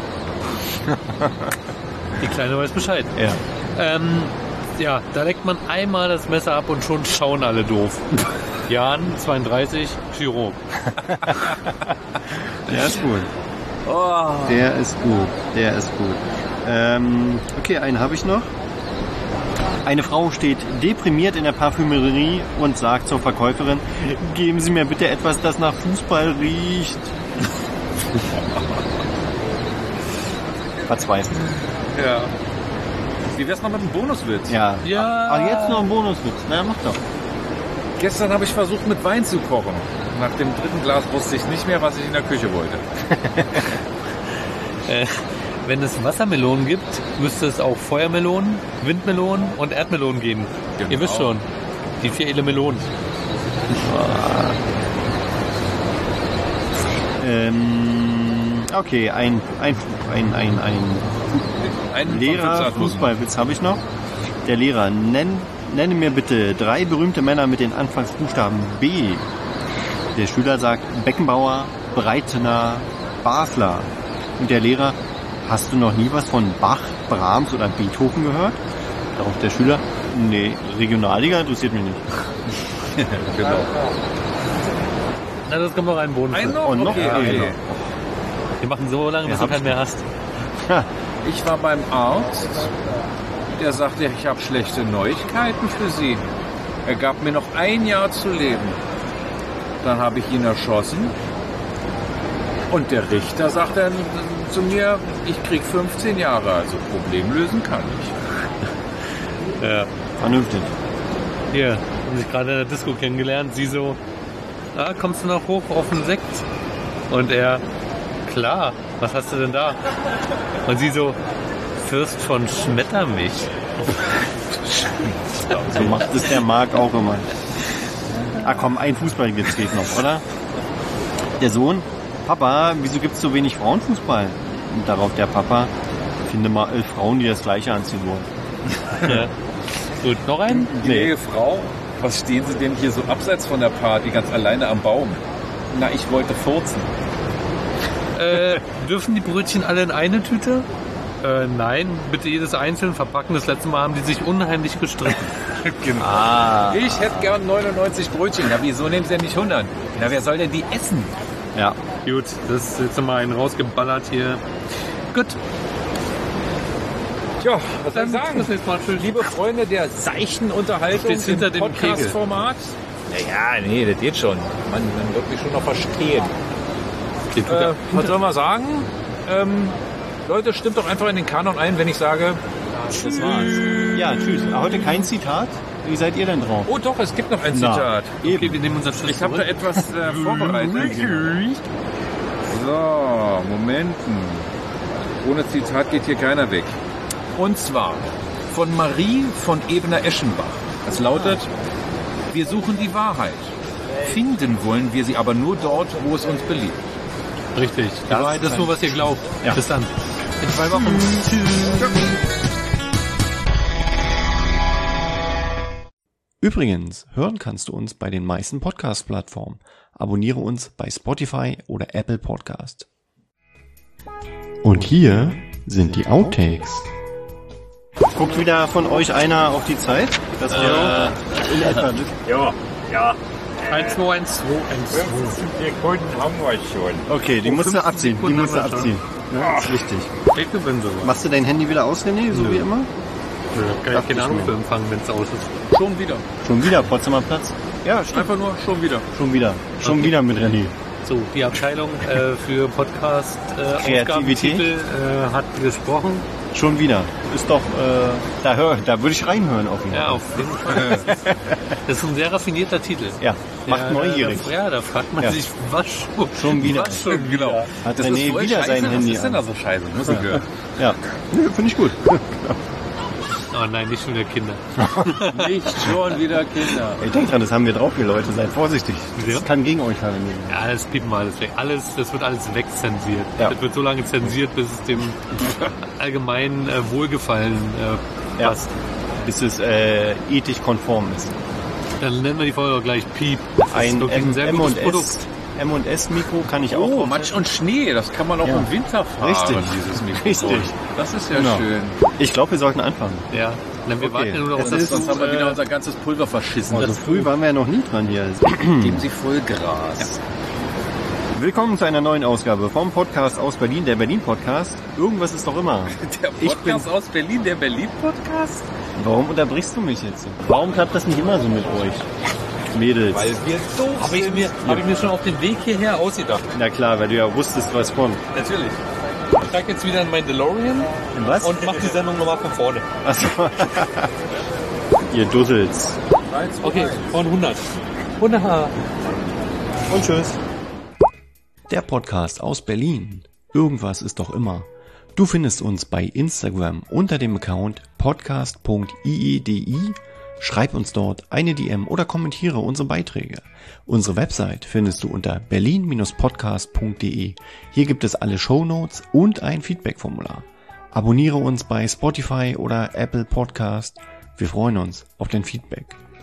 Die Kleine weiß Bescheid. Ja. Ähm, ja, da leckt man einmal das Messer ab und schon schauen alle doof. Jan, zweiunddreißig, Chirurg. Der ist gut. Oh. Der ist gut. Der ist gut. Ähm, okay, einen habe ich noch. Eine Frau steht deprimiert in der Parfümerie und sagt zur Verkäuferin, geben Sie mir bitte etwas, das nach Fußball riecht. Verzweifelt. Ja. Wie wär's noch mit dem Bonuswitz? Ja. Ja. Ah, jetzt noch ein Bonuswitz. Na, mach doch. Gestern habe ich versucht, mit Wein zu kochen. Nach dem dritten Glas wusste ich nicht mehr, was ich in der Küche wollte. Äh, wenn es Wassermelonen gibt, müsste es auch Feuermelonen, Windmelonen und Erdmelonen geben. Genau. Ihr wisst schon, die vier edle Melonen. Ähm, okay, ein, ein, ein, ein, ein Ein Lehrer, Fußballwitz habe ich noch. Der Lehrer, nenn, nenne mir bitte drei berühmte Männer mit den Anfangsbuchstaben B. Der Schüler sagt Beckenbauer, Breitner, Basler. Und der Lehrer, hast du noch nie was von Bach, Brahms oder Beethoven gehört? Darauf der Schüler, nee, Regionalliga interessiert mich nicht. Genau. Na, das kommt noch ein Bonus. Ein noch? Und noch? Okay, Ja, okay. genau. Wir machen so lange, bis Ja, du keinen mehr hast. Ha, Ich war beim Arzt. Der sagte, ich habe schlechte Neuigkeiten für Sie. Er gab mir noch ein Jahr zu leben. Dann habe ich ihn erschossen. Und der Richter sagt dann zu mir, ich krieg fünfzehn Jahre, also Problem lösen kann ich. Ja. vernünftig. Hier, haben sich gerade in der Disco kennengelernt. Sie so, ah, kommst du noch hoch auf den Sekt? Und er, klar, was hast du denn da? Und sie so, Fürst von Schmettermich. So macht es der Marc auch immer. Ah komm, ein Fußballwitz geht noch, oder? Der Sohn, Papa, wieso gibt es so wenig Frauenfußball? Und darauf der Papa, finde mal elf Frauen, die das Gleiche anziehen wollen. Ja. Gut, noch ein? Nee, Frau, was stehen Sie denn hier so abseits von der Party, ganz alleine am Baum? Na, ich wollte furzen. Äh, dürfen die Brötchen alle in eine Tüte? Äh, nein, bitte jedes einzeln verpacken. Das letzte Mal haben die sich unheimlich gestritten. Genau. Ah. Ich hätte gern neunundneunzig Brötchen. Na, wieso nehmen Sie denn nicht hundert? Na, wer soll denn die essen? Ja. Gut, das ist jetzt nochmal einen rausgeballert hier. Gut. Tja, was soll ich Dann sagen? muss jetzt mal schön. Liebe Freunde der seichten Unterhaltung Stehst hinter im dem Podcast-Format. Naja, nee, das geht schon. Man, man wird mich schon noch verstehen. Äh, was soll man sagen? Ähm, Leute, stimmt doch einfach in den Kanon ein, wenn ich sage... Das war's. Ja, tschüss. Heute kein Zitat. Wie seid ihr denn drauf? Oh doch, es gibt noch ein Na, Zitat. Okay, wir nehmen unser Schluss Ich habe da zurück. etwas äh, vorbereitet. So, Momenten. Ohne Zitat geht hier keiner weg. Und zwar von Marie von Ebener-Eschenbach. Das lautet, wir suchen die Wahrheit. Finden wollen wir sie aber nur dort, wo es uns beliebt. Richtig. Die Das Wahrheit ist nur, was ihr glaubt. Ja. Bis dann. In zwei Wochen. Übrigens, hören kannst du uns bei den meisten Podcast-Plattformen. Abonniere uns bei Spotify oder Apple Podcast. Und hier sind die Outtakes. Guckt wieder von euch einer auf die Zeit? Das wäre in etwa. Ja, ja. eins, zwei, eins, zwei, eins, zwei. fünfzehn Sekunden haben wir schon. Okay, die musst du abziehen. Die musst du abziehen. Ja, das ist wichtig. Ich gewinne sowas. Machst du dein Handy wieder aus, René, so Nö. wie immer? Ich habe keine Dachte ich Ahnung mir. für Empfang, wenn es aus ist. Schon wieder. Schon wieder, Potsdamer Platz. Ja, stimmt. Einfach nur schon wieder. Schon wieder. Schon Okay. wieder mit René. So, die Abteilung äh, für Podcast äh, Kreativität. Aufgabentitel, äh, hat gesprochen. Schon wieder. Ist doch, äh, da hör, da würde ich reinhören auf ihn. Ja, auf jeden Fall. Das ist ein sehr raffinierter Titel. Ja, macht Ja, neugierig. Da, ja, da fragt man Ja. sich, was schon, Schon wieder. Was schon Genau. wieder. Hat Das ist René voll wieder scheiße. sein Handy Was ist denn an. da so scheiße? Musik. Ja, Nö, finde ich gut. Oh nein, nicht schon wieder Kinder. Nicht schon wieder Kinder. Ey, denkt dran, das haben wir drauf hier, Leute. Seid vorsichtig. Ja. Das kann gegen euch haben. Ja, das piepen wir alles weg. Alles, das wird alles wegzensiert. Ja. Das wird so lange zensiert, bis es dem allgemeinen äh, Wohlgefallen äh, Ja. passt. Bis es äh, ethisch konform ist. Dann nennen wir die Folge auch gleich Piep. Das ist Ein wirklich ein M- sehr M gutes und Produkt. S M und S Mikro kann ich auch. Oh, drauf Matsch und Schnee, das kann man auch Ja. im Winter fahren. Richtig. Dieses Mikrofon. Richtig. Das ist ja Genau. schön. Ich glaube, wir sollten anfangen. Ja, dann wir Okay. warten ja nur noch Es auf ist- das, Sonst haben wir äh, wieder unser ganzes Pulver verschissen. Oh, so früh waren wir ja noch nie dran hier. Geben Sie Vollgras. Willkommen zu einer neuen Ausgabe vom Podcast aus Berlin, der Berlin Podcast. Irgendwas ist doch immer. Der Ich Podcast bin- aus Berlin, der Berlin-Podcast? Warum unterbrichst du mich jetzt? Warum klappt das nicht immer so mit euch? Mädels. Weil wir doof Habe ich, mir, hab ich mir schon auf dem Weg hierher ausgedacht. Na klar, weil du ja wusstest, was kommt. Natürlich. Ich steig jetzt wieder in mein DeLorean In was? und mach die Sendung nochmal von vorne. Achso. Ihr Dussels. Okay, von hundert. hundert. Und tschüss. Der Podcast aus Berlin. Irgendwas ist doch immer. Du findest uns bei Instagram unter dem Account podcast punkt i e d i. Schreib uns dort eine D M oder kommentiere unsere Beiträge. Unsere Website findest du unter berlin Bindestrich podcast punkt d e. Hier gibt es alle Shownotes und ein Feedback-Formular. Abonniere uns bei Spotify oder Apple Podcast. Wir freuen uns auf dein Feedback.